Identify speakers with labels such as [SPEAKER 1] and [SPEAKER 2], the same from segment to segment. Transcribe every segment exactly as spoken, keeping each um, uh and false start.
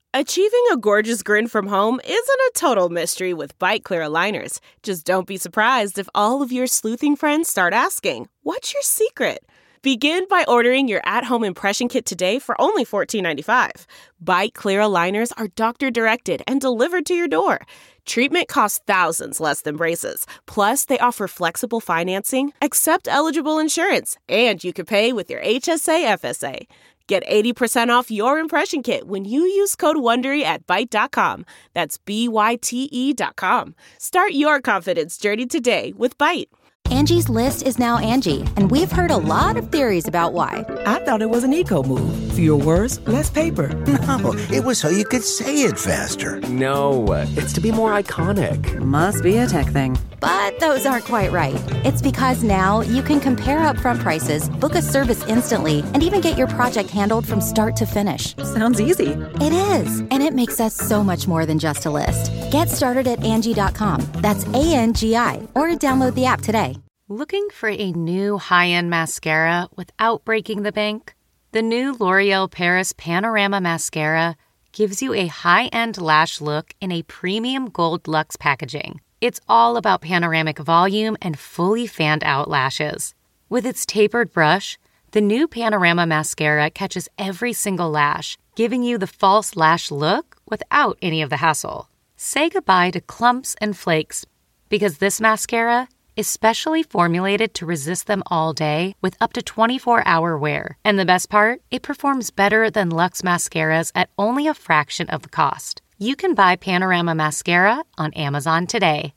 [SPEAKER 1] Achieving a gorgeous grin from home isn't a total mystery with Byte Clear aligners. Just don't be surprised if all of your sleuthing friends start asking, "What's your secret?" Begin by ordering your at-home impression kit today for only fourteen ninety-five. Byte Clear aligners are doctor-directed and delivered to your door. Treatment costs thousands less than braces. Plus, they offer flexible financing, accept eligible insurance, and you can pay with your H S A F S A. Get eighty percent off your impression kit when you use code WONDERY at byte dot com. That's B Y T E dot com. Start your confidence journey today with Byte.
[SPEAKER 2] Angie's List is now Angie, and we've heard a lot of theories about why.
[SPEAKER 3] I thought it was an eco move. Fewer words, less paper.
[SPEAKER 4] No, it was so you could say it faster.
[SPEAKER 5] No, it's to be more iconic.
[SPEAKER 6] Must be a tech thing.
[SPEAKER 2] But those aren't quite right. It's because now you can compare upfront prices, book a service instantly, and even get your project handled from start to finish.
[SPEAKER 6] Sounds easy.
[SPEAKER 2] It is, and it makes us so much more than just a list. Get started at Angie dot com. That's A N G I, or download the app today.
[SPEAKER 7] Looking for a new high-end mascara without breaking the bank? The new L'Oreal Paris Panorama Mascara gives you a high-end lash look in a premium gold luxe packaging. It's all about panoramic volume and fully fanned-out lashes. With its tapered brush, the new Panorama Mascara catches every single lash, giving you the false lash look without any of the hassle. Say goodbye to clumps and flakes, because this mascara is specially formulated to resist them all day with up to twenty-four hour wear. And the best part? It performs better than Luxe mascaras at only a fraction of the cost. You can buy Panorama Mascara on Amazon today.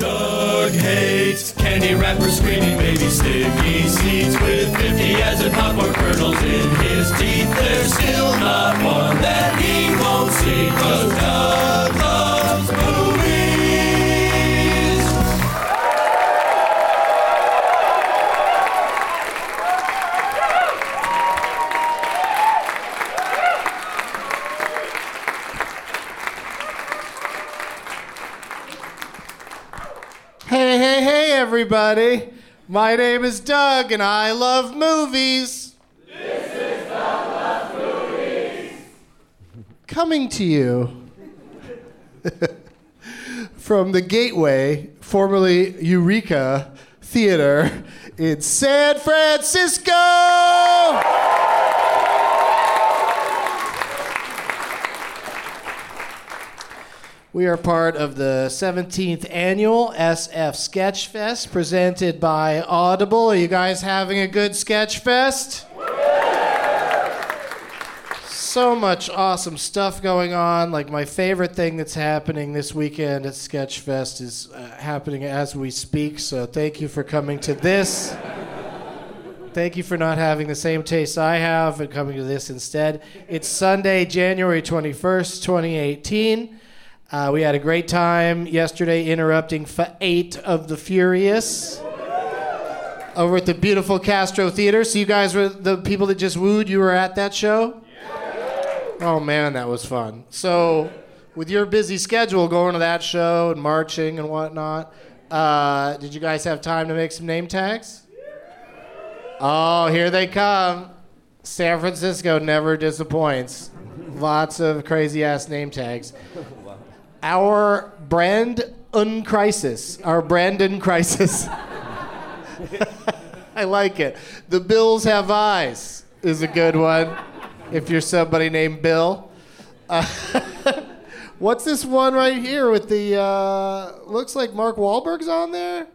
[SPEAKER 8] Doug hates candy wrappers, screaming baby sticky seeds with fifty as in popcorn kernels in his teeth. There's still not one that he won't see, 'cause Doug loves movies.
[SPEAKER 9] Hey, hey, hey, everybody. My name is Doug, and I love movies.
[SPEAKER 8] This is Doug Loves Movies.
[SPEAKER 9] Coming to you from the Gateway, formerly Eureka Theater in San Francisco. We are part of the seventeenth annual S F Sketch Fest presented by Audible. Are you guys having a good Sketch Fest? So much awesome stuff going on. Like, my favorite thing that's happening this weekend at Sketch Fest is uh, happening as we speak, so thank you for coming to this. Thank you for not having the same taste I have and coming to this instead. It's Sunday, January twenty-first, twenty eighteen. Uh, we had a great time yesterday interrupting Fate of the Furious over at the beautiful Castro Theater. So you guys were the people that just wooed. You were at that show? Oh, man, that was fun. So with your busy schedule going to that show and marching and whatnot, uh, did you guys have time to make some name tags? Oh, here they come. San Francisco never disappoints. Lots of crazy-ass name tags. Our Brandon Crisis. Our Brandon Crisis. I like it. The Bills Have Eyes is a good one if you're somebody named Bill. Uh, what's this one right here with the, uh, looks like Mark Wahlberg's on there?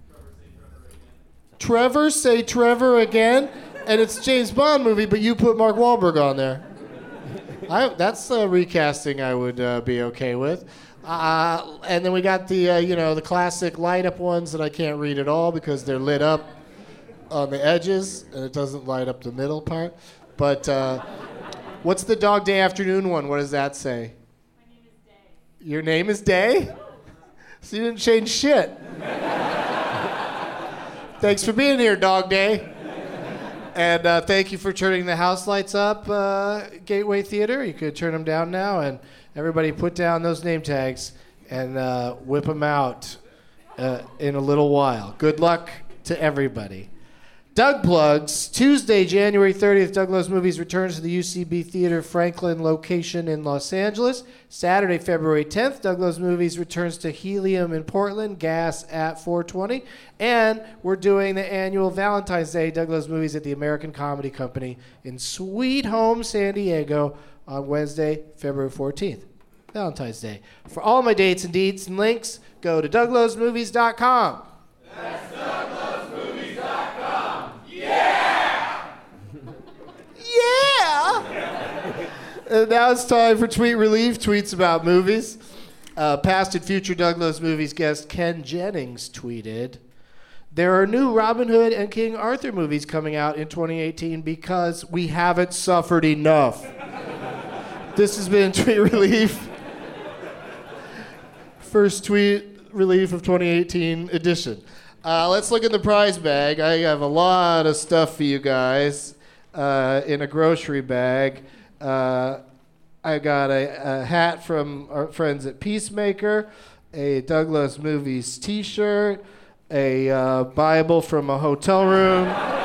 [SPEAKER 9] Trevor, say Trevor again. And it's a James Bond movie, but you put Mark Wahlberg on there. I, that's a recasting I would uh, be okay with. Uh, and then we got the, uh, you know, the classic light-up ones that I can't read at all because they're lit up on the edges, and it doesn't light up the middle part. But uh, what's the Dog Day Afternoon one? What does that say?
[SPEAKER 10] My name is Day.
[SPEAKER 9] Your name is Day? So you didn't change shit. Thanks for being here, Dog Day. And uh, thank you for turning the house lights up, uh, Gateway Theater. You could turn them down now. And everybody put down those name tags and uh, whip them out uh, in a little while. Good luck to everybody. Doug Plugs. Tuesday, January thirtieth, Doug Loves Movies returns to the U C B Theater Franklin location in Los Angeles. Saturday, February tenth, Doug Loves Movies returns to Helium in Portland, gas at four twenty. And we're doing the annual Valentine's Day Doug Loves Movies at the American Comedy Company in Sweet Home, San Diego on Wednesday, February fourteenth. Valentine's Day. For all my dates and deets and links, go to doug loves movies dot com.
[SPEAKER 8] That's doug loves movies dot com. Yeah!
[SPEAKER 9] Yeah! And now it's time for Tweet Relief, tweets about movies. Uh, past and future Doug Loves Movies guest Ken Jennings tweeted, there are new Robin Hood and King Arthur movies coming out in twenty eighteen because we haven't suffered enough. This has been Tweet Relief. First Tweet Relief of twenty eighteen edition. Uh, let's look in the prize bag. I have a lot of stuff for you guys uh, in a grocery bag. Uh, I got a, a hat from our friends at Peacemaker, a Doug Loves Movies t-shirt, a uh, Bible from a hotel room.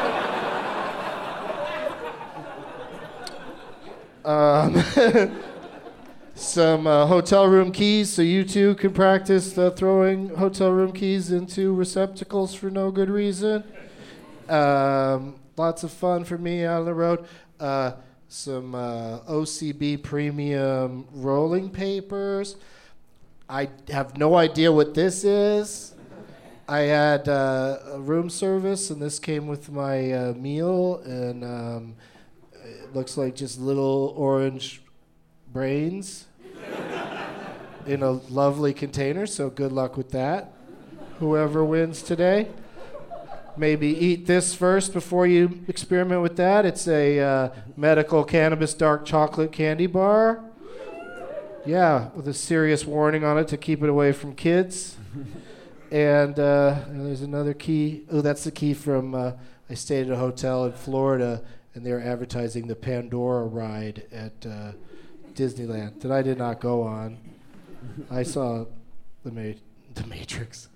[SPEAKER 9] um, some uh, hotel room keys so you too can practice uh, throwing hotel room keys into receptacles for no good reason. Um, lots of fun for me out on the road. Uh, some uh, O C B premium rolling papers. I have no idea what this is. I had uh, a room service, and this came with my uh, meal, and um, it looks like just little orange brains in a lovely container, so good luck with that. Whoever wins today. Maybe eat this first before you experiment with that. It's a uh, medical cannabis dark chocolate candy bar. Yeah, with a serious warning on it to keep it away from kids. And, uh, and there's another key. Oh, that's the key from, uh, I stayed at a hotel in Florida, and they were advertising the Pandora ride at uh, Disneyland that I did not go on. I saw the, Ma- the Matrix.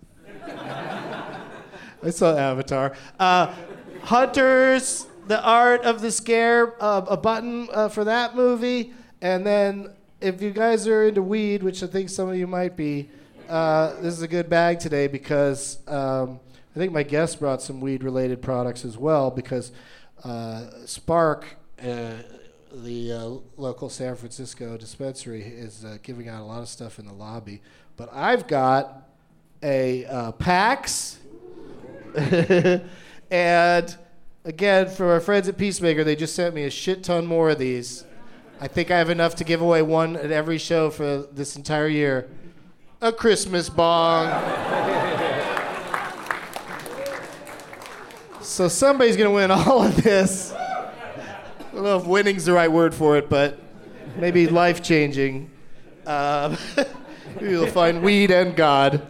[SPEAKER 9] I saw Avatar. Uh, Hunters, The Art of the Scare, uh, a button uh, for that movie. And then if you guys are into weed, which I think some of you might be, uh, this is a good bag today because um, I think my guest brought some weed-related products as well because uh, Spark, uh, the uh, local San Francisco dispensary, is uh, giving out a lot of stuff in the lobby. But I've got a uh, PAX. And again, for our friends at Peacemaker, they just sent me a shit ton more of these. I think I have enough to give away one at every show for this entire year. A Christmas bong. So somebody's gonna win all of this. I don't know if winning's the right word for it, but maybe life-changing. Um, maybe you'll find weed and God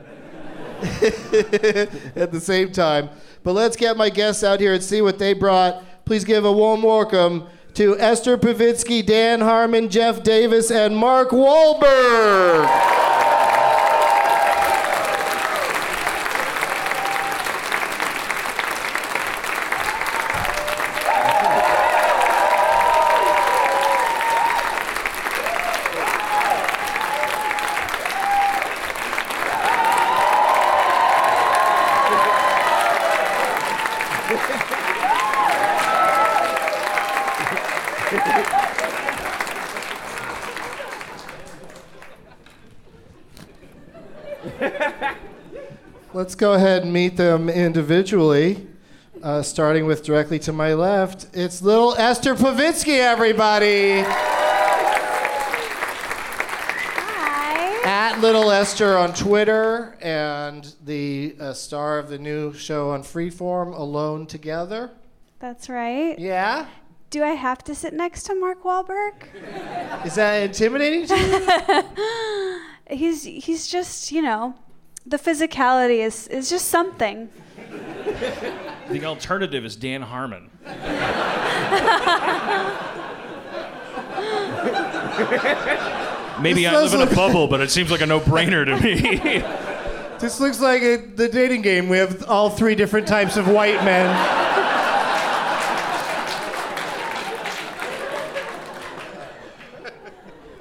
[SPEAKER 9] at the same time. But let's get my guests out here and see what they brought. Please give a warm welcome to Esther Pavitsky, Dan Harmon, Jeff Davis, and Mark Wahlberg. Let's go ahead and meet them individually. Uh, starting with directly to my left, it's little Esther Pavitsky, everybody.
[SPEAKER 11] Hi.
[SPEAKER 9] At Little Esther on Twitter, and the uh, star of the new show on Freeform, Alone Together.
[SPEAKER 11] That's right.
[SPEAKER 9] Yeah?
[SPEAKER 11] Do I have to sit next to Mark Wahlberg?
[SPEAKER 9] Is that intimidating to you?
[SPEAKER 11] he's he's just, you know, the physicality is, is just something.
[SPEAKER 12] The alternative is Dan Harmon. Maybe
[SPEAKER 9] This
[SPEAKER 12] I live in
[SPEAKER 9] does
[SPEAKER 12] a bubble, but it seems like a no-brainer to me.
[SPEAKER 9] This looks like a, the dating game. We have all three different types of white men.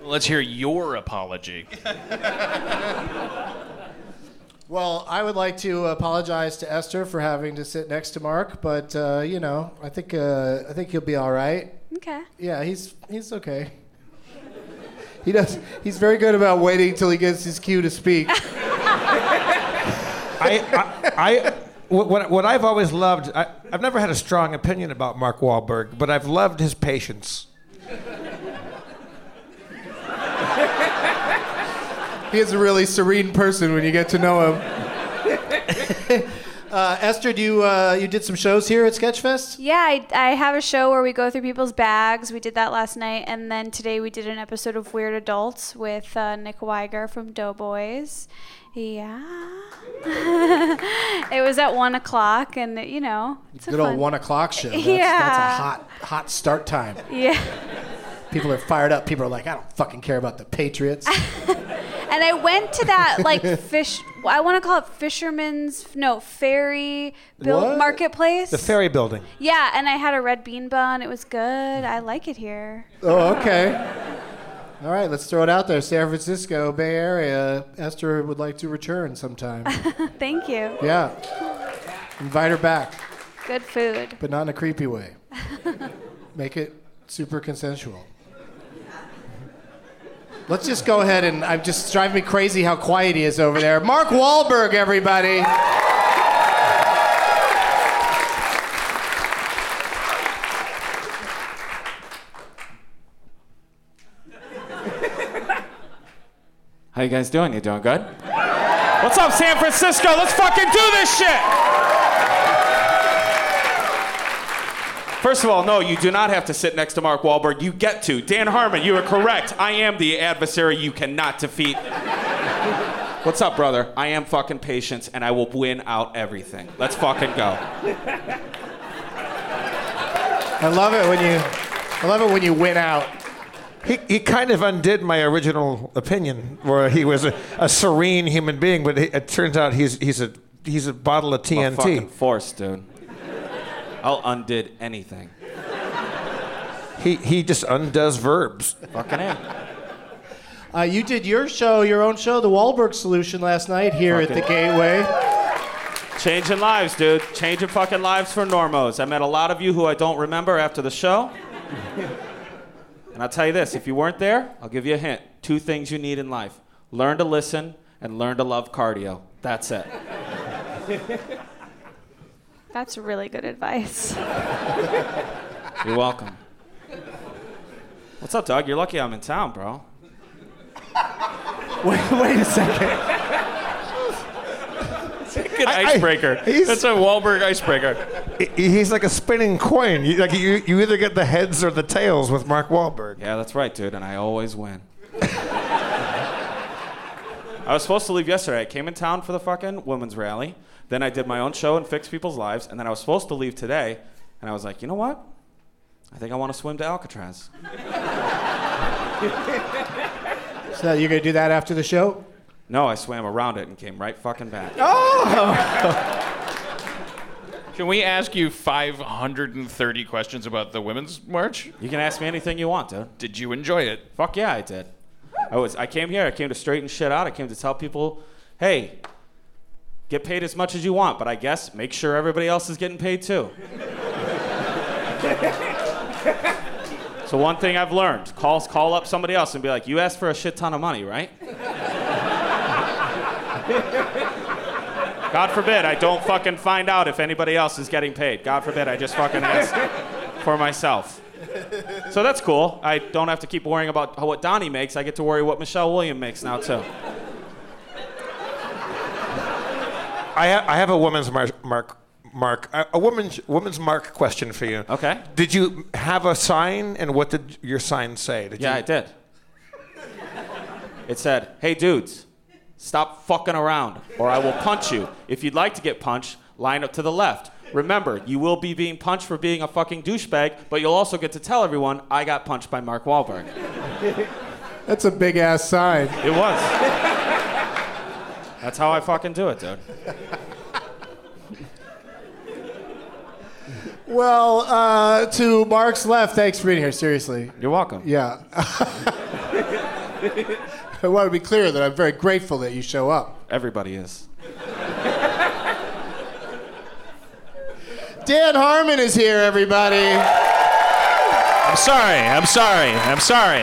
[SPEAKER 12] Let's hear your apology.
[SPEAKER 9] Well, I would like to apologize to Esther for having to sit next to Mark, but uh, you know, I think uh, I think he'll be all right.
[SPEAKER 11] Okay.
[SPEAKER 9] Yeah, he's he's okay. He does. He's very good about waiting till he gets his cue to speak.
[SPEAKER 13] I, I, I what, what I've always loved, I, I've never had a strong opinion about Mark Wahlberg, but I've loved his patience.
[SPEAKER 9] He is a really serene person when you get to know him. uh, Esther, do you uh, you did some shows here at Sketchfest?
[SPEAKER 11] Yeah, I, I have a show where we go through people's bags. We did that last night, and then today we did an episode of Weird Adults with uh, Nick Weiger from Doughboys. Yeah. It was at one o'clock, and you know, it's
[SPEAKER 9] Good
[SPEAKER 11] a
[SPEAKER 9] old
[SPEAKER 11] fun...
[SPEAKER 9] one o'clock show. That's,
[SPEAKER 11] yeah.
[SPEAKER 9] That's a hot hot start time.
[SPEAKER 11] Yeah.
[SPEAKER 9] People are fired up. People are like, I don't fucking care about the Patriots.
[SPEAKER 11] And I went to that like fish. I want to call it Fisherman's no ferry build
[SPEAKER 13] What?
[SPEAKER 11] marketplace.
[SPEAKER 13] The ferry building.
[SPEAKER 11] Yeah, and I had a red bean bun. It was good. I like it here.
[SPEAKER 9] Oh, okay. All right, let's throw it out there. San Francisco, Bay Area. Esther would like to return sometime.
[SPEAKER 11] Thank you.
[SPEAKER 9] Yeah. Invite her back,
[SPEAKER 11] Good food.
[SPEAKER 9] but not in a creepy way. Make it super consensual. Let's just go ahead and I'm just driving me crazy how quiet he is over there. Mark Wahlberg, everybody.
[SPEAKER 14] How you guys doing? You doing good? What's up, San Francisco? Let's fucking do this shit! First of all, no, you do not have to sit next to Mark Wahlberg. You get to. Dan Harmon, you are correct. I am the adversary you cannot defeat. What's up, brother? I am fucking Patience, and I will win out everything. Let's fucking go.
[SPEAKER 9] I love it when you I love it when you win out.
[SPEAKER 13] He, he kind of undid my original opinion, where he was a, a serene human being, but it, it turns out he's he's a he's a bottle of T N T.
[SPEAKER 14] I'm a fucking force, dude. I'll undid anything.
[SPEAKER 13] He he just undoes verbs.
[SPEAKER 14] Fucking A.
[SPEAKER 9] Uh, you did your show, your own show, The Wahlberg Solution, last night here
[SPEAKER 14] Fucking
[SPEAKER 9] at the Gateway.
[SPEAKER 14] Changing lives, dude. Changing fucking lives for normos. I met a lot of you who I don't remember after the show. And I'll tell you this, if you weren't there, I'll give you a hint. Two things you need in life. Learn to listen and learn to love cardio. That's it.
[SPEAKER 11] That's really good advice.
[SPEAKER 14] You're welcome. What's up, Doug? You're lucky I'm in town, bro.
[SPEAKER 9] Wait, wait a second.
[SPEAKER 12] It's a good icebreaker.
[SPEAKER 13] I,
[SPEAKER 12] That's a Wahlberg icebreaker.
[SPEAKER 13] He, he's like a spinning coin. You, like you, you either get the heads or the tails with Mark Wahlberg.
[SPEAKER 14] Yeah, that's right, dude, and I always win. I was supposed to leave yesterday. I came in town for the fucking women's rally. Then I did my own show and fixed people's lives. And then I was supposed to leave today. And I was like, you know what? I think I want to swim to Alcatraz.
[SPEAKER 9] So you're going to do that after the show?
[SPEAKER 14] No, I swam around it and came right fucking back.
[SPEAKER 9] Oh!
[SPEAKER 12] Can we ask you five hundred thirty questions about the women's march?
[SPEAKER 14] You can ask me anything you want, dude.
[SPEAKER 12] Did you enjoy it?
[SPEAKER 14] Fuck yeah, I did. I was. I came here. I came to straighten shit out. I came to tell people, hey, get paid as much as you want, but I guess make sure everybody else is getting paid too. So one thing I've learned, call, call up somebody else and be like, you asked for a shit ton of money, right? God forbid I don't fucking find out if anybody else is getting paid. God forbid I just fucking ask for myself. So that's cool. I don't have to keep worrying about what Donnie makes. I get to worry what Michelle Williams makes now too.
[SPEAKER 13] I, ha- I have a woman's mark, mark, mark a, a woman's woman's mark question for you.
[SPEAKER 14] Okay.
[SPEAKER 13] Did you have a sign, and what did your sign say? Did
[SPEAKER 14] yeah,
[SPEAKER 13] you...
[SPEAKER 14] I did. It said, hey dudes, stop fucking around or I will punch you. If you'd like to get punched, line up to the left. Remember, you will be being punched for being a fucking douchebag, but you'll also get to tell everyone I got punched by Mark Wahlberg.
[SPEAKER 9] That's a big ass sign.
[SPEAKER 14] It was. That's how I fucking do it, dude.
[SPEAKER 9] Well, uh, to Mark's left, thanks for being here, seriously.
[SPEAKER 14] You're welcome.
[SPEAKER 9] Yeah. I want to be clear that I'm very grateful that you show up.
[SPEAKER 14] Everybody is.
[SPEAKER 9] Dan Harmon is here, everybody.
[SPEAKER 12] I'm sorry. I'm sorry. I'm sorry.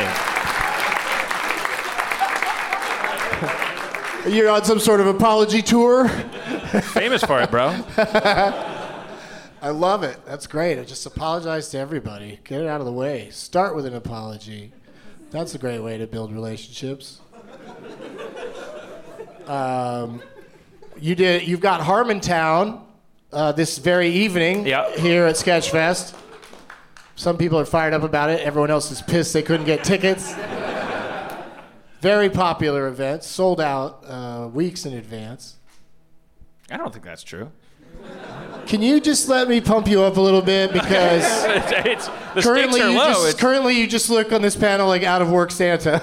[SPEAKER 9] You're on some sort of apology tour?
[SPEAKER 12] Famous for it, bro.
[SPEAKER 9] I love it. That's great. I just apologize to everybody. Get it out of the way. Start with an apology. That's a great way to build relationships. Um, you did. You've got Harmontown uh, this very evening
[SPEAKER 12] yep.
[SPEAKER 9] here at Sketchfest. Some people are fired up about it. Everyone else is pissed they couldn't get tickets. Very popular event, sold out uh, weeks in advance.
[SPEAKER 12] I don't think that's true.
[SPEAKER 9] Can you just let me pump you up a little bit because
[SPEAKER 12] it's, it's, the
[SPEAKER 9] currently,
[SPEAKER 12] stakes are
[SPEAKER 9] you
[SPEAKER 12] low.
[SPEAKER 9] just,
[SPEAKER 12] It's...
[SPEAKER 9] currently you just look on this panel like out of work Santa.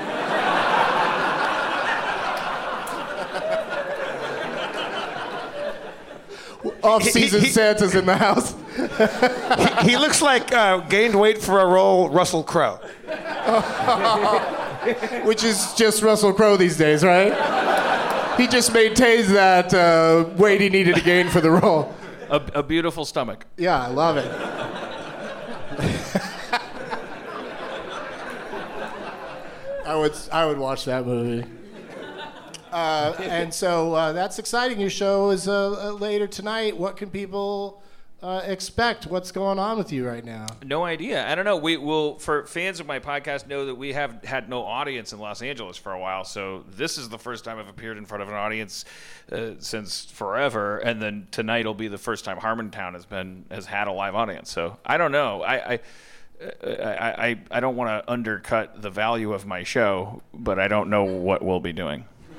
[SPEAKER 9] Off-season
[SPEAKER 13] He- he-
[SPEAKER 9] Santa's in the house.
[SPEAKER 13] he, he looks like uh, gained weight for a role Russell Crowe.
[SPEAKER 9] Which is just Russell Crowe these days, right? He just maintains that uh, weight he needed to gain for the role.
[SPEAKER 12] A, a beautiful stomach.
[SPEAKER 9] Yeah, I love it. I would I would watch that movie. Uh, and so uh, that's exciting. Your show is uh, uh, later tonight. What can people uh, expect? What's going on with you right now?
[SPEAKER 12] No idea. I don't know. We will, for fans of my podcast, know that we have had no audience in Los Angeles for a while. So this is the first time I've appeared in front of an audience uh, since forever. And then tonight will be the first time Harmontown has been has had a live audience. So I don't know. I. I I, I, I don't want to undercut the value of my show, but I don't know what we'll be doing.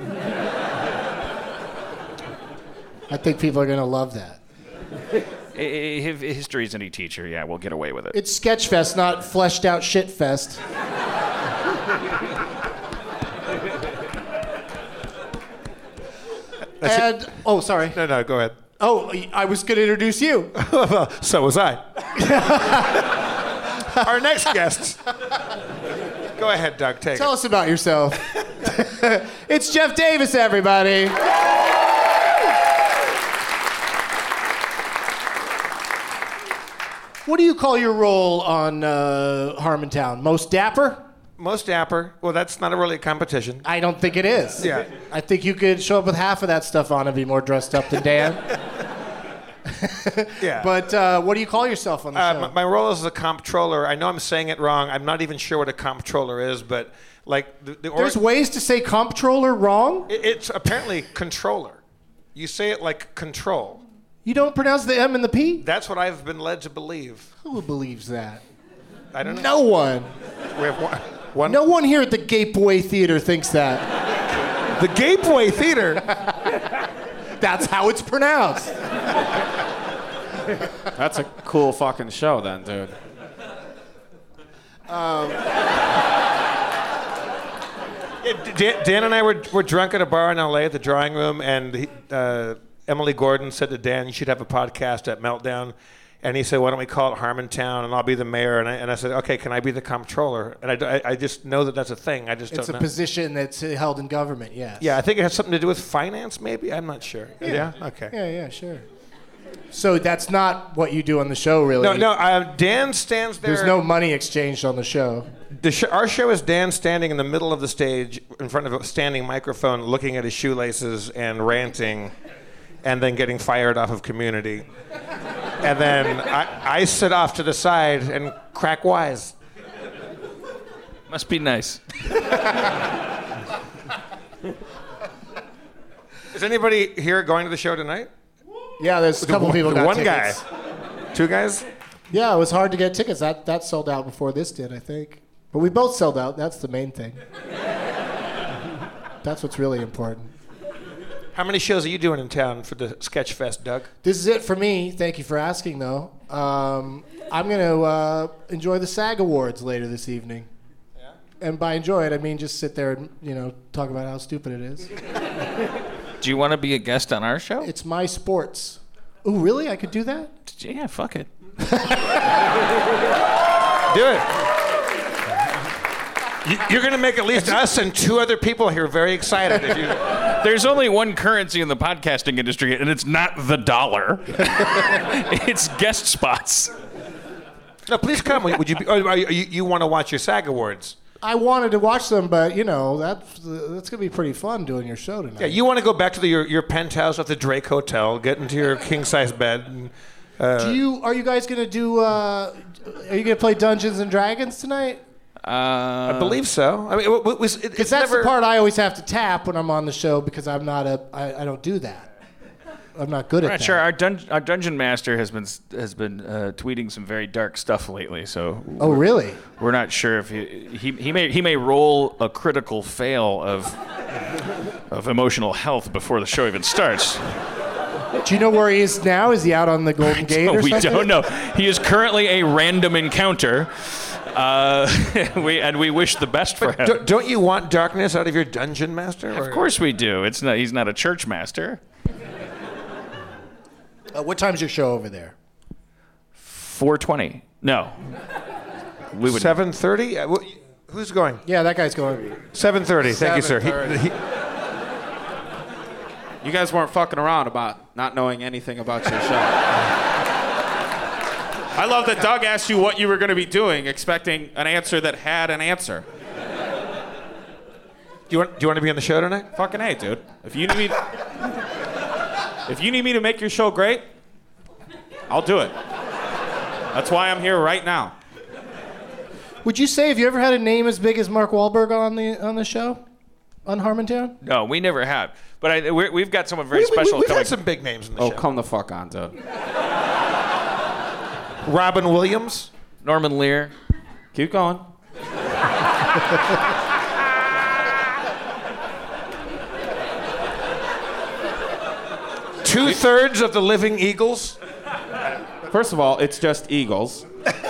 [SPEAKER 9] I think people are going to love that.
[SPEAKER 12] If history's any teacher, yeah, we'll get away with it.
[SPEAKER 9] It's Sketchfest, not fleshed out shitfest. And, oh, sorry.
[SPEAKER 13] No, no, go ahead.
[SPEAKER 9] Oh, I was going to introduce you.
[SPEAKER 13] So was I. Our next guest. Go ahead, Doug. Take
[SPEAKER 9] Tell
[SPEAKER 13] it.
[SPEAKER 9] us about yourself. It's Jeff Davis, everybody. What do you call your role on uh, Harmontown? Most dapper?
[SPEAKER 13] Most dapper. Well, that's not a really a competition.
[SPEAKER 9] I don't think it is.
[SPEAKER 13] Yeah.
[SPEAKER 9] I think you could show up with half of that stuff on and be more dressed up than Dan.
[SPEAKER 13] Yeah.
[SPEAKER 9] But uh, what do you call yourself on the
[SPEAKER 13] Uh,
[SPEAKER 9] show?
[SPEAKER 13] my, my role is a comptroller. I know I'm saying it wrong. I'm not even sure what a comptroller is, but like the, the or-
[SPEAKER 9] There's ways to say comptroller wrong?
[SPEAKER 13] It, it's apparently controller. You say it like control.
[SPEAKER 9] You don't pronounce the M and the P?
[SPEAKER 13] That's what I've been led to believe.
[SPEAKER 9] Who believes that?
[SPEAKER 13] I don't know.
[SPEAKER 9] No one.
[SPEAKER 13] We have one. one
[SPEAKER 9] No one here at the Gapeway Theater thinks that.
[SPEAKER 13] The Gapeway Theater?
[SPEAKER 9] That's how it's pronounced.
[SPEAKER 14] That's a cool fucking show then, dude.
[SPEAKER 9] Um,
[SPEAKER 13] Yeah, Dan, Dan and I were, were drunk at a bar in L A at the Drawing Room, and he, uh, Emily Gordon said to Dan, you should have a podcast at Meltdown. And he said, why don't we call it Harmontown, and I'll be the mayor. And I, and I said, okay, can I be the comptroller? And I, I, I just know that that's a thing. I just
[SPEAKER 9] it's
[SPEAKER 13] don't
[SPEAKER 9] a
[SPEAKER 13] know.
[SPEAKER 9] position that's held in government, yes.
[SPEAKER 13] Yeah, I think it has something to do with finance, maybe? I'm not sure.
[SPEAKER 9] Yeah.
[SPEAKER 13] Okay.
[SPEAKER 9] Yeah, yeah, sure. So that's not what you do on the show, really?
[SPEAKER 13] No, no. Uh, Dan stands there.
[SPEAKER 9] There's no money exchanged on the show.
[SPEAKER 13] The sh- our show is Dan standing in the middle of the stage in front of a standing microphone, looking at his shoelaces and ranting, and then getting fired off of Community. And then I, I sit off to the side and crack wise.
[SPEAKER 12] Must be nice.
[SPEAKER 13] Is anybody here going to the show tonight?
[SPEAKER 9] Yeah, there's a couple
[SPEAKER 13] one,
[SPEAKER 9] people got
[SPEAKER 13] One
[SPEAKER 9] tickets.
[SPEAKER 13] guy. Two guys?
[SPEAKER 9] Yeah, it was hard to get tickets. That that sold out before this did, I think. But we both sold out. That's the main thing. That's what's really important.
[SPEAKER 13] How many shows are you doing in town for the Sketchfest, Doug?
[SPEAKER 9] This is it for me. Thank you for asking, though. Um, I'm going to uh, enjoy the SAG Awards later this evening. Yeah? And by enjoy it, I mean just sit there and, you know, talk about how stupid it is.
[SPEAKER 12] Do you want to be a guest on our show?
[SPEAKER 9] It's my sports. Ooh, really? I could do that?
[SPEAKER 12] Yeah, fuck it.
[SPEAKER 13] Do it. You, you're going to make at least us and two other people here very excited. If you...
[SPEAKER 12] There's only one currency in the podcasting industry, and it's not the dollar. It's guest spots.
[SPEAKER 13] No, please come. Would you? Be, oh, you, you want to watch your SAG Awards?
[SPEAKER 9] I wanted to watch them, but you know that's that's gonna be pretty fun doing your show tonight.
[SPEAKER 13] Yeah, you want to go back to the, your your penthouse at the Drake Hotel, get into your king size bed. And, uh,
[SPEAKER 9] do you? Are you guys gonna do? Uh, are you gonna play Dungeons and Dragons tonight?
[SPEAKER 12] Uh,
[SPEAKER 13] I believe so. I mean, because
[SPEAKER 9] that's
[SPEAKER 13] never...
[SPEAKER 9] the part I always have to tap when I'm on the show because I'm not a. I, I don't do that. I'm not good
[SPEAKER 12] I'm
[SPEAKER 9] at
[SPEAKER 12] not
[SPEAKER 9] that.
[SPEAKER 12] sure. Our, dun- our dungeon master has been has been uh, tweeting some very dark stuff lately. So.
[SPEAKER 9] Oh really?
[SPEAKER 12] We're not sure if he he, he may he may roll a critical fail of of emotional health before the show even starts.
[SPEAKER 9] Do you know where he is now? Is he out on the Golden Gate or
[SPEAKER 12] we
[SPEAKER 9] something?
[SPEAKER 12] don't know. He is currently a random encounter. Uh, we and we wish the best for
[SPEAKER 13] but
[SPEAKER 12] him.
[SPEAKER 13] Do, don't you want darkness out of your dungeon master?
[SPEAKER 12] Or? Of course we do. It's not. He's not a church master.
[SPEAKER 9] Uh, what time's your show over there?
[SPEAKER 12] four twenty. No.
[SPEAKER 13] We would. seven thirty. Uh, who's going?
[SPEAKER 9] Yeah, that guy's going.
[SPEAKER 13] seven thirty. Thank you, sir. He, he,
[SPEAKER 14] you guys weren't fucking around about not knowing anything about your show. I love that Doug asked you what you were going to be doing, expecting an answer that had an answer.
[SPEAKER 13] Do you want? Do you want to be on the show tonight?
[SPEAKER 14] Fucking A, dude. If you need me, if you need me to make your show great, I'll do it. That's why I'm here right now.
[SPEAKER 9] Would you say have you ever had a name as big as Mark Wahlberg on the on the show, on Harmontown?
[SPEAKER 12] No, we never have. But I, we're, we've got someone very
[SPEAKER 13] we,
[SPEAKER 12] special
[SPEAKER 13] we, we've
[SPEAKER 12] coming.
[SPEAKER 13] had some big names in the
[SPEAKER 14] oh,
[SPEAKER 13] show.
[SPEAKER 14] Oh, come the fuck on, dude.
[SPEAKER 13] Robin Williams,
[SPEAKER 12] Norman Lear.
[SPEAKER 14] Keep going.
[SPEAKER 13] Two thirds of the living Eagles.
[SPEAKER 14] First of all, it's just Eagles.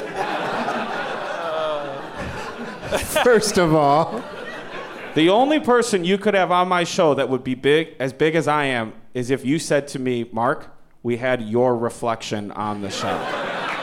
[SPEAKER 9] First of all,
[SPEAKER 14] the only person you could have on my show that would be big, as big as I am, is if you said to me, Mark, we had your reflection on the show.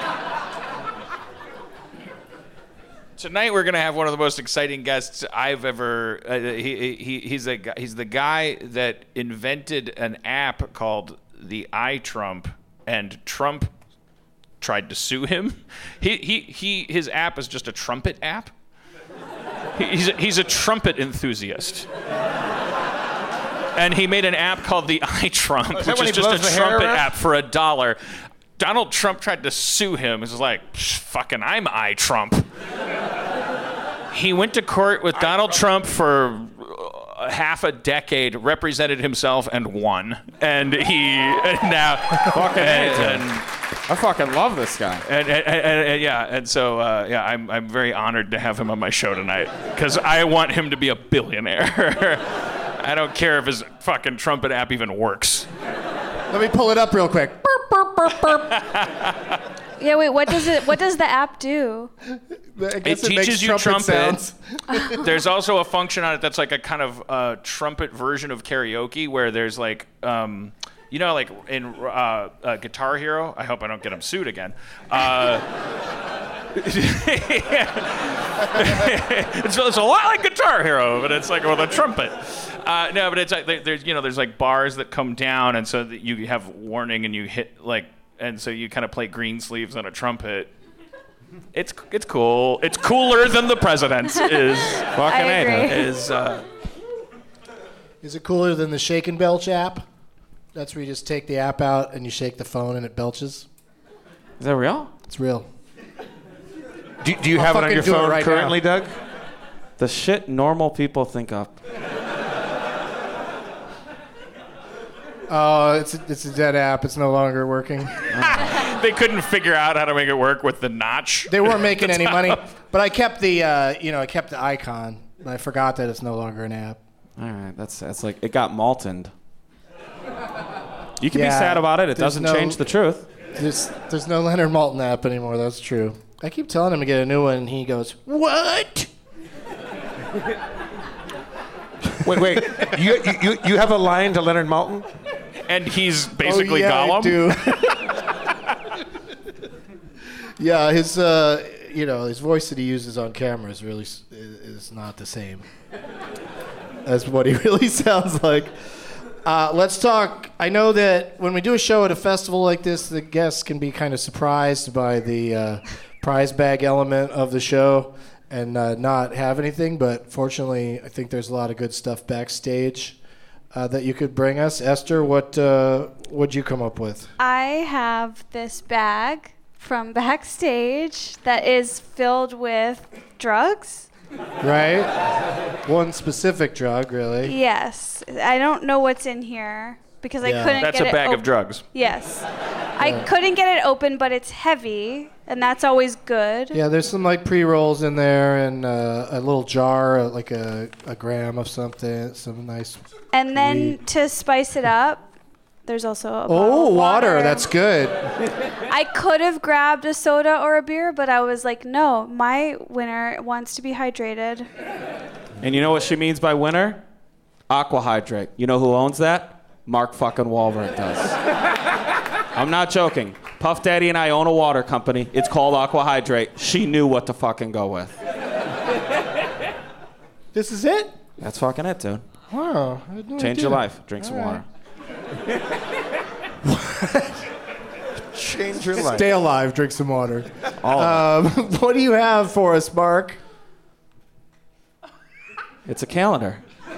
[SPEAKER 12] Tonight we're gonna have one of the most exciting guests I've ever. Uh, he, he he's a he's the guy that invented an app called the iTrump, and Trump tried to sue him. He he he his app is just a trumpet app. He, he's a, he's a trumpet enthusiast, and he made an app called the iTrump,
[SPEAKER 13] Oh, is
[SPEAKER 12] which
[SPEAKER 13] is
[SPEAKER 12] is just a trumpet
[SPEAKER 13] around?
[SPEAKER 12] app for a dollar. Donald Trump tried to sue him. He was like, fucking, I'm iTrump. He went to court with Donald Trump for uh, half a decade, represented himself, and won. And he and now
[SPEAKER 14] fucking
[SPEAKER 12] and,
[SPEAKER 14] and,
[SPEAKER 12] and,
[SPEAKER 14] I fucking love this guy.
[SPEAKER 12] And, and, and, and yeah, and so uh, yeah, I'm I'm very honored to have him on my show tonight because I want him to be a billionaire. I don't care if his fucking trumpet app even works.
[SPEAKER 9] Let me pull it up real quick. Burp, burp, burp, burp.
[SPEAKER 11] Yeah, wait. What does it? What does the app do?
[SPEAKER 9] I
[SPEAKER 12] It
[SPEAKER 9] guess it,
[SPEAKER 12] teaches
[SPEAKER 9] makes
[SPEAKER 12] you
[SPEAKER 9] trumpet
[SPEAKER 12] trumpet.
[SPEAKER 9] sounds.
[SPEAKER 12] There's also a function on it that's like a kind of uh, trumpet version of karaoke, where there's like, um, you know, like in uh, uh, Guitar Hero. I hope I don't get him sued again. Uh, it's, it's a lot like Guitar Hero, but it's like with a trumpet. Uh, no, but it's like there's you know there's like bars that come down, and so that you have warning, and you hit like, and so you kind of play green sleeves on a trumpet. It's it's cool. It's cooler than the president's is.
[SPEAKER 14] Fucking A.
[SPEAKER 12] Is uh,
[SPEAKER 9] Is it cooler than the Shake and Belch app? That's where you just take the app out and you shake the phone and it belches.
[SPEAKER 14] Is that real?
[SPEAKER 9] It's real.
[SPEAKER 13] Do, do you
[SPEAKER 9] I'll
[SPEAKER 13] have it on
[SPEAKER 9] fucking
[SPEAKER 13] your
[SPEAKER 9] do it
[SPEAKER 13] phone
[SPEAKER 9] right
[SPEAKER 13] currently,
[SPEAKER 9] now.
[SPEAKER 13] Doug?
[SPEAKER 14] The shit normal people think up.
[SPEAKER 9] Oh, it's a, it's a dead app. It's no longer working.
[SPEAKER 12] they couldn't figure out how to make it work with the notch.
[SPEAKER 9] They weren't making any money, but I kept the uh, you know I kept the icon. But I forgot that it's no longer an app.
[SPEAKER 14] All right, that's that's like it got maltoned. You can
[SPEAKER 9] Yeah,
[SPEAKER 14] be sad about it. It
[SPEAKER 9] there's
[SPEAKER 14] doesn't
[SPEAKER 9] no-
[SPEAKER 14] change the truth.
[SPEAKER 9] There's there's no Leonard Maltin app anymore. That's true. I keep telling him to get a new one, and he goes, "What?"
[SPEAKER 13] Wait, wait. You, you you have a line to Leonard Maltin?
[SPEAKER 12] And he's basically
[SPEAKER 9] oh, yeah,
[SPEAKER 12] Gollum?
[SPEAKER 9] I do. Yeah, his uh, you know his voice that he uses on camera is really is, is not the same as what he really sounds like. Uh, let's talk. I know that when we do a show at a festival like this, the guests can be kind of surprised by the uh, prize bag element of the show and uh, not have anything. But fortunately, I think there's a lot of good stuff backstage uh, that you could bring us. Esther, what uh, what'd you come up with?
[SPEAKER 11] I have this bag from backstage that is filled with drugs.
[SPEAKER 9] Right? One specific drug, really.
[SPEAKER 11] Yes. I don't know what's in here because
[SPEAKER 9] Yeah.
[SPEAKER 11] I couldn't
[SPEAKER 12] That's
[SPEAKER 11] get
[SPEAKER 12] a
[SPEAKER 11] it
[SPEAKER 12] bag
[SPEAKER 11] op-
[SPEAKER 12] of drugs.
[SPEAKER 11] Yes. I couldn't get it open, but it's heavy, and that's always good.
[SPEAKER 9] Yeah, there's some like pre-rolls in there and uh, a little jar, uh, like a, a gram of something, some nice.
[SPEAKER 11] And then
[SPEAKER 9] weed.
[SPEAKER 11] to spice it up, there's also a bottle
[SPEAKER 9] Oh,
[SPEAKER 11] of
[SPEAKER 9] water.
[SPEAKER 11] water.
[SPEAKER 9] That's good.
[SPEAKER 11] I could have grabbed a soda or a beer, but I was like, no, my winner wants to be hydrated.
[SPEAKER 14] And you know what she means by winner? Aqua Hydrate. You know who owns that? Mark fucking Wahlberg does. I'm not joking. Puff Daddy and I own a water company. It's called Aqua Hydrate. She knew what to fucking go with.
[SPEAKER 9] This is it?
[SPEAKER 14] That's fucking it, dude.
[SPEAKER 9] Wow. I had no
[SPEAKER 14] Change
[SPEAKER 9] idea.
[SPEAKER 14] your life. Drink some
[SPEAKER 9] All
[SPEAKER 14] water.
[SPEAKER 13] Change your life.
[SPEAKER 9] Stay alive, drink some water.
[SPEAKER 14] All of
[SPEAKER 9] Um, what do you have for us, Mark?
[SPEAKER 14] It's a calendar.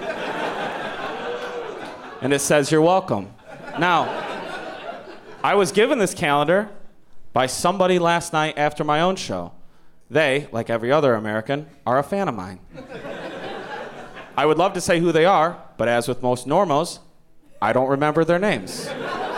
[SPEAKER 14] And it says you're welcome. Now, I was given this calendar by somebody last night after my own show. They, like every other American, are a fan of mine. I would love to say who they are, but as with most normos, I don't remember their names.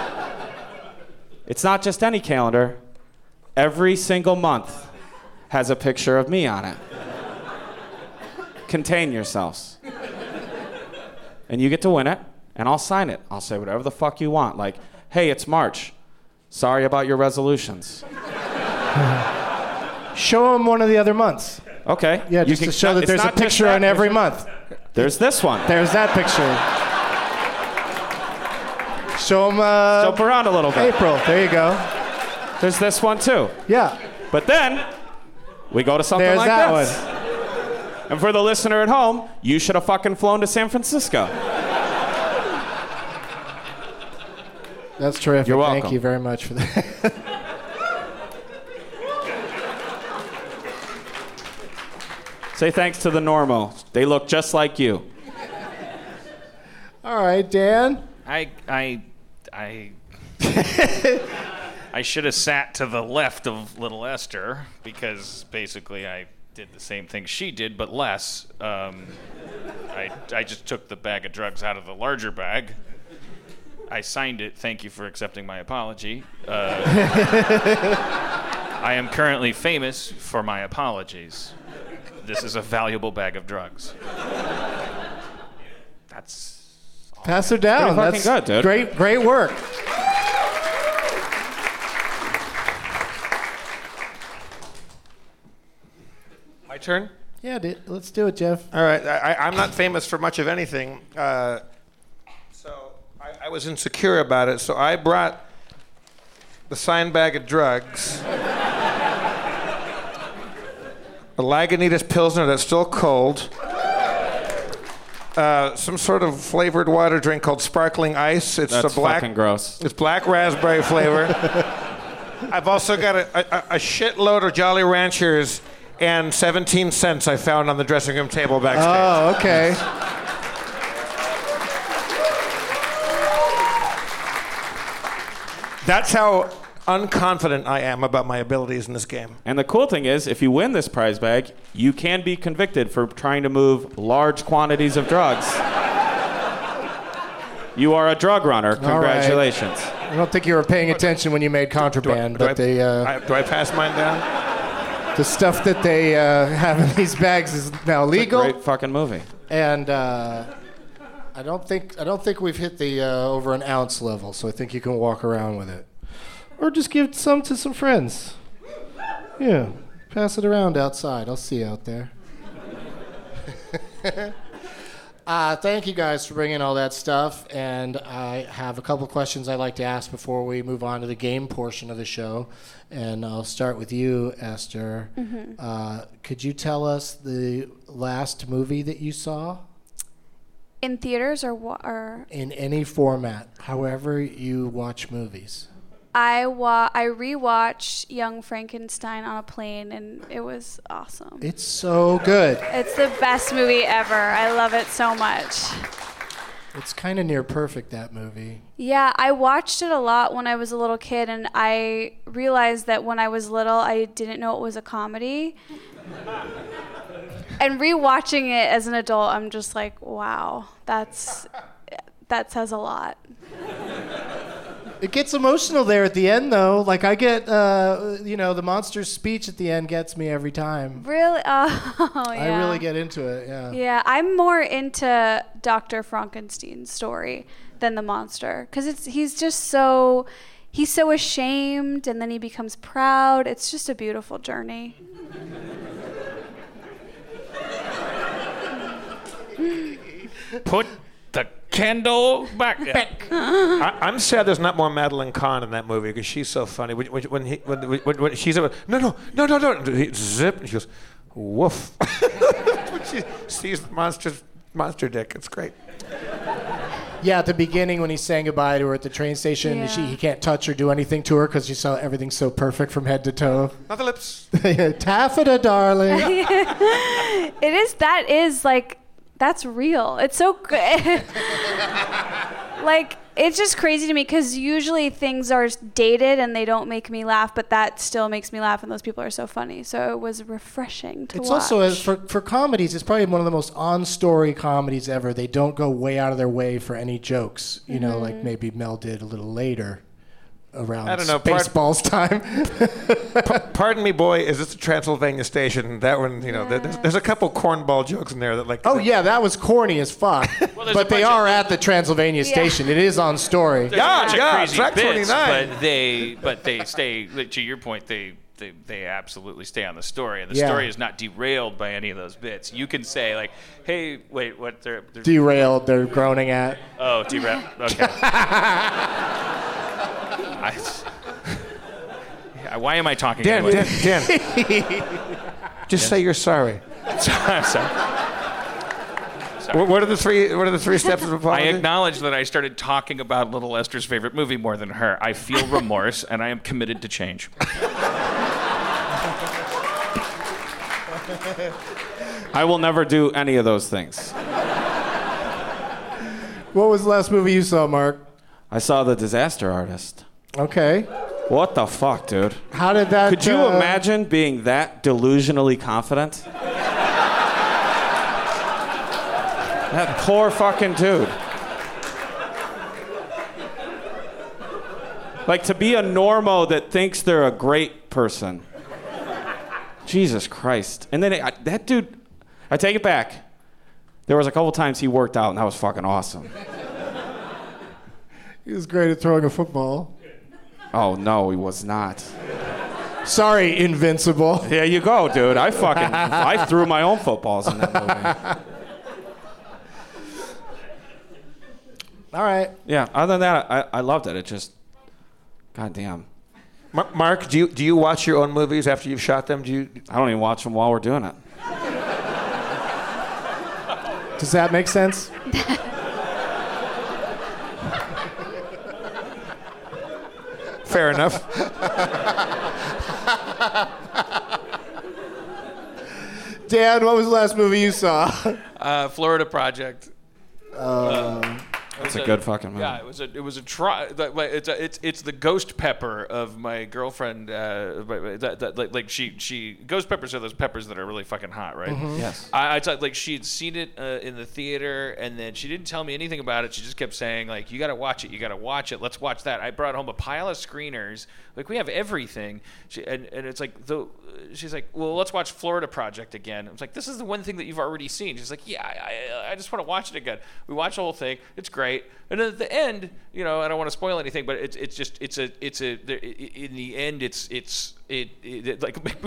[SPEAKER 14] It's not just any calendar. Every single month has a picture of me on it. Contain yourselves. And you get to win it, and I'll sign it. I'll say whatever the fuck you want. Like, hey, it's March. Sorry about your resolutions.
[SPEAKER 9] Show them one of the other months.
[SPEAKER 14] Okay.
[SPEAKER 9] Yeah, just to show that there's a picture on every month.
[SPEAKER 14] There's this one.
[SPEAKER 9] There's that picture. Show them uh,
[SPEAKER 14] Jump around a little bit.
[SPEAKER 9] April. There you go.
[SPEAKER 14] There's this one too.
[SPEAKER 9] Yeah.
[SPEAKER 14] But then we go to something
[SPEAKER 9] There's
[SPEAKER 14] like
[SPEAKER 9] that
[SPEAKER 14] this. And for the listener at home, you should have fucking flown to San Francisco.
[SPEAKER 9] That's terrific.
[SPEAKER 14] You're welcome.
[SPEAKER 9] Thank you very much for that.
[SPEAKER 14] Say thanks to the Normos. They look just like you.
[SPEAKER 9] All right, Dan.
[SPEAKER 12] I I I I should have sat to the left of little Esther because basically I did the same thing she did, but less. Um, I I just took the bag of drugs out of the larger bag. I signed it. Thank you for accepting my apology. Uh, I am currently famous for my apologies. This is a valuable bag of drugs. That's
[SPEAKER 9] Pass her down.
[SPEAKER 14] Pretty fucking
[SPEAKER 9] That's
[SPEAKER 14] good, dude.
[SPEAKER 9] Great, great work.
[SPEAKER 13] My turn?
[SPEAKER 9] Yeah, dude, let's do it, Jeff.
[SPEAKER 13] All right. I, I'm not famous for much of anything. Uh, so I, I was insecure about it. So I brought the signed bag of drugs, a Lagunitas Pilsner that's still cold, uh, some sort of flavored water drink called Sparkling Ice. It's
[SPEAKER 14] That's
[SPEAKER 13] a black,
[SPEAKER 14] fucking gross.
[SPEAKER 13] It's black raspberry flavor. I've also got a, a, a shitload of Jolly Ranchers and seventeen cents I found on the dressing room table backstage.
[SPEAKER 9] Oh, okay.
[SPEAKER 13] That's how unconfident I am about my abilities in this game.
[SPEAKER 14] And the cool thing is, if you win this prize bag, you can be convicted for trying to move large quantities of drugs. You are a drug runner. Congratulations.
[SPEAKER 9] I don't think you were paying attention when you made contraband,
[SPEAKER 13] Do I-
[SPEAKER 9] but they, uh,
[SPEAKER 13] I, do I pass mine down?
[SPEAKER 9] the stuff that they uh, have in these bags is now legal.
[SPEAKER 14] Great fucking movie.
[SPEAKER 9] And uh, I don't think I don't think we've hit the uh, over an ounce level, so I think you can walk around with it, or just give some to some friends. Yeah, pass it around outside. I'll see you out there. Uh, thank you guys for bringing all that stuff. And I have a couple questions I'd like to ask before we move on to the game portion of the show. And I'll start with you, Esther.
[SPEAKER 11] Mhm.
[SPEAKER 9] Uh, could you tell us the last movie that you saw?
[SPEAKER 11] In theaters or what? Or
[SPEAKER 9] In any format, however you watch movies.
[SPEAKER 11] I wa- I rewatched Young Frankenstein on a plane, and it was awesome.
[SPEAKER 9] It's so good.
[SPEAKER 11] It's the best movie ever. I love it so much.
[SPEAKER 9] It's kind of near perfect, that movie.
[SPEAKER 11] Yeah, I watched it a lot when I was a little kid, and I realized that when I was little, I didn't know it was a comedy. And rewatching it as an adult, I'm just like, wow, that's that says a lot.
[SPEAKER 9] It gets emotional there at the end, though. Like, I get, uh, you know, the monster's speech at the end gets me every time.
[SPEAKER 11] Really? Oh, yeah.
[SPEAKER 9] I really get into it, yeah.
[SPEAKER 11] Yeah, I'm more into Doctor Frankenstein's story than the monster, because it's he's just so he's so ashamed, and then he becomes proud. It's just a beautiful journey.
[SPEAKER 12] Put the candle back.
[SPEAKER 13] I, I'm sad there's not more Madeline Kahn in that movie because she's so funny. When, when, when, he, when, when, when she's about, no, no, no, no, no, he, zip, and she goes, woof. When she sees the monster's monster dick, it's great.
[SPEAKER 9] Yeah, at the beginning when he's saying goodbye to her at the train station,
[SPEAKER 11] Yeah.
[SPEAKER 9] she, he can't touch or do anything to her because you saw everything's so perfect from head to toe.
[SPEAKER 13] Not the lips.
[SPEAKER 9] Taffeta, darling.
[SPEAKER 11] It is. That is like that's real. It's so good. Like it's just crazy to me because usually things are dated and they don't make me laugh, but that still makes me laugh, and those people are so funny. So it was refreshing to
[SPEAKER 9] It's
[SPEAKER 11] watch.
[SPEAKER 9] also, as for, for comedies, it's probably one of the most on-story comedies ever. They don't go way out of their way for any jokes, you know, like maybe Mel did a little later around
[SPEAKER 13] I don't know, part-
[SPEAKER 9] Spaceballs time.
[SPEAKER 13] Pa- pardon me, boy, is this the Transylvania Station? That one, you know,
[SPEAKER 11] Yes.
[SPEAKER 13] there's, there's a couple cornball jokes in there that like.
[SPEAKER 9] Oh, yeah, that was corny as fuck.
[SPEAKER 12] Well, there's a
[SPEAKER 9] but they
[SPEAKER 12] bunch
[SPEAKER 9] are
[SPEAKER 12] of-
[SPEAKER 9] at the Transylvania
[SPEAKER 11] Yeah.
[SPEAKER 9] Station. It is on story.
[SPEAKER 12] There's
[SPEAKER 13] Yeah,
[SPEAKER 12] a bunch
[SPEAKER 13] yeah,
[SPEAKER 12] of crazy
[SPEAKER 13] track
[SPEAKER 12] bits,
[SPEAKER 13] twenty-nine.
[SPEAKER 12] but they but they stay to your point. They they they absolutely stay on the story, and the
[SPEAKER 9] Yeah.
[SPEAKER 12] story is not derailed by any of those bits. You can say like, "Hey, wait, what?" They're, they're
[SPEAKER 9] Derailed, they're groaning at.
[SPEAKER 12] oh, derailed. Okay. I, why am I talking?
[SPEAKER 13] Dan,
[SPEAKER 12] anyway?
[SPEAKER 13] Dan, Dan. Just say you're sorry.
[SPEAKER 12] Sorry.
[SPEAKER 13] What, what are the three? What are the three steps of
[SPEAKER 12] I
[SPEAKER 13] apology?
[SPEAKER 12] acknowledge that I started talking about Little Esther's favorite movie more than her. I feel remorse, and I am committed to change.
[SPEAKER 14] I will never do any of those things.
[SPEAKER 9] What was the last movie you saw, Mark?
[SPEAKER 14] I saw The Disaster Artist.
[SPEAKER 9] Okay.
[SPEAKER 14] What the fuck, dude?
[SPEAKER 9] How did that...
[SPEAKER 14] Could you
[SPEAKER 9] uh,
[SPEAKER 14] imagine being that delusionally confident? That poor fucking dude. Like, to be a normo that thinks they're a great person. Jesus Christ. And then I, that dude, I take it back. There was a couple times he worked out, and that was fucking awesome.
[SPEAKER 9] He was great at throwing a football.
[SPEAKER 14] Oh, no, he was not.
[SPEAKER 9] Sorry, Invincible.
[SPEAKER 14] There you go, dude. I fucking, I threw my own footballs in that movie.
[SPEAKER 9] All right.
[SPEAKER 14] Yeah, other than that, I, I loved it. It just, goddamn.
[SPEAKER 13] Ma- Mark, do you do you watch your own movies after you've shot them? Do you?
[SPEAKER 14] I don't even watch them while we're doing it.
[SPEAKER 9] Does that make sense?
[SPEAKER 13] Fair enough.
[SPEAKER 9] Dan, what was the last movie you saw?
[SPEAKER 12] Uh, Florida Project.
[SPEAKER 9] Um,
[SPEAKER 14] That's a good fucking movie.
[SPEAKER 12] Yeah, it was a it was a try. It's a, it's it's the ghost pepper of my girlfriend. Uh, that, that, like, like she she ghost peppers are those peppers that are really fucking hot, right?
[SPEAKER 9] Mhm.
[SPEAKER 14] Yes.
[SPEAKER 12] I, I thought like she'd seen it uh, in the theater, and then she didn't tell me anything about it. She just kept saying like, "You got to watch it. You got to watch it. Let's watch that." I brought home a pile of screeners. Like we have everything. She, and and it's like the she's like, "Well, let's watch Florida Project again." I was like, "This is the one thing that you've already seen." She's like, "Yeah, I I, I just want to watch it again." We watch the whole thing. It's great. right? And then at the end, you know, I don't want to spoil anything, but it's it's just it's a it's a in the end it's it's it, it like like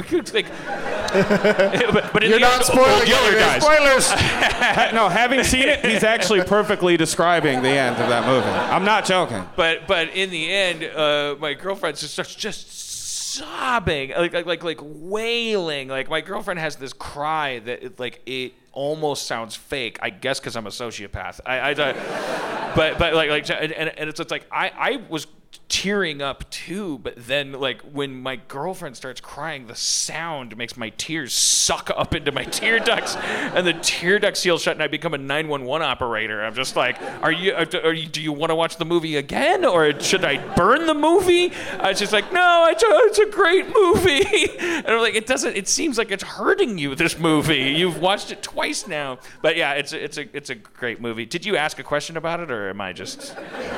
[SPEAKER 12] but, but in
[SPEAKER 9] You're
[SPEAKER 12] the
[SPEAKER 9] not
[SPEAKER 12] end,
[SPEAKER 9] spoiling
[SPEAKER 12] Old Yeller
[SPEAKER 9] anything.
[SPEAKER 12] dies.
[SPEAKER 14] Spoilers. No, having seen it, he's actually perfectly describing the end of that movie. I'm not joking.
[SPEAKER 12] But but in the end, uh, my girlfriend just starts just sobbing, like like like like wailing. Like my girlfriend has this cry that it, like it almost sounds fake. I guess because I'm a sociopath. I, I, I but but like like and, and it's it's like I I was tearing up too, but then like when my girlfriend starts crying, the sound makes my tears suck up into my tear ducts, and the tear duct seals shut, and I become a nine one one operator. I'm just like, are you, are you do you want to watch the movie again, or should I burn the movie? I was just like, no, it's a, it's a great movie. And I'm like, it doesn't. It seems like it's hurting you. This movie, you've watched it twice now, but yeah, it's a, it's a it's a great movie. Did you ask a question about it, or am I just?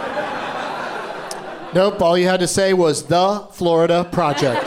[SPEAKER 9] Nope, all you had to say was the Florida Project.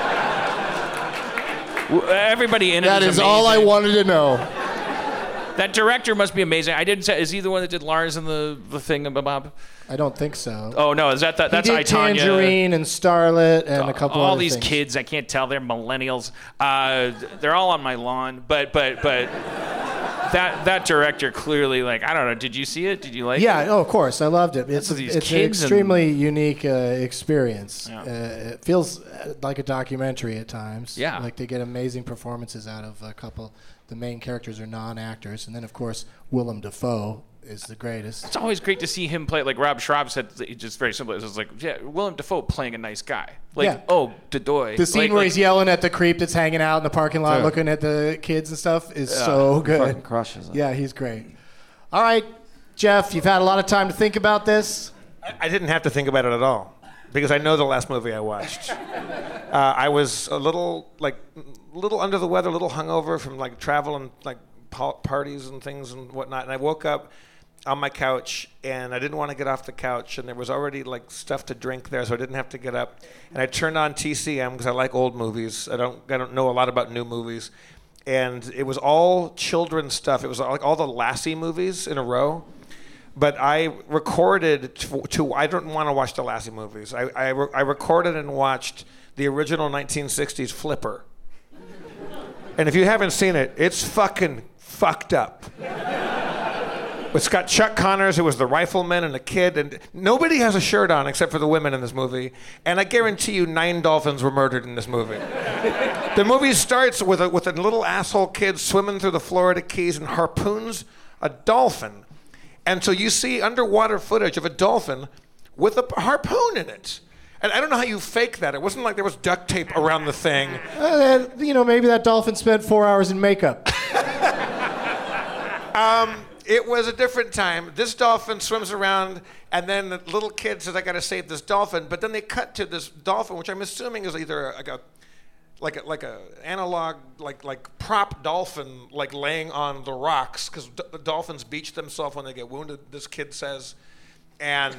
[SPEAKER 12] Everybody in it
[SPEAKER 9] That
[SPEAKER 12] is
[SPEAKER 9] is all I
[SPEAKER 12] amazing.
[SPEAKER 9] wanted to know.
[SPEAKER 12] That director must be amazing. I didn't say, is he the one that did Lars and the, the thing, Bob?
[SPEAKER 9] I don't think so.
[SPEAKER 12] Oh, no, is that, that that's
[SPEAKER 9] he
[SPEAKER 12] I,
[SPEAKER 9] did
[SPEAKER 12] Tonya?
[SPEAKER 9] Tangerine and Starlet and a couple
[SPEAKER 12] all
[SPEAKER 9] other
[SPEAKER 12] these
[SPEAKER 9] things.
[SPEAKER 12] kids, I can't tell, they're millennials. Uh, they're all on my lawn, but but but that that director clearly, like, I don't know, did you see it? Did you like
[SPEAKER 9] Yeah,
[SPEAKER 12] it?
[SPEAKER 9] oh, of course, I loved it. It's,
[SPEAKER 12] That's these
[SPEAKER 9] it's an
[SPEAKER 12] kids and-
[SPEAKER 9] extremely unique uh, experience.
[SPEAKER 12] Yeah.
[SPEAKER 9] Uh, it feels uh, like a documentary at times.
[SPEAKER 12] Yeah.
[SPEAKER 9] Like they get amazing performances out of a couple. The main characters are non-actors, and then of course Willem Dafoe is the greatest.
[SPEAKER 12] It's always great to see him play, like Rob Schraub said, it's just very simple. It's just like, yeah, Willem Dafoe playing a nice guy. Like,
[SPEAKER 9] Yeah.
[SPEAKER 12] oh, Dadoy.
[SPEAKER 9] The scene
[SPEAKER 12] like,
[SPEAKER 9] where
[SPEAKER 12] like,
[SPEAKER 9] he's yelling at the creep that's hanging out in the parking lot,
[SPEAKER 14] Dude.
[SPEAKER 9] looking at the kids and stuff, is
[SPEAKER 14] Yeah.
[SPEAKER 9] so
[SPEAKER 14] He
[SPEAKER 9] good.
[SPEAKER 14] fucking crushes it.
[SPEAKER 9] Yeah, he's great. All right, Jeff, you've had a lot of time to think about this.
[SPEAKER 13] I, I didn't have to think about it at all because I know the last movie I watched. uh, I was a little like, a little under the weather, a little hungover from like travel and like pa- parties and things and whatnot, and I woke up on my couch, and I didn't want to get off the couch, and there was already like stuff to drink there, so I didn't have to get up. And I turned on T C M because I like old movies. I don't, I don't know a lot about new movies, and it was all children's stuff. It was like all the Lassie movies in a row. But I recorded to, to I don't want to watch the Lassie movies. I I, re- I recorded and watched the original nineteen sixties Flipper. And if you haven't seen it, it's fucking fucked up. It's got Chuck Connors, who was the rifleman, and a kid, and nobody has a shirt on except for the women in this movie. And I guarantee you, nine dolphins were murdered in this movie. The movie starts with a with a little asshole kid swimming through the Florida Keys and harpoons a dolphin. And so you see underwater footage of a dolphin with a harpoon in it. And I don't know how you fake that. It wasn't like there was duct tape around the thing.
[SPEAKER 9] Uh, you know, maybe that dolphin spent four hours in makeup.
[SPEAKER 13] Um, it was a different time. This dolphin swims around, and then the little kid says, "I got to save this dolphin." But then they cut to this dolphin, which I'm assuming is either like a, like a, like a analog, like like prop dolphin, like laying on the rocks, because d- dolphins beach themselves when they get wounded. This kid says, and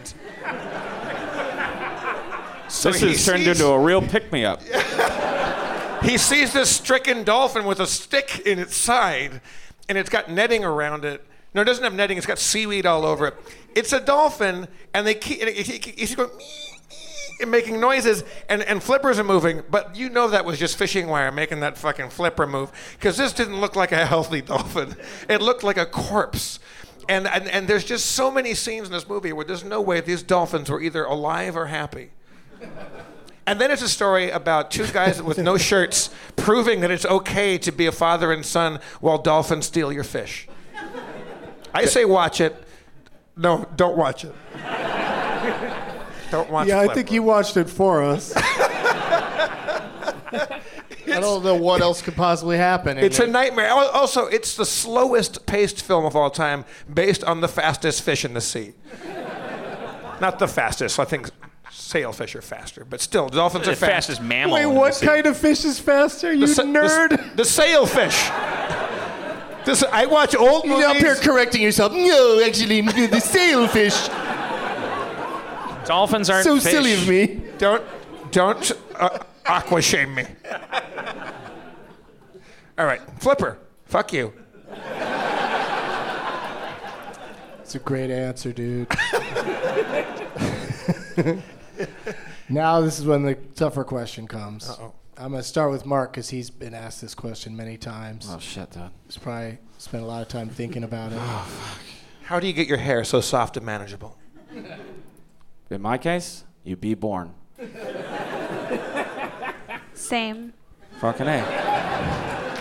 [SPEAKER 13] so
[SPEAKER 14] This
[SPEAKER 13] he
[SPEAKER 14] has turned
[SPEAKER 13] sees-
[SPEAKER 14] into a real pick-me-up.
[SPEAKER 13] He sees this stricken dolphin with a stick in its side, and it's got netting around it. No, it doesn't have netting. It's got seaweed all over it. It's a dolphin, and they keep, and he, he, he's going mee, mee, and making noises, and, and flippers are moving. But you know that was just fishing wire making that fucking flipper move, because this didn't look like a healthy dolphin. It looked like a corpse. And, and and there's just so many scenes in this movie where there's no way these dolphins were either alive or happy. And then it's a story about two guys with no shirts proving that it's okay to be a father and son while dolphins steal your fish. I say watch it. No, don't watch it. Don't watch it.
[SPEAKER 9] Yeah, I think you watched it for us. I don't know what else could possibly happen.
[SPEAKER 13] It's a nightmare. Al- Also, it's the slowest paced film of all time based on the fastest fish in the sea. Not the fastest. I think sailfish are faster, but still, dolphins
[SPEAKER 12] The
[SPEAKER 13] are fast.
[SPEAKER 12] fastest mammal.
[SPEAKER 9] Wait,
[SPEAKER 12] in
[SPEAKER 9] what
[SPEAKER 12] the sea.
[SPEAKER 9] kind of fish is faster, you
[SPEAKER 13] The sa-
[SPEAKER 9] nerd?
[SPEAKER 13] The, the sailfish. This, I watch old movies.
[SPEAKER 9] You're up here correcting yourself. No, actually, the sailfish.
[SPEAKER 12] Dolphins aren't
[SPEAKER 9] So
[SPEAKER 12] fish.
[SPEAKER 9] silly of me.
[SPEAKER 13] Don't, don't uh, aqua shame me. All right, Flipper. Fuck you.
[SPEAKER 9] It's a great answer, dude. Now this is when the tougher question comes.
[SPEAKER 13] Uh-oh.
[SPEAKER 9] I'm going to start with Mark because he's been asked this question many times.
[SPEAKER 14] Oh, shit, dude.
[SPEAKER 9] He's probably spent a lot of time thinking about it.
[SPEAKER 14] Oh, fuck.
[SPEAKER 13] How do you get your hair so soft and manageable?
[SPEAKER 14] In my case, you be born.
[SPEAKER 11] Same.
[SPEAKER 14] Fucking A.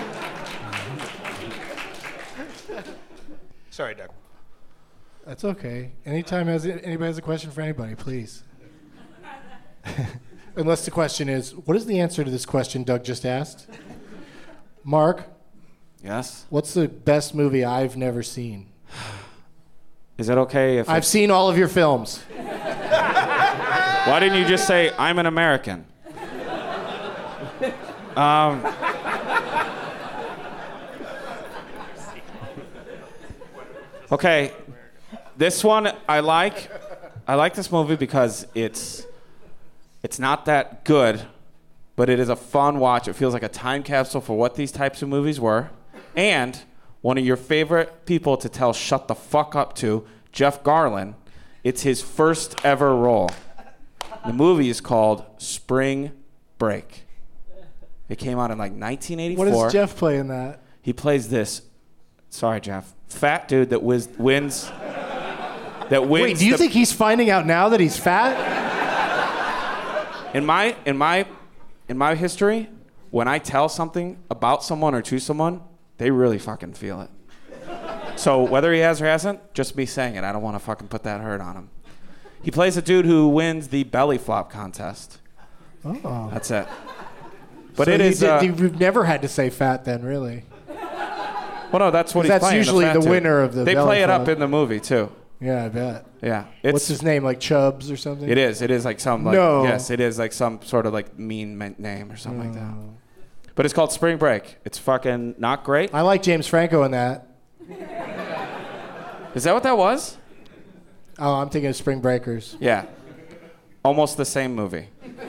[SPEAKER 13] Sorry, Doug.
[SPEAKER 9] That's okay. Anytime has anybody has a question for anybody, please. Unless the question is, what is the answer to this question Doug just asked? Mark?
[SPEAKER 14] Yes?
[SPEAKER 9] What's the best movie I've never seen?
[SPEAKER 14] Is it okay if...
[SPEAKER 9] I've seen all of your films.
[SPEAKER 14] Why didn't you just say, I'm an American? Um... Okay, this one I like. I like this movie because it's it's not that good, but it is a fun watch. It feels like a time capsule for what these types of movies were. And one of your favorite people to tell shut the fuck up to, Jeff Garlin, it's his first ever role. The movie is called Spring Break. It came out in like nineteen eighty-four.
[SPEAKER 9] What does Jeff play in that?
[SPEAKER 14] He plays this, sorry Jeff, fat dude that whiz, wins. That wins.
[SPEAKER 9] Wait, do you
[SPEAKER 14] the,
[SPEAKER 9] think he's finding out now that he's fat?
[SPEAKER 14] In my in my in my history, when I tell something about someone or to someone, they really fucking feel it. So whether he has or hasn't, just me saying it. I don't want to fucking put that hurt on him. He plays a dude who wins the belly flop contest.
[SPEAKER 9] Oh.
[SPEAKER 14] That's it. But
[SPEAKER 9] so
[SPEAKER 14] it
[SPEAKER 9] you
[SPEAKER 14] is.
[SPEAKER 9] Did,
[SPEAKER 14] Uh,
[SPEAKER 9] you've never had to say fat then, really.
[SPEAKER 14] Well, no, that's what he's
[SPEAKER 9] that's
[SPEAKER 14] playing.
[SPEAKER 9] usually
[SPEAKER 14] the,
[SPEAKER 9] the
[SPEAKER 14] fat
[SPEAKER 9] winner
[SPEAKER 14] dude.
[SPEAKER 9] of the
[SPEAKER 14] They
[SPEAKER 9] belly
[SPEAKER 14] play it
[SPEAKER 9] flop.
[SPEAKER 14] up in the movie too.
[SPEAKER 9] Yeah, I bet.
[SPEAKER 14] Yeah. It's,
[SPEAKER 9] What's his name? Like Chubbs or something?
[SPEAKER 14] It is. It is like some like
[SPEAKER 9] No.
[SPEAKER 14] yes, it is like some sort of like mean men- name or something like that. But it's called Spring Break. It's fucking not great.
[SPEAKER 9] I like James Franco in that.
[SPEAKER 14] Is that what that was?
[SPEAKER 9] Oh, I'm thinking of Spring Breakers.
[SPEAKER 14] Yeah. Almost the same movie.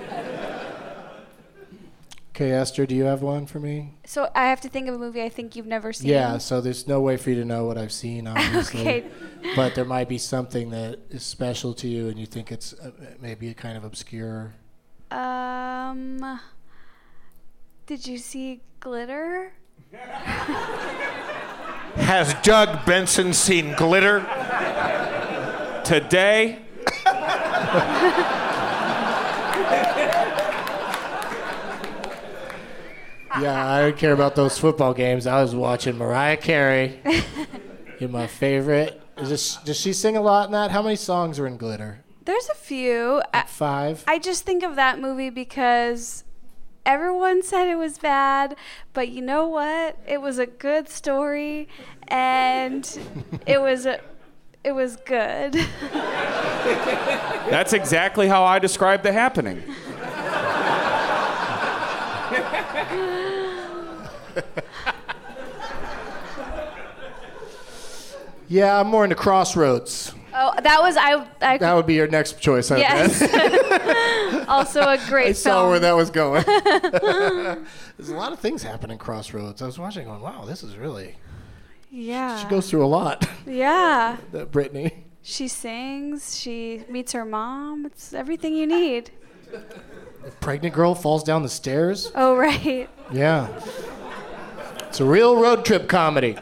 [SPEAKER 9] Okay, Esther, do you have one for me?
[SPEAKER 11] So I have to think of a movie I think you've never seen.
[SPEAKER 9] Yeah, so there's no way for you to know what I've seen, obviously.
[SPEAKER 11] Okay.
[SPEAKER 9] But there might be something that is special to you and you think it's uh, maybe kind of obscure.
[SPEAKER 11] Um, did you see Glitter?
[SPEAKER 13] Has Doug Benson seen Glitter?
[SPEAKER 14] Today.
[SPEAKER 9] Yeah, I don't care about those football games. I was watching Mariah Carey. You're my favorite. Is this, does she sing a lot in that? How many songs are in Glitter?
[SPEAKER 11] There's a few.
[SPEAKER 9] Like
[SPEAKER 11] I,
[SPEAKER 9] five?
[SPEAKER 11] I just think of that movie because everyone said it was bad, but you know what? It was a good story, and it was a, it was good.
[SPEAKER 14] That's exactly how I describe The Happening.
[SPEAKER 9] Yeah, I'm more into Crossroads.
[SPEAKER 11] Oh, that was I. I
[SPEAKER 9] That would be your next choice, I
[SPEAKER 11] yes.
[SPEAKER 9] bet.
[SPEAKER 11] Also a great
[SPEAKER 9] I
[SPEAKER 11] film.
[SPEAKER 9] saw where that was going. There's a lot of things happening in Crossroads. I was watching going, wow, this is really...
[SPEAKER 11] Yeah.
[SPEAKER 9] She goes through a lot.
[SPEAKER 11] Yeah.
[SPEAKER 9] That Brittany.
[SPEAKER 11] She sings. She meets her mom. It's everything you need.
[SPEAKER 9] A pregnant girl falls down the stairs.
[SPEAKER 11] Oh, right.
[SPEAKER 9] Yeah. It's a real road trip comedy.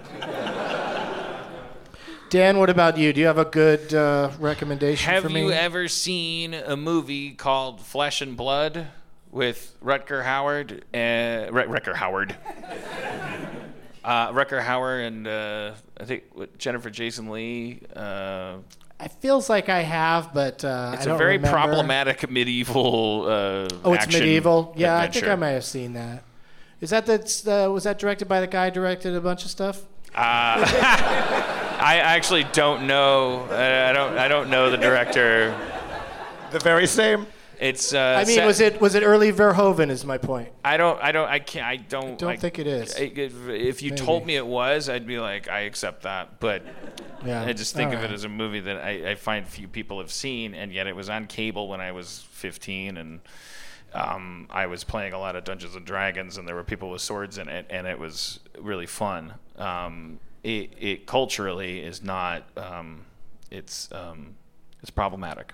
[SPEAKER 9] Dan, what about you? Do you have a good uh, recommendation
[SPEAKER 12] Have
[SPEAKER 9] for me?
[SPEAKER 12] you ever seen a movie called Flesh and Blood with Rutger Howard? Uh, Rut- Rutger Howard. uh, Rutger Hauer and uh, I think what, Jennifer Jason Leigh. Uh,
[SPEAKER 9] It feels like I have, but uh,
[SPEAKER 12] it's
[SPEAKER 9] I don't
[SPEAKER 12] a very
[SPEAKER 9] remember.
[SPEAKER 12] problematic medieval uh,
[SPEAKER 9] Oh, it's
[SPEAKER 12] action
[SPEAKER 9] medieval? Yeah, I
[SPEAKER 12] adventure.
[SPEAKER 9] think I might have seen that. Is that that's, uh, was that directed by the guy who directed a bunch of stuff?
[SPEAKER 12] Uh, I actually don't know. I I don't. I don't know the director.
[SPEAKER 13] The very same.
[SPEAKER 12] It's. Uh,
[SPEAKER 9] I mean,
[SPEAKER 12] set-
[SPEAKER 9] was it was it early Verhoeven? Is my point.
[SPEAKER 12] I don't. I don't. I can't. I don't.
[SPEAKER 9] I don't think it is.
[SPEAKER 12] I- If, if you
[SPEAKER 9] Maybe.
[SPEAKER 12] told me it was, I'd be like, I accept that. But
[SPEAKER 9] Yeah.
[SPEAKER 12] I just think
[SPEAKER 9] All
[SPEAKER 12] of
[SPEAKER 9] right.
[SPEAKER 12] it as a movie that I, I find few people have seen, and yet it was on cable when I was fifteen, and um, I was playing a lot of Dungeons and Dragons, and there were people with swords in it, and it was really fun. Um, it, it culturally is not um, it's um, it's problematic.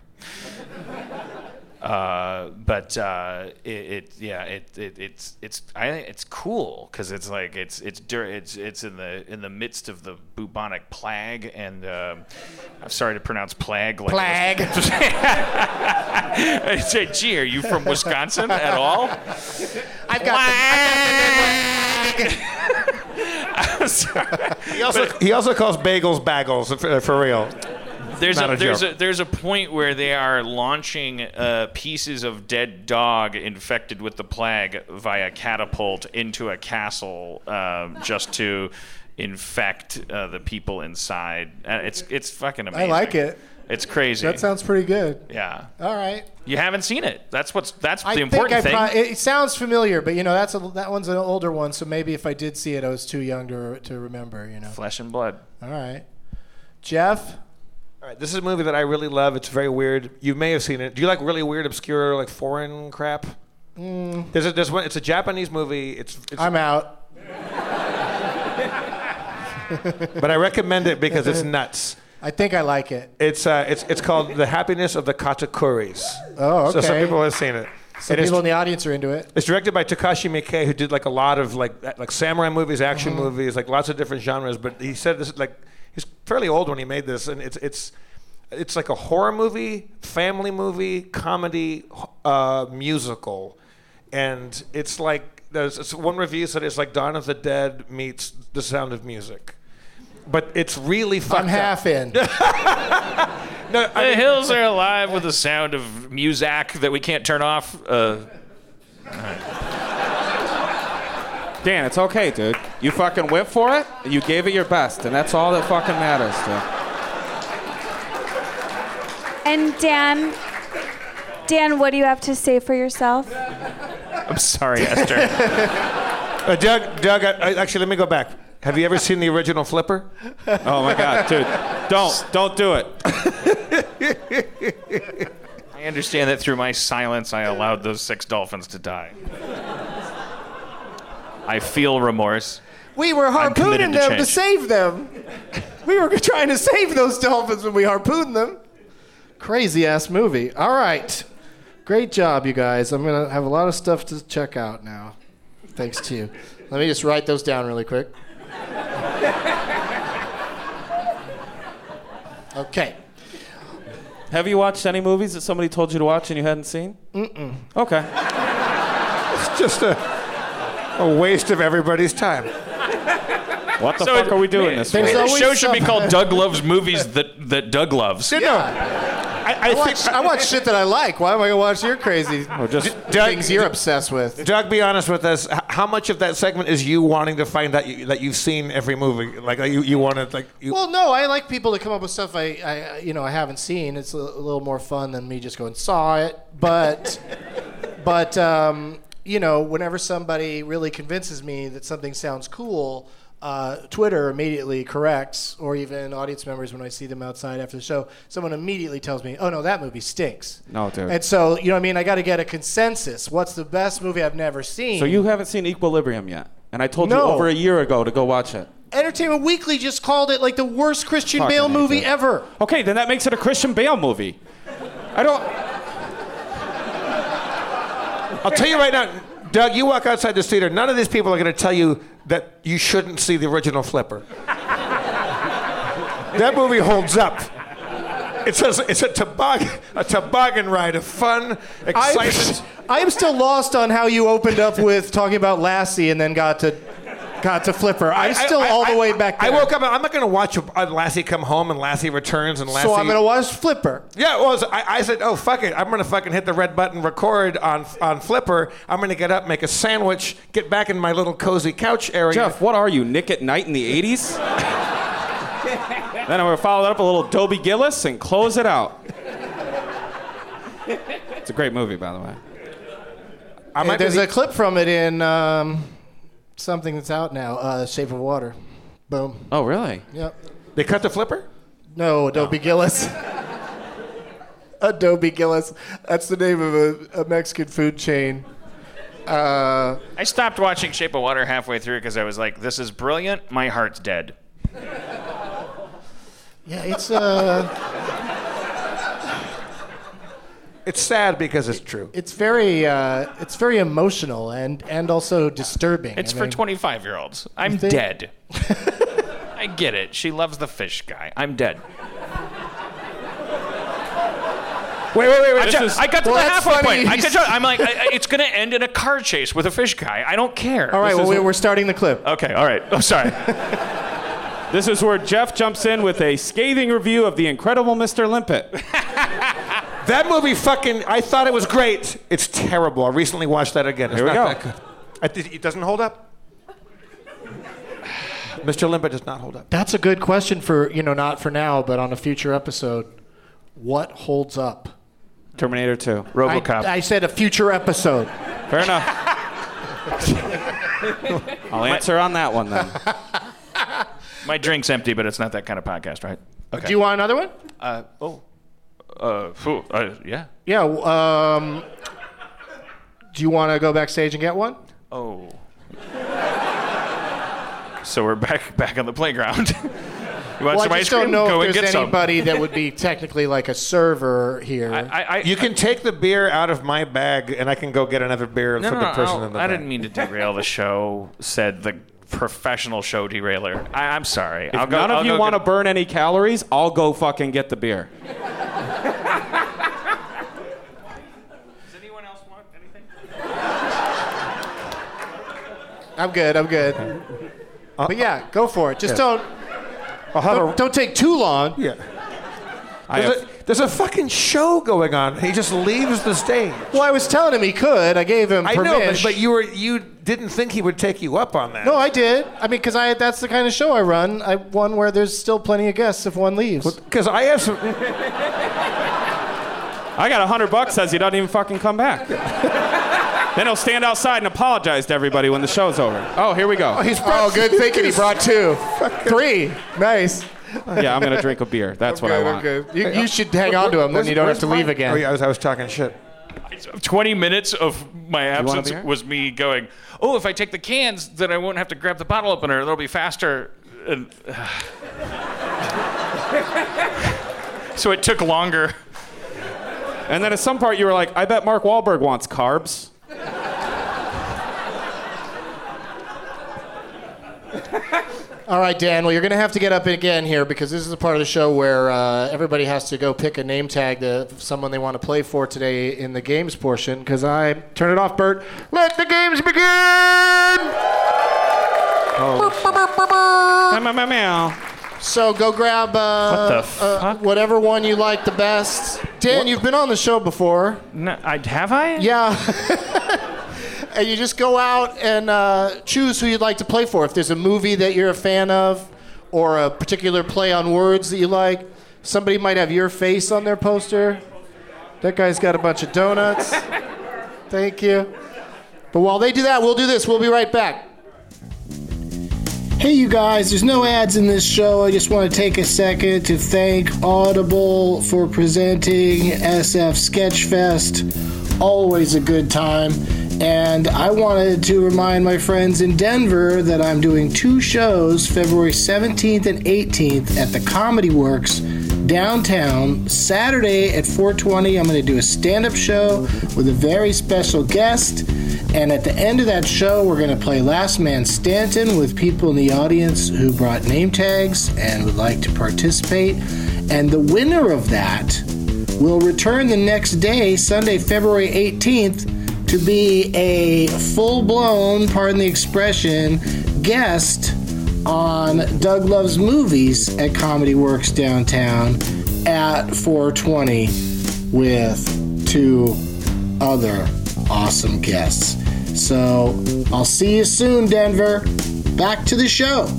[SPEAKER 12] Uh, but uh, it, it, yeah, it, it, it's, it's, I think it's cool because it's like it's, it's, dur- it's, it's in the in the midst of the bubonic plague, and uh, I'm sorry to pronounce plague. Like
[SPEAKER 9] Plague.
[SPEAKER 12] I say, gee, are you from Wisconsin at all?
[SPEAKER 9] I've got the,
[SPEAKER 12] I'm sorry.
[SPEAKER 13] He also, he also calls bagels bagels, for, for real.
[SPEAKER 12] There's
[SPEAKER 13] Not
[SPEAKER 12] a,
[SPEAKER 13] a
[SPEAKER 12] there's
[SPEAKER 13] joke.
[SPEAKER 12] a there's a point where they are launching uh, pieces of dead dog infected with the plague via catapult into a castle um, just to infect uh, the people inside. Uh, it's it's fucking amazing.
[SPEAKER 9] I like it.
[SPEAKER 12] It's crazy.
[SPEAKER 9] That sounds pretty good.
[SPEAKER 12] Yeah.
[SPEAKER 9] All right.
[SPEAKER 12] You haven't seen it. That's what's that's
[SPEAKER 9] I
[SPEAKER 12] the important
[SPEAKER 9] think I
[SPEAKER 12] thing.
[SPEAKER 9] pro- it sounds familiar, but you know that's a, that one's an older one, so maybe if I did see it, I was too young to to remember. You know.
[SPEAKER 12] Flesh and blood.
[SPEAKER 9] All right. Jeff.
[SPEAKER 13] All right, this is a movie that I really love. It's very weird. You may have seen it. Do you like really weird, obscure, like foreign crap?
[SPEAKER 9] Mm.
[SPEAKER 13] There's a, there's one. It's a Japanese movie. It's. it's
[SPEAKER 9] I'm out.
[SPEAKER 13] But I recommend it because it's nuts.
[SPEAKER 9] I think I like it.
[SPEAKER 13] It's uh, it's it's called The Happiness of the Katakuris.
[SPEAKER 9] Oh, okay.
[SPEAKER 13] So some people have seen it.
[SPEAKER 9] Some
[SPEAKER 13] And it's-
[SPEAKER 9] people in the audience are into it.
[SPEAKER 13] It's directed by Takashi Miike, who did like a lot of like like samurai movies, action
[SPEAKER 9] Mhm.
[SPEAKER 13] movies, like lots of different genres. But he said this like he's fairly old when he made this, and it's it's it's like a horror movie, family movie, comedy, uh, musical, and it's like there's it's one review said it's like Dawn of the Dead meets The Sound of Music, but it's really fucked
[SPEAKER 9] I'm half
[SPEAKER 13] up.
[SPEAKER 9] in.
[SPEAKER 13] No, I
[SPEAKER 12] the
[SPEAKER 13] mean-
[SPEAKER 12] hills are alive with the sound of music that we can't turn off. Uh,
[SPEAKER 14] Dan, it's okay, dude. You fucking went for it, and you gave it your best, and that's all that fucking matters, dude.
[SPEAKER 11] And Dan, Dan, what do you have to say for yourself?
[SPEAKER 12] I'm sorry, Esther.
[SPEAKER 13] Uh, Doug, Doug, I, I- actually, let me go back. Have you ever seen the original Flipper?
[SPEAKER 14] Oh my God, dude! Don't, don't do it.
[SPEAKER 12] I understand that through my silence, I allowed those six dolphins to die. I feel remorse.
[SPEAKER 9] We were
[SPEAKER 12] I'm committed
[SPEAKER 9] harpooning
[SPEAKER 12] to
[SPEAKER 9] them to
[SPEAKER 12] change.
[SPEAKER 9] save them. We were trying to save those dolphins when we harpooned them. Crazy ass movie. All right. Great job, you guys. I'm going to have a lot of stuff to check out now. Thanks to you. Let me just write those down really quick. Okay.
[SPEAKER 14] Have you watched any movies that somebody told you to watch and you hadn't seen?
[SPEAKER 9] Mm-mm.
[SPEAKER 14] Okay.
[SPEAKER 13] It's just a, a waste of everybody's time.
[SPEAKER 14] What the
[SPEAKER 12] So
[SPEAKER 14] fuck
[SPEAKER 12] it-
[SPEAKER 14] are we doing this for?
[SPEAKER 12] This show should be called Doug Loves Movies That, that Doug Loves.
[SPEAKER 9] I, I, watch, I watch shit that I like. Why am I going to watch your crazy
[SPEAKER 13] just
[SPEAKER 9] things you're obsessed with?
[SPEAKER 13] Doug, be honest with us. H- How much of that segment is you wanting to find out you, that you've seen every movie? Like you, you want to like. You,
[SPEAKER 9] Well, no, I like people to come up with stuff I, I you know, I haven't seen. It's a, a little more fun than me just going saw it. But, but um, you know, whenever somebody really convinces me that something sounds cool, uh, Twitter immediately corrects, or even audience members when I see them outside after the show, someone immediately tells me, "Oh no, that movie stinks."
[SPEAKER 14] No, dude.
[SPEAKER 9] And so, you know what I mean? I got to get a consensus. What's the best movie I've never seen?
[SPEAKER 14] So you haven't seen Equilibrium yet, and I told you
[SPEAKER 9] No.
[SPEAKER 14] over a year ago to go watch it.
[SPEAKER 9] Entertainment Weekly just called it like the worst Christian
[SPEAKER 14] Fucking
[SPEAKER 9] Bale
[SPEAKER 14] hate
[SPEAKER 9] movie
[SPEAKER 14] that.
[SPEAKER 9] ever.
[SPEAKER 14] Okay, then that makes it a Christian Bale movie. I don't.
[SPEAKER 13] I'll tell you right now, Doug. You walk outside this theater. None of these people are going to tell you that you shouldn't see the original Flipper. That movie holds up. It's a, it's a toboggan, a toboggan ride of fun, excitement.
[SPEAKER 9] I am still lost on how you opened up with talking about Lassie and then got to got to Flipper. I'm still
[SPEAKER 13] I-
[SPEAKER 9] all
[SPEAKER 13] I-
[SPEAKER 9] the way back
[SPEAKER 13] I
[SPEAKER 9] there.
[SPEAKER 13] woke up. I'm not going to watch a, a Lassie come home and Lassie returns and Lassie.
[SPEAKER 9] So I'm going to watch Flipper.
[SPEAKER 13] Yeah, well, so I, I said, oh, fuck it. I'm going to fucking hit the red button, record on on Flipper. I'm going to get up, make a sandwich, get back in my little cozy couch area.
[SPEAKER 14] Jeff, what are you, Nick at Night in the eighties? Then I'm going to follow that up with a little Dobie Gillis and close it out. It's a great movie, by the way.
[SPEAKER 13] I
[SPEAKER 9] Hey,
[SPEAKER 13] might
[SPEAKER 9] there's
[SPEAKER 13] be-
[SPEAKER 9] a clip from it in um, something that's out now, uh, Shape of Water. Boom.
[SPEAKER 14] Oh, really?
[SPEAKER 9] Yep.
[SPEAKER 13] They cut the Flipper?
[SPEAKER 9] No, Adobe Gillis. Adobe Gillis. That's the name of a, a Mexican food chain. Uh,
[SPEAKER 12] I stopped watching Shape of Water halfway through because I was like, this is brilliant. My heart's dead.
[SPEAKER 9] yeah, it's uh,
[SPEAKER 13] It's sad because it's true.
[SPEAKER 9] It's very, uh, it's very emotional and and also disturbing.
[SPEAKER 12] It's
[SPEAKER 9] I
[SPEAKER 12] for
[SPEAKER 9] mean,
[SPEAKER 12] twenty-five-year-olds. I'm
[SPEAKER 9] think-
[SPEAKER 12] dead. I get it. She loves the fish guy. I'm dead.
[SPEAKER 13] Wait, wait, wait, wait.
[SPEAKER 12] I, ju-
[SPEAKER 13] This is-
[SPEAKER 12] I got to
[SPEAKER 9] well,
[SPEAKER 12] the
[SPEAKER 9] that's
[SPEAKER 12] halfway
[SPEAKER 9] funny.
[SPEAKER 12] point. I could ju- I'm like, I, I- it's going to end in a car chase with a fish guy. I don't care.
[SPEAKER 9] All right,
[SPEAKER 14] This
[SPEAKER 9] well,
[SPEAKER 14] is-
[SPEAKER 9] we- we're starting the clip.
[SPEAKER 12] Okay, all right. Oh, sorry.
[SPEAKER 14] This is where Jeff jumps in with a scathing review of The Incredible Mister Limpet.
[SPEAKER 13] That movie fucking, I thought it was great. It's terrible. I recently watched that again. It's
[SPEAKER 14] Here we
[SPEAKER 13] not
[SPEAKER 14] go.
[SPEAKER 13] that good. I th- it doesn't hold up. Mister Limpet does not hold up.
[SPEAKER 9] That's a good question for, you know, not for now, but on a future episode. What holds up?
[SPEAKER 14] Terminator two.
[SPEAKER 12] RoboCop.
[SPEAKER 9] I, I said a future episode.
[SPEAKER 14] Fair enough. I'll answer on that one then.
[SPEAKER 12] My drink's empty, but it's not that kind of podcast, right? Okay.
[SPEAKER 9] Do you want another one?
[SPEAKER 12] Uh, oh. Uh, phew, uh, yeah.
[SPEAKER 9] Yeah. Um, do you want to go backstage and get one?
[SPEAKER 12] Oh. So we're back back on the playground. You want
[SPEAKER 9] Well,
[SPEAKER 12] some
[SPEAKER 9] I
[SPEAKER 12] ice
[SPEAKER 9] just
[SPEAKER 12] cream?
[SPEAKER 9] don't know
[SPEAKER 12] Go
[SPEAKER 9] if
[SPEAKER 12] and
[SPEAKER 9] there's
[SPEAKER 12] get some.
[SPEAKER 9] anybody that would be technically like a server here.
[SPEAKER 12] I, I,
[SPEAKER 13] You can take the beer out of my bag, and I can go get another beer
[SPEAKER 12] no,
[SPEAKER 13] for
[SPEAKER 12] no,
[SPEAKER 13] the
[SPEAKER 12] no,
[SPEAKER 13] person
[SPEAKER 12] I'll-
[SPEAKER 13] in the
[SPEAKER 12] I
[SPEAKER 13] bag.
[SPEAKER 12] didn't mean to derail the show, said the professional show derailer. I, I'm sorry.
[SPEAKER 14] If
[SPEAKER 12] I'll go,
[SPEAKER 14] none
[SPEAKER 12] I'll
[SPEAKER 14] of you
[SPEAKER 12] go
[SPEAKER 14] want to
[SPEAKER 12] get-
[SPEAKER 14] burn any calories, I'll go fucking get the beer.
[SPEAKER 12] Does anyone else want anything?
[SPEAKER 9] I'm good. I'm good. But yeah, go for it. Just
[SPEAKER 13] Yeah.
[SPEAKER 9] don't,
[SPEAKER 13] I'll have
[SPEAKER 9] don't
[SPEAKER 13] a,
[SPEAKER 9] don't take too long.
[SPEAKER 13] yeah.
[SPEAKER 14] I
[SPEAKER 13] There's,
[SPEAKER 14] have,
[SPEAKER 13] a, there's a fucking show going on. He just leaves the stage.
[SPEAKER 9] Well, I was telling him he could. I gave him
[SPEAKER 13] I
[SPEAKER 9] permission.
[SPEAKER 13] know, but, but you were you didn't think he would take you up on that.
[SPEAKER 9] No, I did. I mean, because I that's the kind of show I run. I one where there's still plenty of guests if one leaves.
[SPEAKER 13] Because I have some.
[SPEAKER 14] I got a hundred bucks says he doesn't even fucking come back. Then he'll stand outside and apologize to everybody when the show's over. Oh, here we go.
[SPEAKER 9] He's oh, good thinking. He brought two, three. Nice.
[SPEAKER 14] Yeah, I'm gonna drink a beer. That's what I want.
[SPEAKER 9] Okay. You, you should hang on to him, then you don't have to leave
[SPEAKER 13] Oh,
[SPEAKER 9] again.
[SPEAKER 13] yeah, I was, I was talking shit.
[SPEAKER 12] twenty minutes of my
[SPEAKER 14] want a
[SPEAKER 12] absence
[SPEAKER 14] beer?
[SPEAKER 12] was me going, oh, if I take the cans, then I won't have to grab the bottle opener. It'll be faster. And, so it took longer.
[SPEAKER 14] And then at some part you were like, I bet Mark Wahlberg wants carbs.
[SPEAKER 9] All right, Dan. Well, you're going to have to get up again here because this is a part of the show where uh, everybody has to go pick a name tag to someone they want to play for today in the games portion. Because I turn it off, Bert. Let the games begin.
[SPEAKER 14] Meow, meow, meow, meow.
[SPEAKER 9] So go grab uh,
[SPEAKER 12] What the
[SPEAKER 9] uh,
[SPEAKER 12] fuck?
[SPEAKER 9] whatever one you like the best. Dan, you've been on the show before.
[SPEAKER 12] No, I, have I?
[SPEAKER 9] Yeah. And you just go out and uh, choose who you'd like to play for. If there's a movie that you're a fan of or a particular play on words that you like, somebody might have your face on their poster. That guy's got a bunch of donuts. Thank you. But while they do that, we'll do this. We'll be right back. Hey, you guys, there's no ads in this show. I just want to take a second to thank Audible for presenting S F Sketchfest. Always a good time. And I wanted to remind my friends in Denver that I'm doing two shows, February seventeenth and eighteenth at the Comedy Works downtown. Saturday at four twenty, I'm going to do a stand-up show with a very special guest. And at the end of that show, we're going to play Last Man Stanton with people in the audience who brought name tags and would like to participate. And the winner of that will return the next day, Sunday, February eighteenth, to be a full-blown, pardon the expression, guest on Doug Loves Movies at Comedy Works downtown at four twenty with two other awesome guests. So I'll see you soon, Denver. Back to the show.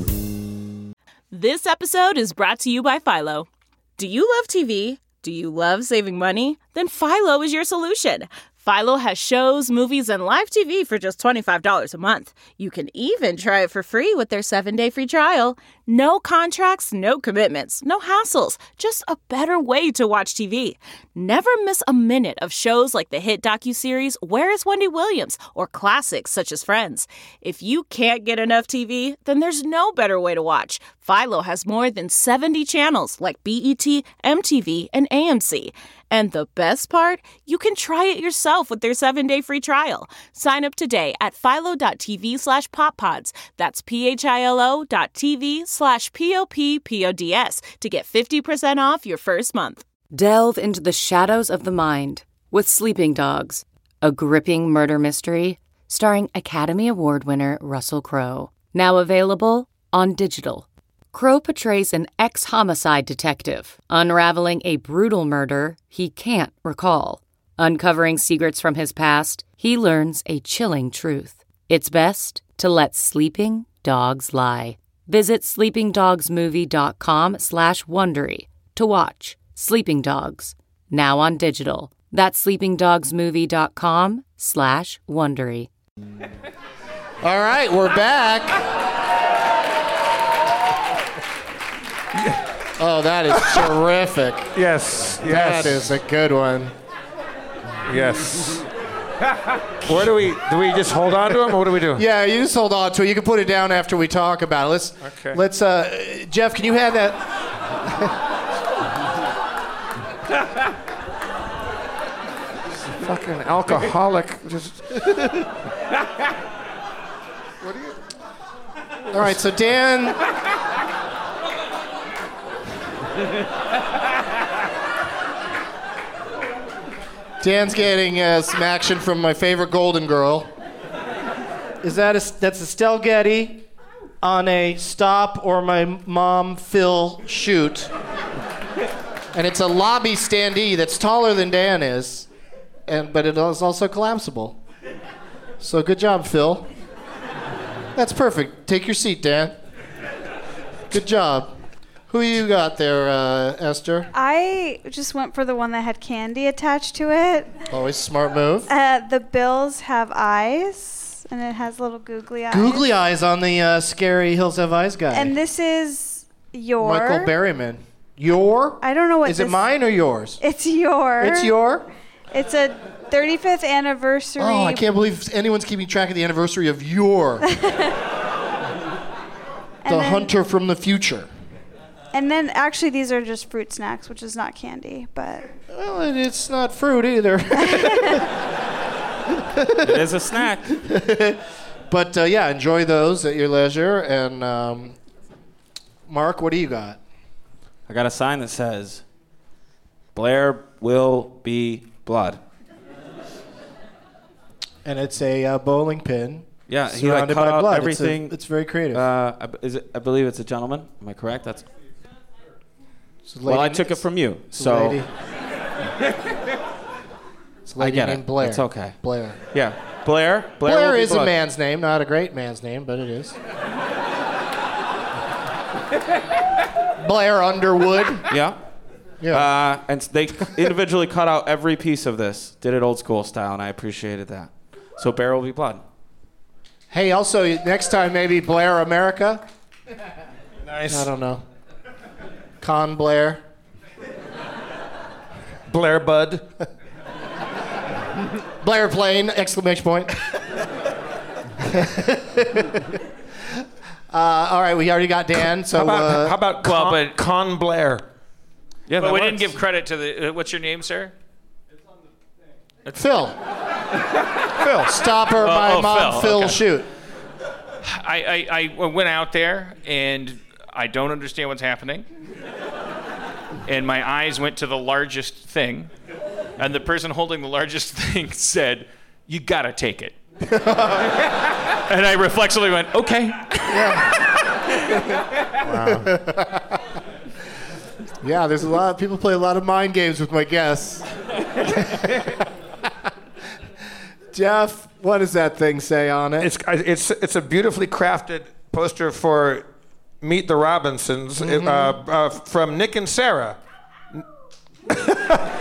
[SPEAKER 1] This episode is brought to you by Philo. Do you love T V? Do you love saving money? Then Philo is your solution. Philo has shows, movies, and live T V for just twenty-five dollars a month. You can even try it for free with their seven-day free trial. No contracts, no commitments, no hassles, just a better way to watch T V. Never miss a minute of shows like the hit docuseries Where is Wendy Williams or classics such as Friends. If you can't get enough T V, then there's no better way to watch. Philo has more than seventy channels like B E T, M T V, and A M C. And the best part? You can try it yourself with their seven-day free trial. Sign up today at philo.tv slash poppods. That's P-H-I-L-O dot TV slash P-O-P-P-O-D-S to get fifty percent off your first month.
[SPEAKER 15] Delve into the shadows of the mind with Sleeping Dogs, a gripping murder mystery starring Academy Award winner Russell Crowe. Now available on digital. Crowe portrays an ex-homicide detective, unraveling a brutal murder he can't recall. Uncovering secrets from his past, he learns a chilling truth. It's best to let sleeping dogs lie. Visit sleepingdogsmovie.com slash Wondery to watch Sleeping Dogs, now on digital. That's sleepingdogsmovie.com slash Wondery.
[SPEAKER 9] All right, we're back. Oh, that is terrific.
[SPEAKER 13] Yes, yes.
[SPEAKER 9] That is a good one.
[SPEAKER 13] Yes. Where do we do we just hold on to him, or what do we do?
[SPEAKER 9] Yeah, you just hold on to it. You can put it down after we talk about it. Let's
[SPEAKER 13] Okay.
[SPEAKER 9] let's uh Jeff, can you have that?
[SPEAKER 13] Fucking alcoholic. Just.
[SPEAKER 9] All right, so Dan Dan's getting uh, some action from my favorite Golden Girl. Is that a, that's Estelle Getty on a stop or my mom Phil shoot. And it's a lobby standee that's taller than Dan is, and but it is also collapsible. So good job, Phil. That's perfect. Take your seat, Dan. Good job. Who you got there, uh, Esther?
[SPEAKER 11] I just went for the one that had candy attached to it.
[SPEAKER 9] Always a smart move.
[SPEAKER 11] Uh, the Bills have eyes, and it has little googly eyes.
[SPEAKER 9] Googly eyes on the uh, scary Hills Have Eyes guy.
[SPEAKER 11] And this is your...
[SPEAKER 9] Michael Berryman. Your?
[SPEAKER 11] I don't know what
[SPEAKER 9] Is
[SPEAKER 11] this...
[SPEAKER 9] it mine or yours?
[SPEAKER 11] It's your.
[SPEAKER 9] It's your?
[SPEAKER 11] It's a thirty-fifth anniversary.
[SPEAKER 9] Oh, I can't believe anyone's keeping track of the anniversary of your. the
[SPEAKER 11] then,
[SPEAKER 9] hunter from the future.
[SPEAKER 11] And then, actually, these are just fruit snacks, which is not candy, but...
[SPEAKER 9] Well, it, it's not fruit either.
[SPEAKER 14] It is a snack.
[SPEAKER 9] But, uh, yeah, enjoy those at your leisure. And, um, Mark, what do you got?
[SPEAKER 14] I got a sign that says, Blair will be blood.
[SPEAKER 9] And it's a uh, bowling pin.
[SPEAKER 14] Yeah, he like
[SPEAKER 9] surrounded
[SPEAKER 14] cut
[SPEAKER 9] by
[SPEAKER 14] out
[SPEAKER 9] blood.
[SPEAKER 14] everything.
[SPEAKER 9] It's, a, it's very creative.
[SPEAKER 14] Uh, I, is it, I believe it's a gentleman. Am I correct? That's.
[SPEAKER 9] It's a
[SPEAKER 14] Well, I
[SPEAKER 9] lady-
[SPEAKER 14] took it from you,
[SPEAKER 9] it's a
[SPEAKER 14] so.
[SPEAKER 9] lady. It's a
[SPEAKER 14] I
[SPEAKER 9] lady
[SPEAKER 14] get
[SPEAKER 9] named
[SPEAKER 14] it.
[SPEAKER 9] Blair.
[SPEAKER 14] It's okay.
[SPEAKER 9] Blair.
[SPEAKER 14] Yeah, Blair. Blair,
[SPEAKER 9] Blair
[SPEAKER 14] will be
[SPEAKER 9] is a
[SPEAKER 14] blood.
[SPEAKER 9] man's name, not a great man's name, but it is. Blair Underwood.
[SPEAKER 14] Yeah.
[SPEAKER 9] Yeah.
[SPEAKER 14] Uh, and they individually cut out every piece of this. Did it old school style, and I appreciated that. So Blair will be blood.
[SPEAKER 9] Hey, also, next time maybe Blair America.
[SPEAKER 13] Nice.
[SPEAKER 9] I don't know. Con Blair.
[SPEAKER 13] Blair Bud.
[SPEAKER 9] Blair Plane, exclamation point. uh, all right, we already got Dan, so...
[SPEAKER 13] How about,
[SPEAKER 9] uh,
[SPEAKER 13] how about
[SPEAKER 12] well,
[SPEAKER 13] Con,
[SPEAKER 12] but-
[SPEAKER 13] Con Blair?
[SPEAKER 14] Yeah,
[SPEAKER 12] but
[SPEAKER 14] that
[SPEAKER 12] we
[SPEAKER 14] works.
[SPEAKER 12] didn't give credit to the. Uh, what's your name, sir?
[SPEAKER 9] Phil. Phil. Stopper, my
[SPEAKER 12] oh,
[SPEAKER 9] mom,
[SPEAKER 12] Phil,
[SPEAKER 9] Phil,
[SPEAKER 12] okay.
[SPEAKER 9] shoot.
[SPEAKER 12] I, I, I went out there and I don't understand what's happening. And my eyes went to the largest thing, and the person holding the largest thing said, "You gotta take it." And I reflexively went, "Okay."
[SPEAKER 9] Wow. Yeah, there's a lot. People play a lot of mind games with my guests. Jeff, what does that thing say on it?
[SPEAKER 13] It's it's it's a beautifully crafted poster for Meet the Robinsons
[SPEAKER 9] Mm-hmm.
[SPEAKER 13] uh, uh, from Nick and Sarah.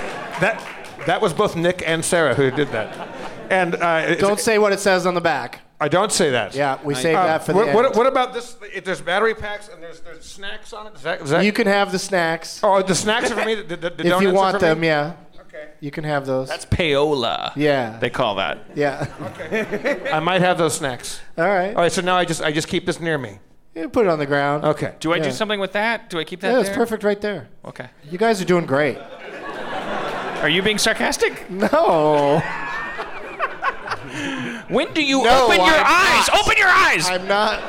[SPEAKER 13] that that was both Nick and Sarah who did that. And uh,
[SPEAKER 9] don't say what it says on the back.
[SPEAKER 13] I don't say that.
[SPEAKER 9] Yeah, we saved
[SPEAKER 13] Uh,
[SPEAKER 9] that for
[SPEAKER 13] what,
[SPEAKER 9] the
[SPEAKER 13] what,
[SPEAKER 9] end.
[SPEAKER 13] what about this? If there's battery packs and there's there's snacks on it. Is that, is that
[SPEAKER 9] You can have the snacks.
[SPEAKER 13] Oh, the snacks are for me. The, the, the
[SPEAKER 9] if
[SPEAKER 13] donuts
[SPEAKER 9] you
[SPEAKER 13] are
[SPEAKER 9] want
[SPEAKER 13] for me?
[SPEAKER 9] them, yeah. Okay. You can have those.
[SPEAKER 12] That's payola.
[SPEAKER 9] Yeah.
[SPEAKER 12] They call that.
[SPEAKER 9] Yeah.
[SPEAKER 13] I might have those snacks.
[SPEAKER 9] All right.
[SPEAKER 13] All right. So now I just I just keep this near me.
[SPEAKER 9] You put it on the ground.
[SPEAKER 13] Okay.
[SPEAKER 12] Do I
[SPEAKER 9] Yeah.
[SPEAKER 12] do something with that? Do I keep that
[SPEAKER 9] Yeah,
[SPEAKER 12] there?
[SPEAKER 9] it's perfect right there.
[SPEAKER 12] Okay.
[SPEAKER 9] You guys are doing great.
[SPEAKER 12] Are you being sarcastic?
[SPEAKER 9] No.
[SPEAKER 12] When do you
[SPEAKER 9] No,
[SPEAKER 12] open your
[SPEAKER 9] I'm
[SPEAKER 12] eyes?
[SPEAKER 9] not.
[SPEAKER 12] Open your eyes!
[SPEAKER 9] I'm not.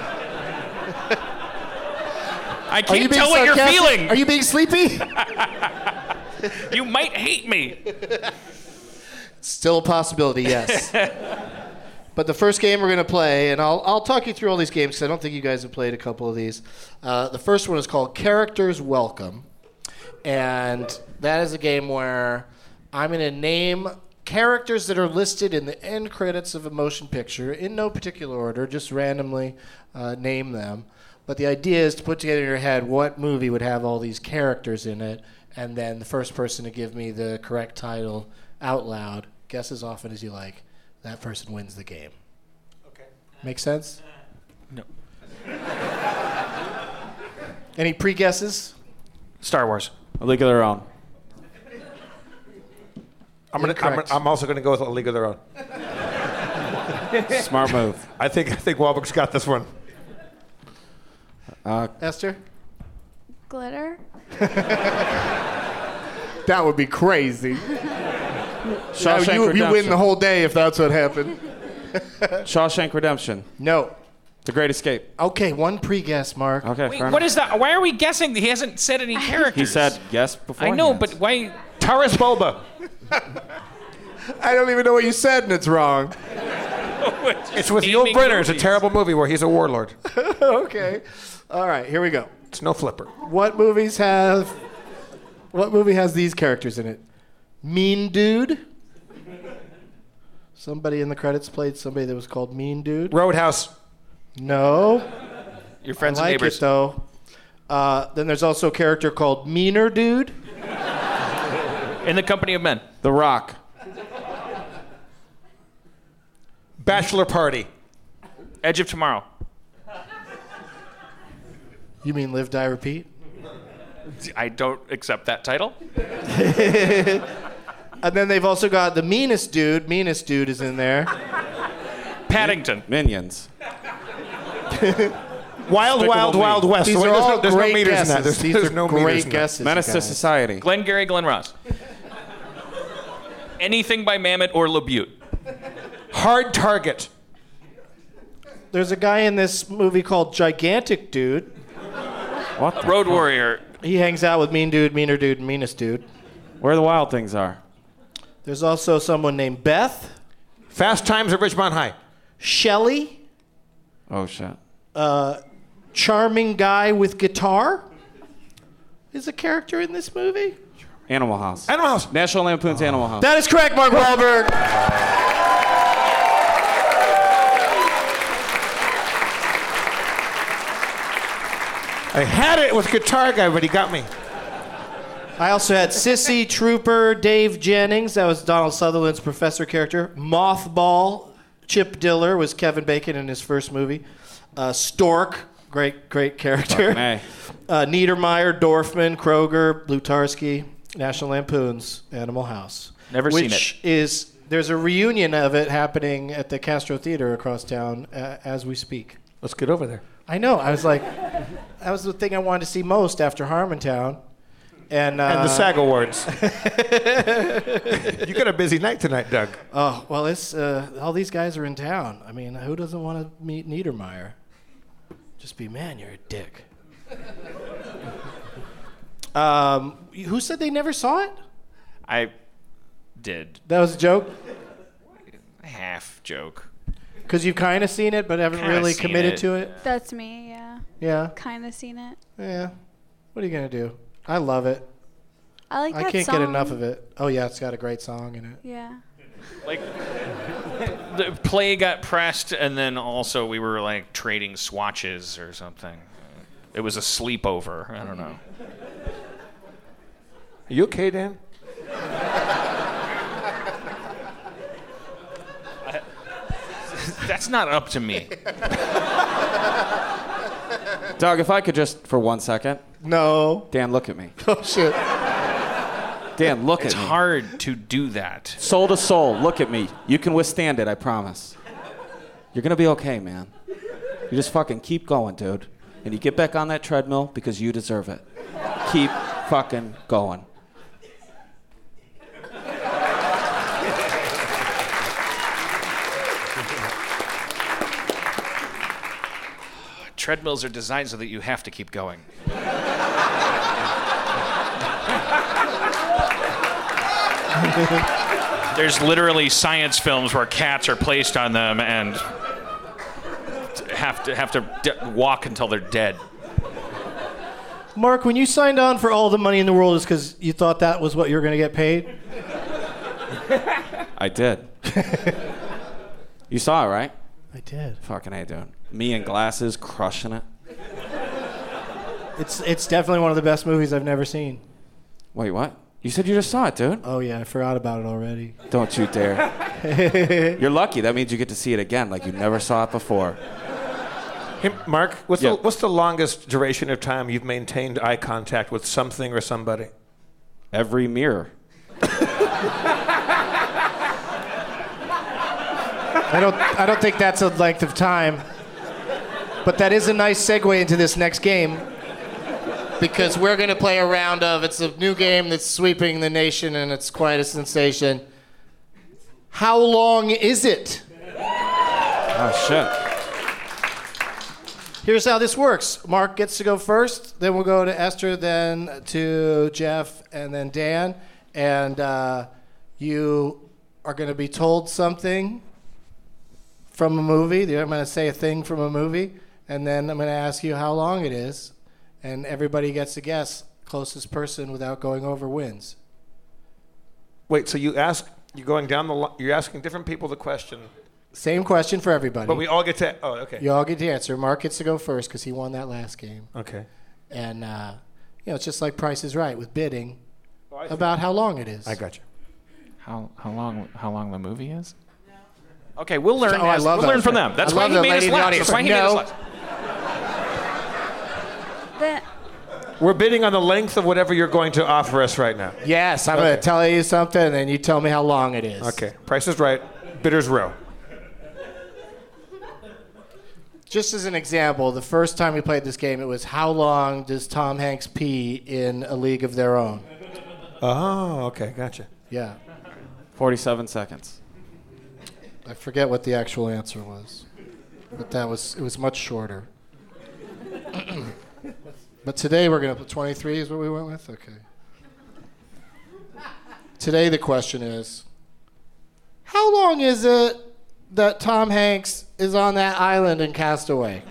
[SPEAKER 12] I
[SPEAKER 9] Are you
[SPEAKER 12] can't
[SPEAKER 9] being
[SPEAKER 12] tell what you're
[SPEAKER 9] sarcastic?
[SPEAKER 12] feeling.
[SPEAKER 9] Are you being sleepy?
[SPEAKER 12] You might hate me.
[SPEAKER 9] Still a possibility, yes. But the first game we're going to play, and I'll, I'll talk you through all these games because I don't think you guys have played a couple of these. Uh, the first one is called Characters Welcome. And that is a game where I'm going to name characters that are listed in the end credits of a motion picture in no particular order, just randomly uh, name them. But the idea is to put together in your head what movie would have all these characters in it, and then the first person to give me the correct title out loud, guess as often as you like, that person wins the game. Okay. Make sense?
[SPEAKER 12] No.
[SPEAKER 9] Any pre-guesses?
[SPEAKER 12] Star Wars.
[SPEAKER 14] A League of Their Own.
[SPEAKER 13] I'm gonna. I'm, I'm also gonna go with A League of Their Own.
[SPEAKER 14] Smart move.
[SPEAKER 13] I think I think Wahlberg's got this one.
[SPEAKER 14] Uh,
[SPEAKER 9] Esther?
[SPEAKER 11] Glitter?
[SPEAKER 9] That would be crazy.
[SPEAKER 14] Shawshank
[SPEAKER 9] you, you
[SPEAKER 14] Redemption.
[SPEAKER 9] win the whole day if that's what happened.
[SPEAKER 14] Shawshank Redemption.
[SPEAKER 9] No.
[SPEAKER 14] The Great Escape.
[SPEAKER 9] Okay, one pre-guess, Mark.
[SPEAKER 14] Okay,
[SPEAKER 12] Wait,
[SPEAKER 14] fair
[SPEAKER 12] what
[SPEAKER 14] enough.
[SPEAKER 12] is that? Why are we guessing? He hasn't said any characters.
[SPEAKER 14] He said yes before.
[SPEAKER 12] I know, but why?
[SPEAKER 13] Taras Bulba.
[SPEAKER 9] I don't even know what you said, and it's wrong.
[SPEAKER 13] It's with Yul
[SPEAKER 12] naming
[SPEAKER 13] Brynner. It's a
[SPEAKER 12] movies.
[SPEAKER 13] terrible movie where he's a warlord.
[SPEAKER 9] Okay. All right, here we go.
[SPEAKER 13] It's no flipper.
[SPEAKER 9] What movies have... What movie has these characters in it? Mean Dude. Somebody in the credits played somebody that was called Mean Dude.
[SPEAKER 13] Roadhouse.
[SPEAKER 9] No.
[SPEAKER 12] Your friends
[SPEAKER 9] I like
[SPEAKER 12] and neighbors.
[SPEAKER 9] it, though. Uh, then there's also a character called Meaner Dude.
[SPEAKER 12] In the Company of Men.
[SPEAKER 14] The Rock.
[SPEAKER 13] Bachelor Party.
[SPEAKER 12] Edge of Tomorrow.
[SPEAKER 9] You mean Live, Die, Repeat?
[SPEAKER 12] I don't accept that title.
[SPEAKER 9] And then they've also got the Meanest Dude. Meanest Dude is in there.
[SPEAKER 12] Paddington.
[SPEAKER 14] Minions.
[SPEAKER 13] Wild, Wild,
[SPEAKER 14] Me.
[SPEAKER 13] Wild West.
[SPEAKER 9] These
[SPEAKER 13] There's
[SPEAKER 9] are all
[SPEAKER 13] no, there's
[SPEAKER 9] great
[SPEAKER 13] no meters
[SPEAKER 9] guesses.
[SPEAKER 13] in that. There's,
[SPEAKER 9] These
[SPEAKER 13] there's
[SPEAKER 9] are
[SPEAKER 13] no
[SPEAKER 9] great
[SPEAKER 13] meters in that.
[SPEAKER 9] guesses.
[SPEAKER 14] Menace to
[SPEAKER 9] guys.
[SPEAKER 14] Society.
[SPEAKER 12] Glenn Gary, Glenn Ross. Anything by Mamet or LeBute.
[SPEAKER 13] Hard Target.
[SPEAKER 9] There's a guy in this movie called Gigantic Dude.
[SPEAKER 14] What? The
[SPEAKER 12] Road
[SPEAKER 14] fuck?
[SPEAKER 12] Warrior.
[SPEAKER 9] He hangs out with Mean Dude, Meaner Dude, and Meanest Dude.
[SPEAKER 14] Where the wild things are.
[SPEAKER 9] There's also someone named Beth.
[SPEAKER 13] Fast Times at Ridgemont High.
[SPEAKER 9] Shelley.
[SPEAKER 14] Oh shit.
[SPEAKER 9] Uh, charming guy with guitar. Is a character in this movie?
[SPEAKER 14] Animal House.
[SPEAKER 13] Animal House.
[SPEAKER 14] National Lampoon's Animal House.
[SPEAKER 9] That is correct, Mark Wahlberg.
[SPEAKER 13] I had it with Guitar Guy, but he got me.
[SPEAKER 9] I also had Sissy, Trooper, Dave Jennings. That was Donald Sutherland's professor character. Mothball, Chip Diller was Kevin Bacon in his first movie. Uh, Stork, great, great character.
[SPEAKER 14] Fucking A.
[SPEAKER 9] Uh, Niedermeyer, Dorfman, Kroger, Blutarsky, National Lampoon's Animal House.
[SPEAKER 12] Never seen
[SPEAKER 9] Which is, there's a reunion of it happening at the Castro Theater across town uh, as we speak.
[SPEAKER 13] Let's get over there.
[SPEAKER 9] I know. I was like, that was the thing I wanted to see most after Harmontown. And, uh,
[SPEAKER 13] And the SAG Awards. You got a busy night tonight, Doug.
[SPEAKER 9] Oh, well, it's uh, all these guys are in town. I mean, who doesn't want to meet Niedermeyer? Just be, man, you're a dick. um, who said they never saw it?
[SPEAKER 12] I did.
[SPEAKER 9] That was a joke?
[SPEAKER 12] Half joke.
[SPEAKER 9] Because you've kind of seen it, but haven't
[SPEAKER 12] Kinda
[SPEAKER 9] really
[SPEAKER 12] seen
[SPEAKER 9] committed
[SPEAKER 12] it.
[SPEAKER 9] to it?
[SPEAKER 11] That's me, yeah.
[SPEAKER 9] Yeah.
[SPEAKER 11] Kind of seen it.
[SPEAKER 9] Yeah. What are you going to do? I love it.
[SPEAKER 11] I like
[SPEAKER 9] I
[SPEAKER 11] that
[SPEAKER 9] can't
[SPEAKER 11] song.
[SPEAKER 9] get enough of it. Oh, yeah, it's got a great song in it.
[SPEAKER 11] Yeah.
[SPEAKER 12] Like, the play got pressed, and then also we were like trading swatches or something. It was a sleepover. I don't know.
[SPEAKER 13] Are you okay, Dan?
[SPEAKER 12] That's not up to me.
[SPEAKER 14] Doug, if I could just for one second.
[SPEAKER 9] No.
[SPEAKER 14] Dan, look at me.
[SPEAKER 9] Oh shit.
[SPEAKER 14] Dan, look
[SPEAKER 12] It's
[SPEAKER 14] at me.
[SPEAKER 12] It's hard to do that.
[SPEAKER 14] Soul to soul, look at me. You can withstand it, I promise. You're gonna be okay, man. You just fucking keep going, dude. And you get back on that treadmill because you deserve it. Keep fucking going.
[SPEAKER 12] Treadmills are designed so that you have to keep going. There's literally science films where cats are placed on them and have to have to d- walk until they're dead.
[SPEAKER 9] Mark, when you signed on for All the Money in the World, is because you thought that was what you were going to get paid?
[SPEAKER 14] I did. You saw it, right?
[SPEAKER 9] I did.
[SPEAKER 14] Fucking A, dude. Me in glasses, crushing it.
[SPEAKER 9] It's it's definitely one of the best movies I've never seen.
[SPEAKER 14] Wait, what? You said you just saw it, dude.
[SPEAKER 9] Oh yeah, I forgot about it already.
[SPEAKER 14] Don't you dare. You're lucky. That means you get to see it again like you never saw it before.
[SPEAKER 13] Hey, Mark, what's,
[SPEAKER 14] Yeah.
[SPEAKER 13] the, what's the longest duration of time you've maintained eye contact with something or somebody?
[SPEAKER 14] Every mirror.
[SPEAKER 9] I don't I don't think that's a length of time. But that is a nice segue into this next game. Because we're going to play a round of, it's a new game that's sweeping the nation and it's quite a sensation. How long is it?
[SPEAKER 14] Oh, shit.
[SPEAKER 9] Here's how this works. Mark gets to go first, then we'll go to Esther, then to Jeff, and then Dan. And uh, you are going to be told something from a movie. I'm going to say a thing from a movie, and then I'm going to ask you how long it is. And everybody gets to guess. Closest person without going over wins.
[SPEAKER 13] Wait, so you ask, you're going down the line, you're asking different people the question.
[SPEAKER 9] Same question for everybody.
[SPEAKER 13] But we all get to, oh, okay.
[SPEAKER 9] You all get to answer. Mark gets to go first because he won that last game.
[SPEAKER 13] Okay.
[SPEAKER 9] And, uh, you know, it's just like Price is Right with bidding
[SPEAKER 13] Oh,
[SPEAKER 9] about how long it is.
[SPEAKER 13] I got you.
[SPEAKER 12] How how long how long the movie is? Okay, we'll learn.
[SPEAKER 9] Oh, I
[SPEAKER 12] as-
[SPEAKER 9] love
[SPEAKER 12] we'll
[SPEAKER 9] that.
[SPEAKER 12] learn from them. That's
[SPEAKER 9] I
[SPEAKER 12] why
[SPEAKER 9] love
[SPEAKER 12] he
[SPEAKER 9] the
[SPEAKER 12] made us
[SPEAKER 9] lady in the
[SPEAKER 12] last.
[SPEAKER 9] audience.
[SPEAKER 12] That's why he
[SPEAKER 9] No.
[SPEAKER 12] made us last.
[SPEAKER 11] The,
[SPEAKER 13] We're bidding on the length of whatever you're going to offer us right now.
[SPEAKER 9] Yes, I'm
[SPEAKER 13] Okay.
[SPEAKER 9] going to tell you something, and then you tell me how long it is.
[SPEAKER 13] Okay. Price is Right. Bidders row.
[SPEAKER 9] Just as an example, the first time we played this game, it was how long does Tom Hanks pee in A League of Their Own?
[SPEAKER 13] Oh, okay. Gotcha.
[SPEAKER 9] Yeah.
[SPEAKER 14] forty-seven seconds.
[SPEAKER 9] I forget what the actual answer was, but that was it was much shorter. But today we're going to put twenty-three is what we went with? Okay. Today the question is, how long is it that Tom Hanks is on that island in Castaway?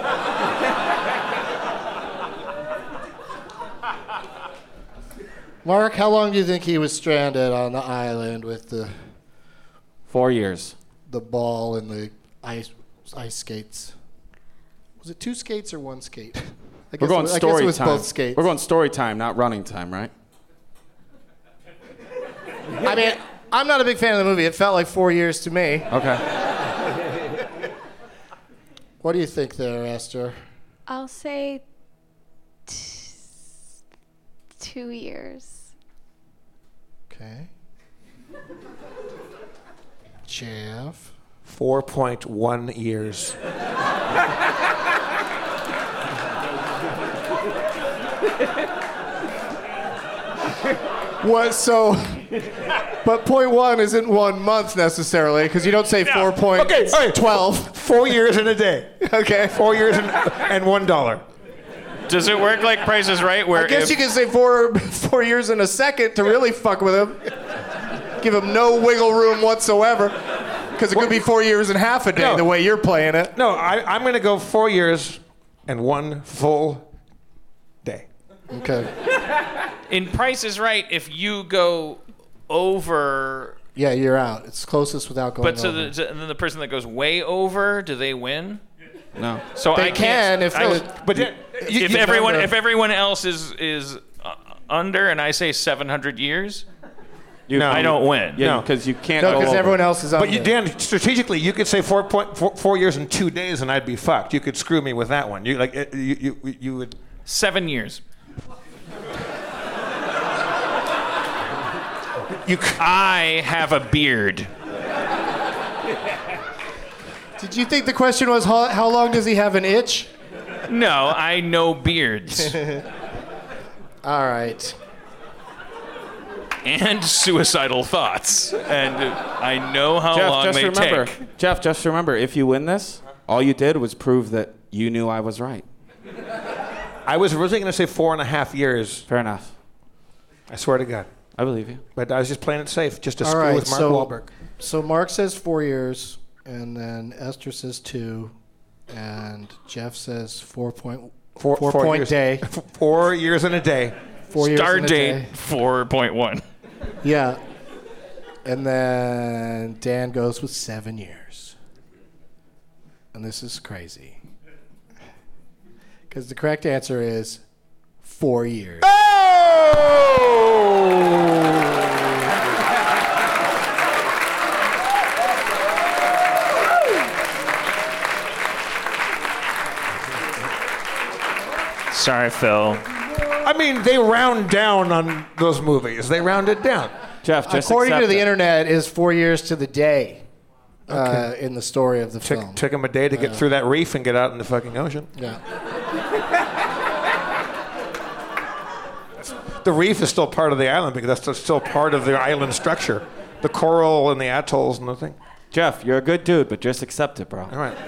[SPEAKER 9] Mark, how long do you think he was stranded on the island with the
[SPEAKER 14] Four years.
[SPEAKER 9] the ball and the ice ice skates? Was it two skates or one skate? I
[SPEAKER 14] We're
[SPEAKER 9] guess
[SPEAKER 14] going
[SPEAKER 9] it was, I
[SPEAKER 14] story
[SPEAKER 9] guess it was
[SPEAKER 14] time.
[SPEAKER 9] both skates.
[SPEAKER 14] We're going story time, not running time, right?
[SPEAKER 9] I mean, I'm not a big fan of the movie. It felt like four years to me.
[SPEAKER 14] Okay.
[SPEAKER 9] What do you think there, Esther?
[SPEAKER 11] I'll say t- two years.
[SPEAKER 9] Okay. Jeff.
[SPEAKER 13] four point one years.
[SPEAKER 9] What? So, but point one isn't one month necessarily, because you don't say four point
[SPEAKER 13] Okay, all right.
[SPEAKER 9] twelve.
[SPEAKER 13] Four years and a day.
[SPEAKER 9] Okay.
[SPEAKER 13] Four years and, and one dollar.
[SPEAKER 12] Does it work like Price is Right? Where
[SPEAKER 9] I guess
[SPEAKER 12] if,
[SPEAKER 9] you can say four four years and a second to really fuck with him. Give him no wiggle room whatsoever, because it could be four years and half a day
[SPEAKER 13] No.
[SPEAKER 9] the way you're playing it.
[SPEAKER 13] No, I, I'm going to go four years and one full day.
[SPEAKER 9] Okay.
[SPEAKER 12] in Price is Right, if you go over,
[SPEAKER 9] Yeah, you're out. It's closest without going
[SPEAKER 12] but so
[SPEAKER 9] over.
[SPEAKER 12] the, so- and then the person that goes way over, do they win?
[SPEAKER 14] No.
[SPEAKER 12] So
[SPEAKER 9] They
[SPEAKER 12] I can't,
[SPEAKER 9] can if
[SPEAKER 12] I,
[SPEAKER 9] the-
[SPEAKER 13] But then, you,
[SPEAKER 12] if
[SPEAKER 13] you-
[SPEAKER 12] everyone if everyone else is is uh, under and I say seven hundred years,
[SPEAKER 14] You,
[SPEAKER 13] No.
[SPEAKER 14] I don't win. Yeah,
[SPEAKER 13] No.
[SPEAKER 14] because you can't.
[SPEAKER 9] No,
[SPEAKER 14] go
[SPEAKER 9] because
[SPEAKER 14] over.
[SPEAKER 9] everyone else is on
[SPEAKER 13] But you,
[SPEAKER 9] there.
[SPEAKER 13] Dan, strategically, you could say four point four, four years and two days, and I'd be fucked. You could screw me with that one. You like it- you you, you would.
[SPEAKER 12] Seven years.
[SPEAKER 13] You.
[SPEAKER 12] I have a beard.
[SPEAKER 9] Did you think the question was how, how long does he have an itch?
[SPEAKER 12] No, I know beards.
[SPEAKER 9] All right.
[SPEAKER 12] And suicidal thoughts. And I know how
[SPEAKER 14] Jeff,
[SPEAKER 12] long
[SPEAKER 14] just
[SPEAKER 12] they
[SPEAKER 14] remember,
[SPEAKER 12] take.
[SPEAKER 14] Jeff, just remember, if you win this, all you did was prove that you knew I was right.
[SPEAKER 13] I was originally going to say four and a half years.
[SPEAKER 14] Fair enough.
[SPEAKER 13] I swear to God.
[SPEAKER 14] I believe you.
[SPEAKER 13] But I was just playing it safe, just to
[SPEAKER 9] All
[SPEAKER 13] screw
[SPEAKER 9] right,
[SPEAKER 13] with Mark
[SPEAKER 9] so,
[SPEAKER 13] Wahlberg.
[SPEAKER 9] So Mark says four years, and then Esther says two, and Jeff says four point
[SPEAKER 13] Four,
[SPEAKER 9] four
[SPEAKER 13] four
[SPEAKER 9] point
[SPEAKER 13] years,
[SPEAKER 9] day.
[SPEAKER 13] Four years and a day.
[SPEAKER 9] Four years
[SPEAKER 12] Start
[SPEAKER 9] and a
[SPEAKER 12] date
[SPEAKER 9] day.
[SPEAKER 12] four point one.
[SPEAKER 9] Yeah. And then Dan goes with seven years. And this is crazy. Because the correct answer is four years.
[SPEAKER 12] Sorry, Phil.
[SPEAKER 13] I mean, they round down on those movies. They round it down.
[SPEAKER 14] Jeff, just
[SPEAKER 9] According to
[SPEAKER 14] accept
[SPEAKER 9] the
[SPEAKER 14] it.
[SPEAKER 9] internet, is four years to the day uh,
[SPEAKER 13] Okay.
[SPEAKER 9] in the story of the
[SPEAKER 13] Took,
[SPEAKER 9] film.
[SPEAKER 13] took him a day to get
[SPEAKER 9] Uh,
[SPEAKER 13] through that reef and get out in the fucking ocean.
[SPEAKER 9] Yeah.
[SPEAKER 13] The reef is still part of the island because that's still part of the island structure. The coral and the atolls and the thing.
[SPEAKER 14] Jeff, you're a good dude, but just accept it, bro.
[SPEAKER 13] All right.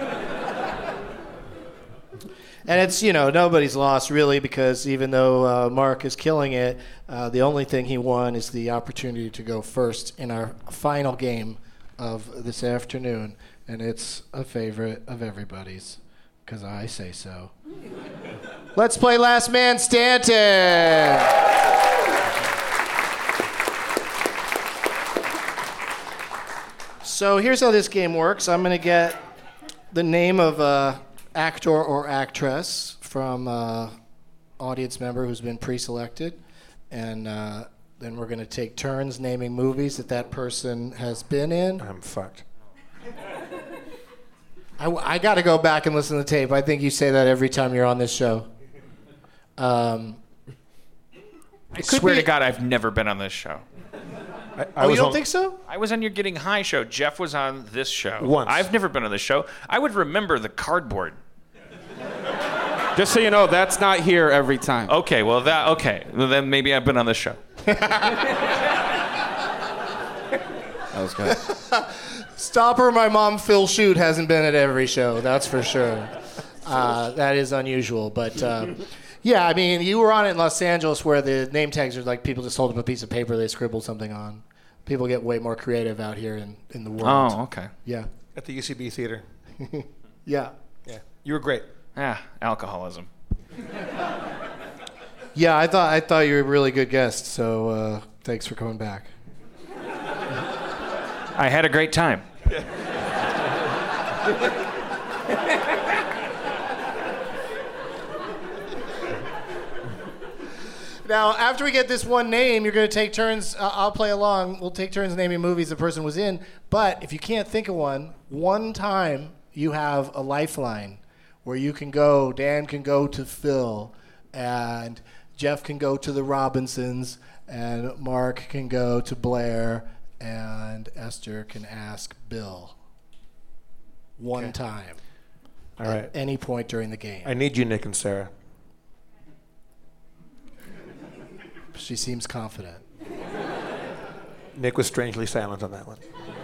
[SPEAKER 9] And it's, you know, nobody's lost really because even though uh, Mark is killing it, uh, the only thing he won is the opportunity to go first in our final game of this afternoon. And it's a favorite of everybody's because I say so. Let's play Last Man Stanton. So here's how this game works. I'm going to get the name of a actor or actress from an audience member who's been pre-selected, and uh, then we're going to take turns naming movies that that person has been in.
[SPEAKER 13] I'm fucked.
[SPEAKER 9] I, I got to go back and listen to the tape. I think you say that every time you're on this show. Um,
[SPEAKER 12] I
[SPEAKER 9] it could
[SPEAKER 12] swear
[SPEAKER 9] be-
[SPEAKER 12] to God, I've never been on this show.
[SPEAKER 13] I, I
[SPEAKER 9] Oh, you
[SPEAKER 13] was
[SPEAKER 9] don't
[SPEAKER 13] on-
[SPEAKER 9] think so?
[SPEAKER 12] I was on your Getting High show. Jeff was on this show.
[SPEAKER 13] Once.
[SPEAKER 12] I've never been on this show. I would remember the cardboard.
[SPEAKER 14] Just so you know, that's not here every time.
[SPEAKER 12] Okay, well that okay. Well, then maybe I've been on this show.
[SPEAKER 14] That was good.
[SPEAKER 9] Stopper, my mom, Phil Shoot, hasn't been at every show, that's for sure. Uh, that is unusual, but um, yeah, I mean, you were on it in Los Angeles where the name tags are like people just hold up a piece of paper they scribbled something on. People get way more creative out here in, in the world.
[SPEAKER 12] Oh, okay.
[SPEAKER 9] Yeah.
[SPEAKER 13] At the U C B Theater.
[SPEAKER 9] Yeah.
[SPEAKER 13] Yeah. You were great.
[SPEAKER 12] Ah, alcoholism.
[SPEAKER 9] Yeah, I thought I thought you were a really good guest, so uh, thanks for coming back.
[SPEAKER 12] I had a great time.
[SPEAKER 9] Now, after we get this one name, you're going to take turns. Uh, I'll play along. We'll take turns naming movies the person was in. But if you can't think of one, one time you have a lifeline where you can go. Dan can go to Phil, and Jeff can go to the Robinsons, and Mark can go to Blair, and Esther can ask Bill. One
[SPEAKER 13] Okay.
[SPEAKER 9] time.
[SPEAKER 13] All right.
[SPEAKER 9] At any point during the game.
[SPEAKER 13] I need you, Nick and Sarah.
[SPEAKER 9] She seems confident.
[SPEAKER 13] Nick was strangely silent on that one.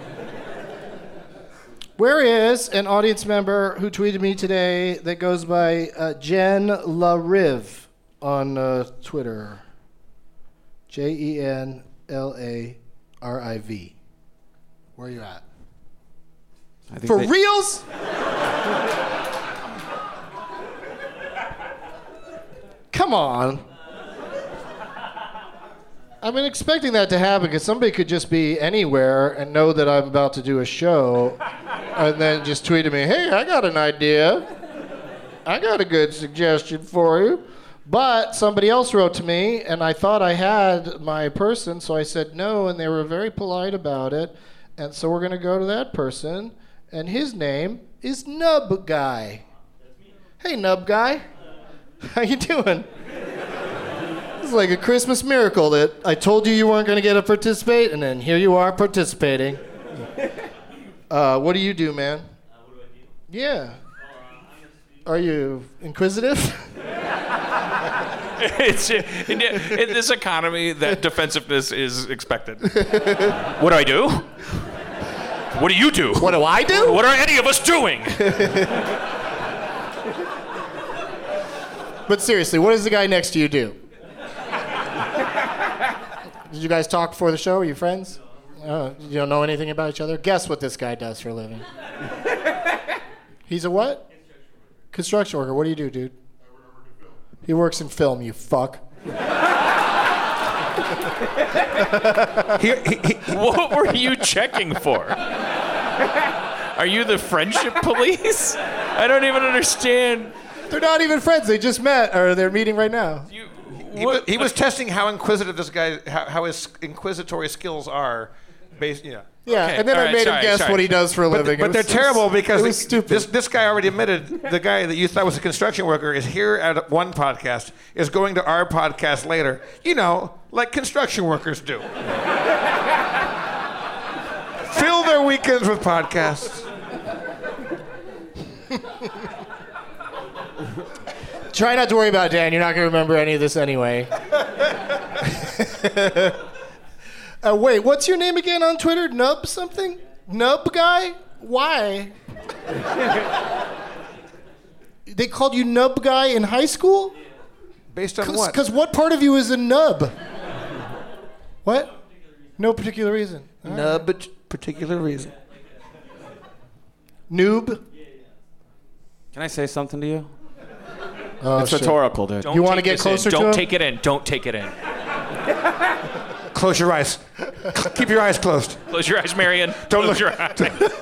[SPEAKER 9] Where is an audience member who tweeted me today that goes by uh, Jen LaRiv on uh, Twitter? J E N L A R I V. Where are you at?
[SPEAKER 14] I think
[SPEAKER 9] For
[SPEAKER 14] they-
[SPEAKER 9] reals? Come on. I've been expecting that to happen because somebody could just be anywhere and know that I'm about to do a show and then just tweet at me, hey, I got an idea. I got a good suggestion for you. But somebody else wrote to me, and I thought I had my person, so I said no, and they were very polite about it. And so we're going to go to that person, and his name is Nub Guy. Hey, Nub Guy. How you doing? It's like a Christmas miracle that I told you you weren't going to get to participate, and then here you are participating. Uh, what do you do, man? Uh, what do I do? Yeah. Uh, Are you inquisitive?
[SPEAKER 12] It's in, in this economy that defensiveness is expected. What do I do? What do you do?
[SPEAKER 9] What do I do?
[SPEAKER 12] What are any of us doing?
[SPEAKER 9] But seriously, what does the guy next to you do? Did you guys talk before the show? Are you friends? Oh, you don't know anything about each other? Guess what this guy does for a living. He's a what? Construction worker. What do you do, dude? He works in film, you fuck.
[SPEAKER 12] he, he, he, what were you checking for? Are you the friendship police? I don't even understand.
[SPEAKER 9] They're not even friends. They just met, or they're meeting right now.
[SPEAKER 13] You, he, was, he was testing how inquisitive this guy, how, how his inquisitory skills are. Based, yeah.
[SPEAKER 9] Yeah, okay. And then right, I made sorry, him guess sorry. what he does for a
[SPEAKER 13] but
[SPEAKER 9] living.
[SPEAKER 13] The, but
[SPEAKER 9] was,
[SPEAKER 13] they're terrible because
[SPEAKER 9] it was stupid.
[SPEAKER 13] This, this guy already admitted, the guy that you thought was a construction worker is here at one podcast, is going to our podcast later. You know, like construction workers do. Fill their weekends with podcasts.
[SPEAKER 9] Try not to worry about it, Dan. You're not going to remember any of this anyway. Uh, wait, what's your name again on Twitter? Nub something? Nub Guy? Why? They called you Nub Guy in high school?
[SPEAKER 13] Based on
[SPEAKER 9] Cause,
[SPEAKER 13] what?
[SPEAKER 9] Because what part of you is a nub? What? No particular reason. All
[SPEAKER 13] no
[SPEAKER 9] right.
[SPEAKER 13] particular reason.
[SPEAKER 9] Noob?
[SPEAKER 14] Can I say something to you?
[SPEAKER 9] Oh,
[SPEAKER 14] it's
[SPEAKER 9] shit.
[SPEAKER 14] rhetorical, dude.
[SPEAKER 12] Don't
[SPEAKER 9] you want to get closer
[SPEAKER 12] in.
[SPEAKER 9] to
[SPEAKER 12] Don't
[SPEAKER 9] him?
[SPEAKER 12] take it in. Don't take it in.
[SPEAKER 13] Close your eyes. Keep your eyes closed.
[SPEAKER 12] Close your eyes, Marion.
[SPEAKER 13] Don't
[SPEAKER 12] Close
[SPEAKER 13] look.
[SPEAKER 12] your eyes.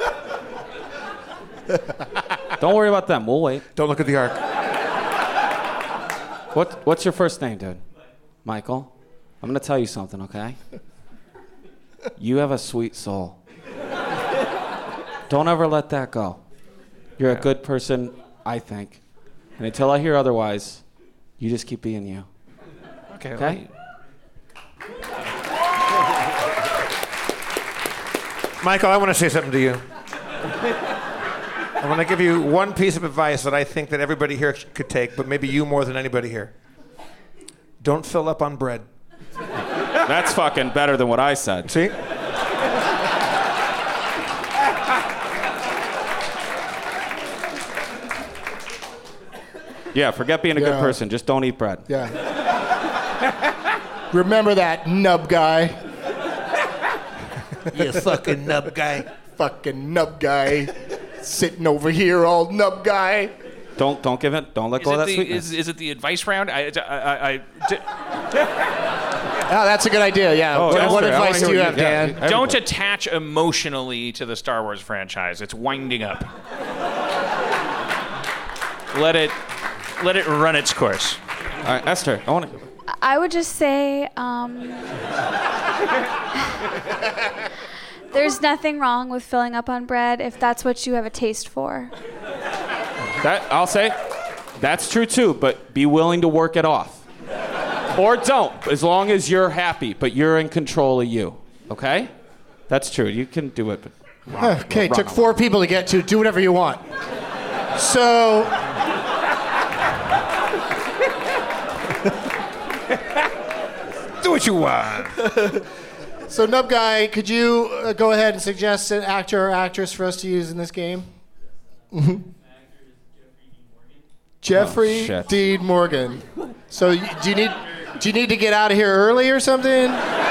[SPEAKER 14] Don't worry about them. We'll wait.
[SPEAKER 13] Don't look at the arc.
[SPEAKER 14] What, what's your first name, dude? Michael. I'm going to tell you something, okay? You have a sweet soul. Don't ever let that go. You're a good person, I think. And until I hear otherwise, you just keep being you.
[SPEAKER 12] Okay.
[SPEAKER 14] Okay?
[SPEAKER 13] Michael, I want to say something to you. I want to give you one piece of advice that I think that everybody here could take, but maybe you more than anybody here. Don't fill up on bread.
[SPEAKER 14] That's fucking better than what I said.
[SPEAKER 13] See?
[SPEAKER 14] Yeah, forget being a
[SPEAKER 9] Yeah.
[SPEAKER 14] good person. Just don't eat bread.
[SPEAKER 9] Yeah. Remember that, Nub Guy.
[SPEAKER 4] You fucking Nub Guy.
[SPEAKER 9] Fucking Nub Guy. Sitting over here, all Nub Guy.
[SPEAKER 14] Don't don't give it. Don't let
[SPEAKER 12] Is
[SPEAKER 14] go of
[SPEAKER 12] it
[SPEAKER 14] that
[SPEAKER 12] the,
[SPEAKER 14] sweetness.
[SPEAKER 12] is, is it the advice round? I, I, I, I d-
[SPEAKER 9] Oh, that's a good idea, yeah.
[SPEAKER 14] Oh,
[SPEAKER 9] what
[SPEAKER 14] yeah,
[SPEAKER 9] what
[SPEAKER 14] sure. I
[SPEAKER 9] advice
[SPEAKER 14] wanna
[SPEAKER 9] do you
[SPEAKER 14] hear
[SPEAKER 9] have,
[SPEAKER 14] what you- yeah.
[SPEAKER 9] Dan?
[SPEAKER 14] Everybody.
[SPEAKER 12] Don't attach emotionally to the Star Wars franchise. It's winding up. Let it, let it run its course.
[SPEAKER 14] All right, Esther, I want to.
[SPEAKER 11] I would just say um, there's nothing wrong with filling up on bread if that's what you have a taste for.
[SPEAKER 14] That I'll say, that's true too. But be willing to work it off, or don't. As long as you're happy, but you're in control of you. Okay? That's true. You can do it. But wrong,
[SPEAKER 9] Okay,
[SPEAKER 14] wrong
[SPEAKER 9] took four people to get to. Do whatever you want. So...
[SPEAKER 13] Do what you want.
[SPEAKER 9] So, Nub Guy, could you uh, go ahead and suggest an actor or actress for us to use in this game? Mm-hmm. Jeffrey
[SPEAKER 14] Oh, shit.
[SPEAKER 9] Dean Morgan. So, you, do you need do you need to get out of here early or something?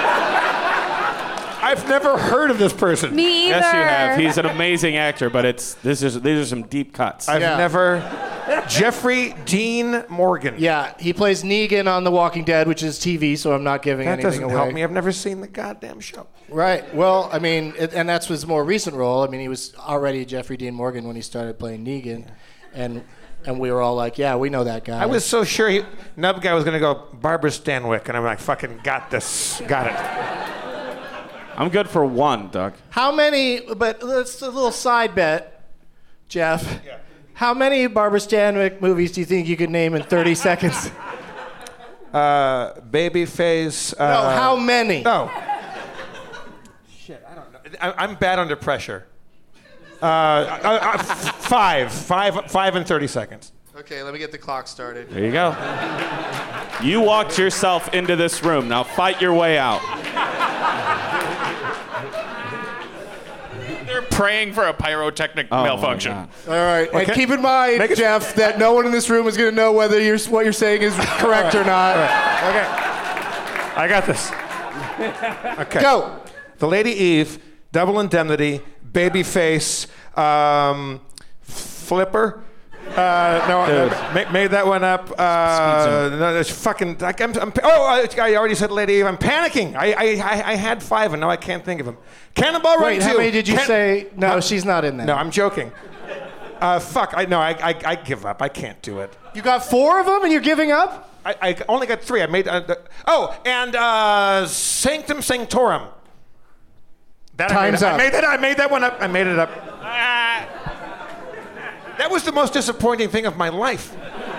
[SPEAKER 13] I've never heard of this person.
[SPEAKER 11] Me either.
[SPEAKER 14] Yes, you have. He's an amazing actor, but it's this is these are some deep cuts.
[SPEAKER 13] I've
[SPEAKER 9] Yeah.
[SPEAKER 13] never. Jeffrey Dean Morgan.
[SPEAKER 9] Yeah, he plays Negan on The Walking Dead, which is T V, so I'm not giving
[SPEAKER 13] That
[SPEAKER 9] anything
[SPEAKER 13] doesn't
[SPEAKER 9] away.
[SPEAKER 13] help me. I've never seen the goddamn show.
[SPEAKER 9] Right. Well, I mean, it, and that's his more recent role. I mean, he was already Jeffrey Dean Morgan when he started playing Negan, and And we were all like, yeah, we know that guy.
[SPEAKER 13] I was so sure he, Nub Guy was going to go Barbara Stanwyck, and I'm like, fucking got this. Got it.
[SPEAKER 14] I'm good for one, Doug.
[SPEAKER 9] How many, but let's a little side bet, Jeff. Yeah. How many Barbara Stanwyck movies do you think you could name in thirty seconds?
[SPEAKER 13] Uh, Babyface. Uh,
[SPEAKER 9] no, how many?
[SPEAKER 13] No. Shit, I don't know. I, I'm bad under pressure. Uh, uh, uh, five, five, five in thirty seconds.
[SPEAKER 9] Okay, let me get the clock started.
[SPEAKER 14] There you go. You walked yourself into this room. Now fight your way out.
[SPEAKER 12] They're praying for a pyrotechnic
[SPEAKER 14] Oh,
[SPEAKER 12] malfunction.
[SPEAKER 14] my
[SPEAKER 9] All right,
[SPEAKER 13] Okay.
[SPEAKER 9] and keep in mind,
[SPEAKER 13] Make it-
[SPEAKER 9] Jeff, that no one in this room is going to know whether you're, what you're saying is correct or not.
[SPEAKER 13] Okay. I got this. Okay.
[SPEAKER 9] Go.
[SPEAKER 13] The Lady Eve, Double Indemnity, Babyface, um, Flipper. Uh, no, I ma- made that one up. Uh, no, it's fucking. I, I'm, I'm, oh, I, I already said Lady Eve. I'm panicking. I, I, I, I had five, and now I can't think of them. Cannonball Run
[SPEAKER 9] Wait,
[SPEAKER 13] two.
[SPEAKER 9] how many did you
[SPEAKER 13] Can-
[SPEAKER 9] say? No,
[SPEAKER 13] Huh?
[SPEAKER 9] she's not in there.
[SPEAKER 13] No, I'm joking. Uh, fuck. I no. I, I, I give up. I can't do it.
[SPEAKER 9] You got four of them, and you're giving up?
[SPEAKER 13] I, I only got three. I made. Uh, the, oh, and uh, Sanctum Sanctorum. That
[SPEAKER 9] Time's
[SPEAKER 13] I
[SPEAKER 9] up.
[SPEAKER 13] made, I made that. I made that one up. I made it up.
[SPEAKER 12] Ah.
[SPEAKER 13] That was the most disappointing thing of my life.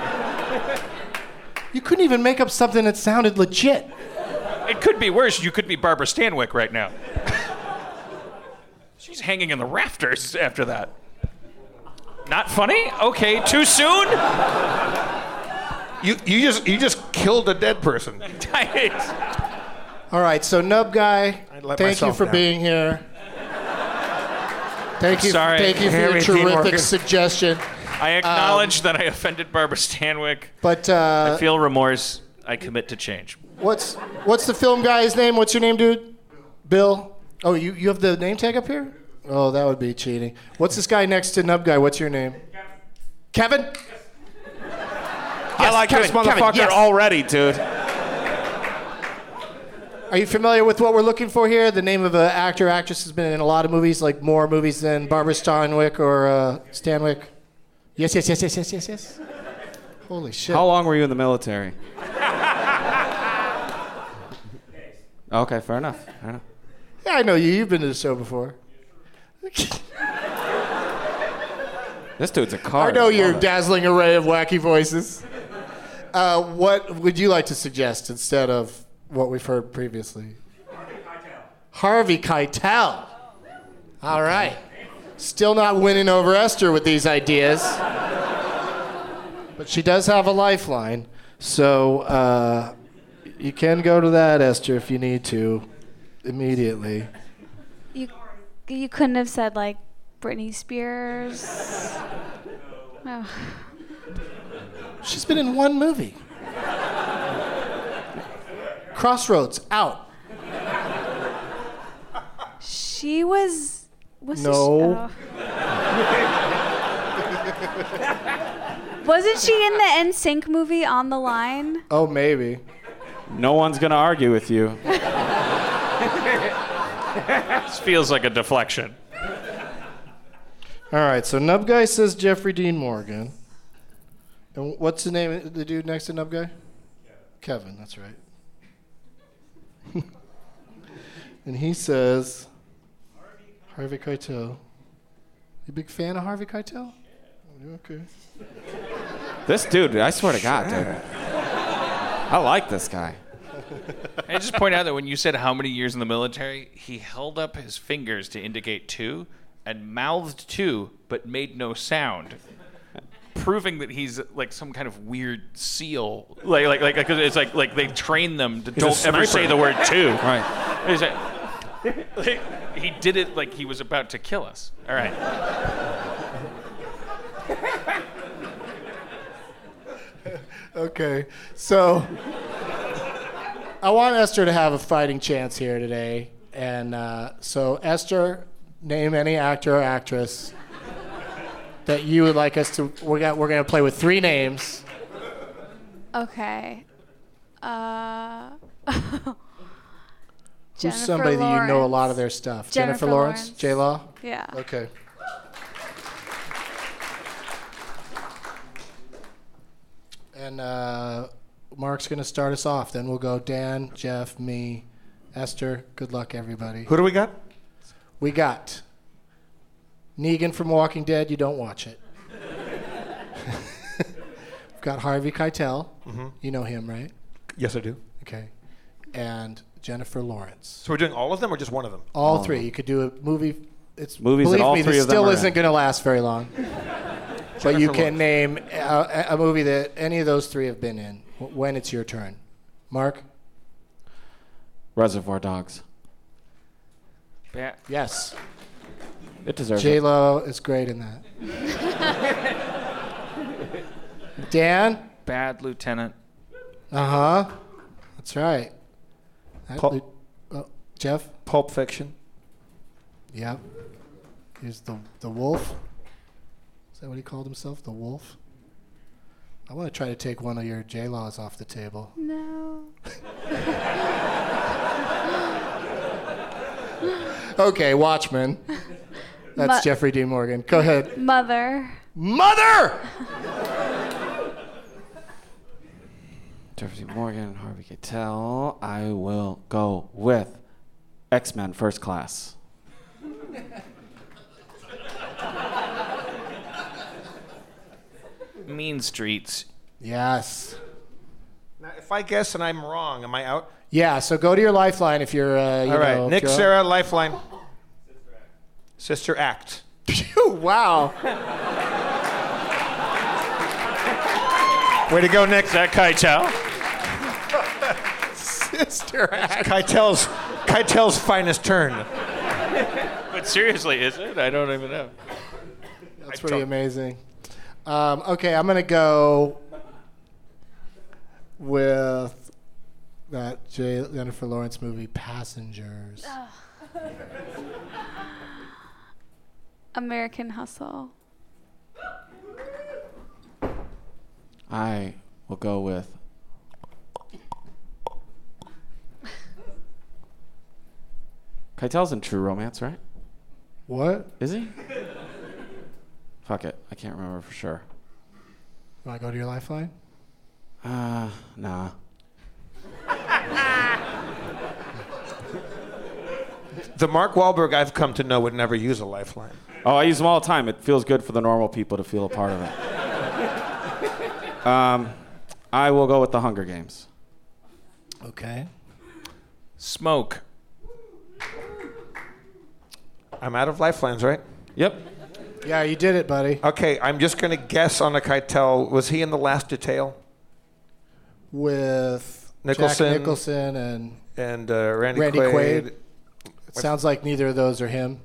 [SPEAKER 9] You couldn't even make up something that sounded legit.
[SPEAKER 12] It could be worse. You could be Barbara Stanwyck right now. She's hanging in the rafters after that. Not funny? Okay, too soon?
[SPEAKER 13] You you just you just killed a dead person.
[SPEAKER 9] All right, so Nub Guy,
[SPEAKER 13] let
[SPEAKER 9] thank you
[SPEAKER 13] myself
[SPEAKER 9] for
[SPEAKER 13] down.
[SPEAKER 9] being here. Thank you,
[SPEAKER 12] Sorry.
[SPEAKER 9] thank you for your
[SPEAKER 13] Harry Dean
[SPEAKER 9] terrific
[SPEAKER 13] Morgan.
[SPEAKER 9] suggestion.
[SPEAKER 12] I acknowledge that I offended Barbara Stanwyck.
[SPEAKER 9] But uh,
[SPEAKER 12] I feel remorse. I commit to change.
[SPEAKER 9] what's what's the film guy's name? What's your name, dude? Bill. Oh, you, you have the name tag up here? Oh, that would be cheating. What's this guy next to Nub Guy? What's your name? Kevin. Kevin?
[SPEAKER 14] I like
[SPEAKER 9] Kevin,
[SPEAKER 14] this motherfucker
[SPEAKER 9] Kevin, yes.
[SPEAKER 14] already, dude.
[SPEAKER 9] Are you familiar with what we're looking for here? The name of an actor, actress has been in a lot of movies, like more movies than Barbara Stanwyck or uh, Stanwyck. Yes, yes, yes, yes, yes, yes, yes. Holy shit.
[SPEAKER 14] How long were you in the military? Okay, fair enough. Fair enough.
[SPEAKER 9] Yeah, I know you. You've been to the show before.
[SPEAKER 14] This dude's a card.
[SPEAKER 9] I know your
[SPEAKER 14] love it.
[SPEAKER 9] dazzling array of wacky voices. Uh, what would you like to suggest instead of what we've heard previously? Harvey Keitel. All right. Still not winning over Esther with these ideas. But she does have a lifeline. So uh, you can go to that, Esther, if you need to, immediately.
[SPEAKER 11] You, you couldn't have said like Britney Spears. No.
[SPEAKER 9] She's been in one movie. Crossroads, out.
[SPEAKER 11] She was. was
[SPEAKER 9] No.
[SPEAKER 11] She, oh. Wasn't she in the N Sync movie On the Line?
[SPEAKER 9] Oh, maybe.
[SPEAKER 14] No one's gonna argue with you.
[SPEAKER 12] This feels like a deflection.
[SPEAKER 9] All right, so Nub Guy says Jeffrey Dean Morgan. And what's the name of the dude next to Nub Guy? Kevin, that's right. And he says Harvey Keitel. You a big fan of Harvey Keitel? Okay.
[SPEAKER 14] This dude, I swear to God, dude. I like this guy.
[SPEAKER 12] I just point out that when you said how many years in the military, he held up his fingers to indicate two and mouthed two, but made no sound, proving that he's like some kind of weird SEAL. Like, like, like, because it's like, like they train them to
[SPEAKER 13] He's a
[SPEAKER 12] don't ever
[SPEAKER 13] sniper.
[SPEAKER 12] say the word two.
[SPEAKER 14] Right.
[SPEAKER 12] It's like, like, he did it like he was about to kill us. All right.
[SPEAKER 9] Okay, so I want Esther to have a fighting chance here today. And uh, so, Esther, name any actor or actress that you would like us to. We're gonna, we're gonna play with three names.
[SPEAKER 11] Okay. Uh.
[SPEAKER 9] Who's
[SPEAKER 11] Jennifer
[SPEAKER 9] somebody that you know a
[SPEAKER 11] Lawrence.
[SPEAKER 9] lot of their stuff?
[SPEAKER 11] Jennifer
[SPEAKER 9] Lawrence?
[SPEAKER 11] Lawrence.
[SPEAKER 9] J Law?
[SPEAKER 11] Yeah.
[SPEAKER 9] Okay. And uh, Mark's going to start us off. Then we'll go Dan, Jeff, me, Esther. Good luck, everybody.
[SPEAKER 13] Who do we got?
[SPEAKER 9] We got Negan from Walking Dead. You don't watch it. We've got Harvey Keitel.
[SPEAKER 13] Mm-hmm.
[SPEAKER 9] You know him, right?
[SPEAKER 13] Yes, I do.
[SPEAKER 9] Okay. And Jennifer Lawrence.
[SPEAKER 13] So we're doing all of them or just one of them?
[SPEAKER 9] All three. You could do a movie. It's
[SPEAKER 14] Movies
[SPEAKER 9] believe
[SPEAKER 14] that all
[SPEAKER 9] me,
[SPEAKER 14] three
[SPEAKER 9] this
[SPEAKER 14] of them
[SPEAKER 9] still
[SPEAKER 14] are
[SPEAKER 9] isn't
[SPEAKER 14] in.
[SPEAKER 9] going to last very long. But you can name a, a movie that any of those three have been in w- when it's your turn. Mark?
[SPEAKER 14] Reservoir Dogs.
[SPEAKER 12] Ba-
[SPEAKER 9] Yes.
[SPEAKER 14] It deserves
[SPEAKER 9] J
[SPEAKER 14] it.
[SPEAKER 9] Lo is great in that. Dan?
[SPEAKER 12] Bad Lieutenant.
[SPEAKER 9] Uh huh. That's right. That
[SPEAKER 13] Pul-
[SPEAKER 9] lu- oh, Jeff?
[SPEAKER 13] Pulp Fiction.
[SPEAKER 9] Yep. Here's the the wolf. Is that what he called himself? The wolf? I want to try to take one of your J-Laws off the table.
[SPEAKER 11] No.
[SPEAKER 9] Okay, Watchmen. That's
[SPEAKER 11] Mo-
[SPEAKER 9] Jeffrey D. Morgan. Go ahead.
[SPEAKER 11] Mother.
[SPEAKER 9] Mother!
[SPEAKER 14] Jeffrey Morgan, Harvey Keitel. I will go with X-Men First Class.
[SPEAKER 12] Mean Streets.
[SPEAKER 9] Yes.
[SPEAKER 13] Now, if I guess and I'm wrong, am I out?
[SPEAKER 9] Yeah, so go to your lifeline if you're, uh, you
[SPEAKER 13] All right.
[SPEAKER 9] know, if
[SPEAKER 13] Nick,
[SPEAKER 9] you're-
[SPEAKER 13] Sarah, Lifeline. Sister Act.
[SPEAKER 9] Wow.
[SPEAKER 13] Way to go, Nick.
[SPEAKER 12] Is that Keitel?
[SPEAKER 9] Sister Act.
[SPEAKER 13] Keitel's, Keitel's finest turn.
[SPEAKER 12] But seriously, is it? I don't even know.
[SPEAKER 9] That's pretty amazing. Um, okay, I'm going to go with that J- Jennifer Lawrence movie, Passengers.
[SPEAKER 11] American Hustle.
[SPEAKER 14] I will go with Keitel's in True Romance, right?
[SPEAKER 9] What?
[SPEAKER 14] Is he? Fuck it. I can't remember for sure.
[SPEAKER 9] Want to go to your lifeline?
[SPEAKER 14] Uh, nah.
[SPEAKER 13] The Mark Wahlberg I've come to know would never use a lifeline.
[SPEAKER 14] Oh, I use them all the time. It feels good for the normal people to feel a part of it. um, I will go with The Hunger Games.
[SPEAKER 9] Okay.
[SPEAKER 12] Smoke.
[SPEAKER 13] I'm out of lifelines, right?
[SPEAKER 14] Yep.
[SPEAKER 9] Yeah, you did it, buddy.
[SPEAKER 13] Okay, I'm just going to guess on a Keitel. Was he in The Last Detail?
[SPEAKER 9] With
[SPEAKER 13] Nicholson.
[SPEAKER 9] Jack Nicholson and
[SPEAKER 13] And uh, Randy,
[SPEAKER 9] Randy
[SPEAKER 13] Quaid.
[SPEAKER 9] Quaid. It sounds like neither of those are him.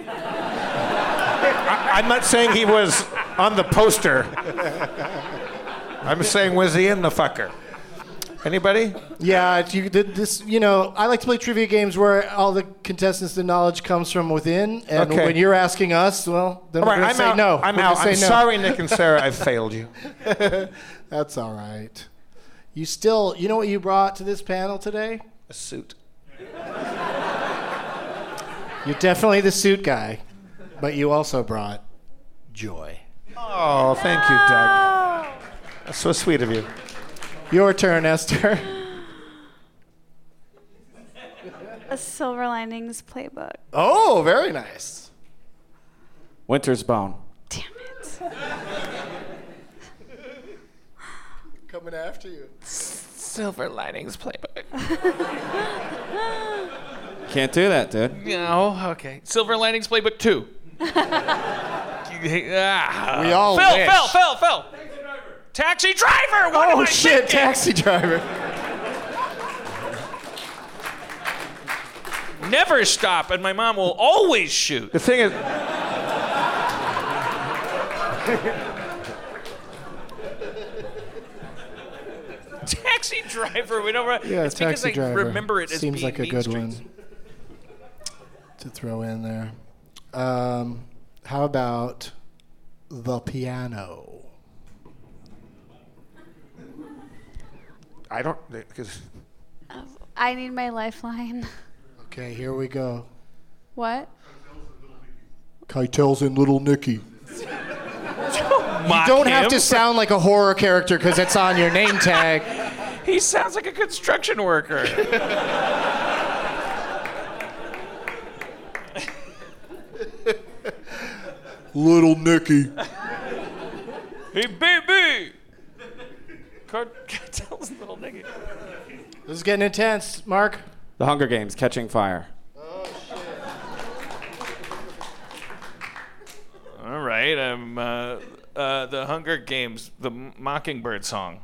[SPEAKER 13] I, I'm not saying he was on the poster. I'm saying, was he in the fucker? Anybody?
[SPEAKER 9] Yeah, you did this. You know, I like to play trivia games where all the contestants, the knowledge comes from within, and
[SPEAKER 13] Okay.
[SPEAKER 9] when you're asking us, well, then
[SPEAKER 13] All right,
[SPEAKER 9] we're gonna
[SPEAKER 13] I'm
[SPEAKER 9] say
[SPEAKER 13] out.
[SPEAKER 9] no.
[SPEAKER 13] I'm
[SPEAKER 9] We're
[SPEAKER 13] out.
[SPEAKER 9] gonna
[SPEAKER 13] I'm
[SPEAKER 9] say no.
[SPEAKER 13] sorry, Nick and Sarah. I've failed you.
[SPEAKER 9] That's all right. You still, you know what you brought to this panel today?
[SPEAKER 13] A suit.
[SPEAKER 9] You're definitely the suit guy, but you also brought joy.
[SPEAKER 13] Oh, thank you, Doug. That's so sweet of you.
[SPEAKER 9] Your turn, Esther.
[SPEAKER 11] A Silver Linings Playbook.
[SPEAKER 9] Oh, very nice.
[SPEAKER 14] Winter's Bone.
[SPEAKER 11] Damn it.
[SPEAKER 9] Coming after you.
[SPEAKER 12] Silver Linings Playbook.
[SPEAKER 14] Can't do that, dude.
[SPEAKER 12] No, okay. Silver Linings Playbook two. ah.
[SPEAKER 9] We all
[SPEAKER 12] Phil,
[SPEAKER 9] wish.
[SPEAKER 12] Phil, Phil, Phil. Taxi driver. What am
[SPEAKER 9] Oh
[SPEAKER 12] I
[SPEAKER 9] shit,
[SPEAKER 12] thinking?
[SPEAKER 9] taxi driver.
[SPEAKER 12] Never stop, and my mom will always shoot.
[SPEAKER 13] The thing is,
[SPEAKER 12] Taxi driver. We don't. Re-
[SPEAKER 9] Yeah,
[SPEAKER 12] it's
[SPEAKER 9] taxi
[SPEAKER 12] because I
[SPEAKER 9] driver.
[SPEAKER 12] remember it as
[SPEAKER 9] Seems
[SPEAKER 12] being
[SPEAKER 9] like a
[SPEAKER 12] Mean
[SPEAKER 9] good
[SPEAKER 12] Streets.
[SPEAKER 9] one to throw in there. Um, how about the piano?
[SPEAKER 13] I don't, because
[SPEAKER 11] I need my lifeline.
[SPEAKER 9] Okay, here we go.
[SPEAKER 11] What?
[SPEAKER 9] Keitel's in Little Nicky.
[SPEAKER 12] mock
[SPEAKER 9] You don't have
[SPEAKER 12] him.
[SPEAKER 9] to sound like a horror character because it's on your name tag.
[SPEAKER 12] He sounds like a construction worker.
[SPEAKER 9] Little Nicky.
[SPEAKER 12] Hey, baby! Cartel's Little Nicky.
[SPEAKER 9] This is getting intense. Mark?
[SPEAKER 14] The Hunger Games, Catching Fire.
[SPEAKER 12] All right, um, uh, uh, the Hunger Games, the Mockingbird song.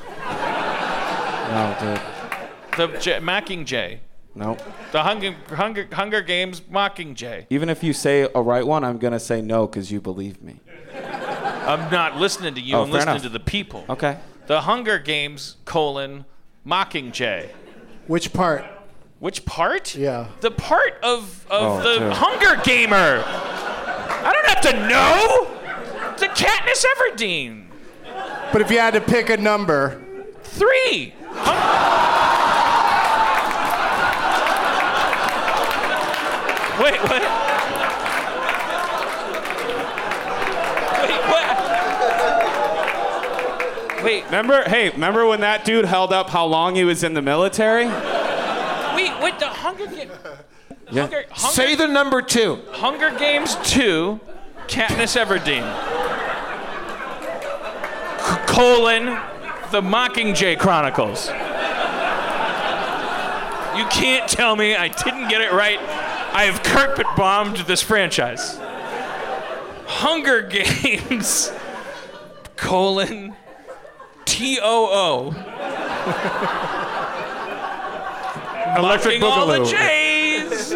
[SPEAKER 14] No, dude.
[SPEAKER 12] The J- Mockingjay.
[SPEAKER 14] No.
[SPEAKER 12] The Hunger, Hunger, Hunger Games Mockingjay.
[SPEAKER 14] Even if you say a right one, I'm going to say no because you believe me.
[SPEAKER 12] I'm not listening to you,
[SPEAKER 14] Oh,
[SPEAKER 12] I'm
[SPEAKER 14] fair
[SPEAKER 12] listening
[SPEAKER 14] enough.
[SPEAKER 12] to the people.
[SPEAKER 14] Okay.
[SPEAKER 12] The Hunger Games, colon, Mockingjay.
[SPEAKER 9] Which part?
[SPEAKER 12] Which part?
[SPEAKER 9] Yeah.
[SPEAKER 12] The part of, of
[SPEAKER 14] Oh,
[SPEAKER 12] the
[SPEAKER 14] dude.
[SPEAKER 12] Hunger Gamer. I don't have to know. The Katniss Everdeen.
[SPEAKER 9] But if you had to pick a number.
[SPEAKER 12] Three. Wait, what? Wait, what? Wait.
[SPEAKER 14] Remember, hey, remember when that dude held up how long he was in the military?
[SPEAKER 12] Wait, wait, the Hunger Games.
[SPEAKER 14] Yeah.
[SPEAKER 12] Hunger, Hunger,
[SPEAKER 13] Say the number two.
[SPEAKER 12] Hunger Games two, Katniss Everdeen. C- colon, the Mockingjay Chronicles. You can't tell me I didn't get it right. I have carpet bombed this franchise. Hunger Games, colon, T O O.
[SPEAKER 13] Electric
[SPEAKER 12] Mocking all the
[SPEAKER 13] Boogaloo.
[SPEAKER 12] Jays.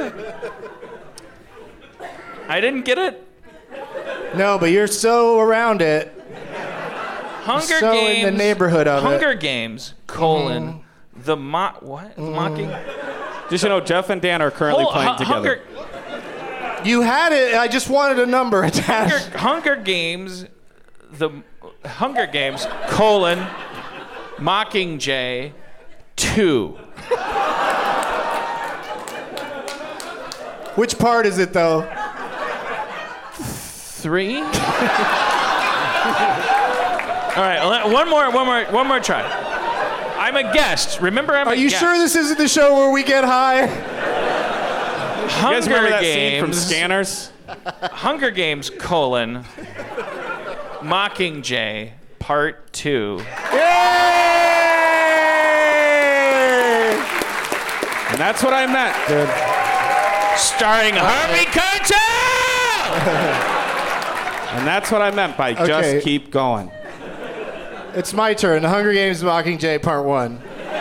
[SPEAKER 12] I didn't get it.
[SPEAKER 9] No, but you're so around it.
[SPEAKER 12] Hunger
[SPEAKER 9] so
[SPEAKER 12] Games.
[SPEAKER 9] in the neighborhood of
[SPEAKER 12] Hunger
[SPEAKER 9] it.
[SPEAKER 12] Games, colon, the mo- what? The mocking?
[SPEAKER 14] Just, you know, Jeff and Dan are currently
[SPEAKER 12] Hol-
[SPEAKER 14] playing
[SPEAKER 12] Hu-
[SPEAKER 14] together.
[SPEAKER 12] Hunger,
[SPEAKER 9] You had it. I just wanted a number attached.
[SPEAKER 12] Hunger, Hunger Games, the Hunger Games, colon, Mockingjay, two.
[SPEAKER 9] Which part is it, though?
[SPEAKER 12] Three? All right, le- one more, one more, one more try. I'm a guest. Remember, I'm
[SPEAKER 9] Are
[SPEAKER 12] a
[SPEAKER 9] you
[SPEAKER 12] guest.
[SPEAKER 9] sure this isn't the show where we get high?
[SPEAKER 14] You guys remember that scene from Scanners?
[SPEAKER 12] Hunger Games, colon, Mockingjay, part two.
[SPEAKER 14] And that's what I meant, dude.
[SPEAKER 12] Starring Harvey Keitel!
[SPEAKER 14] And that's what I meant by
[SPEAKER 9] Okay.
[SPEAKER 14] just keep going.
[SPEAKER 9] It's my turn. The Hunger Games Mockingjay Part One.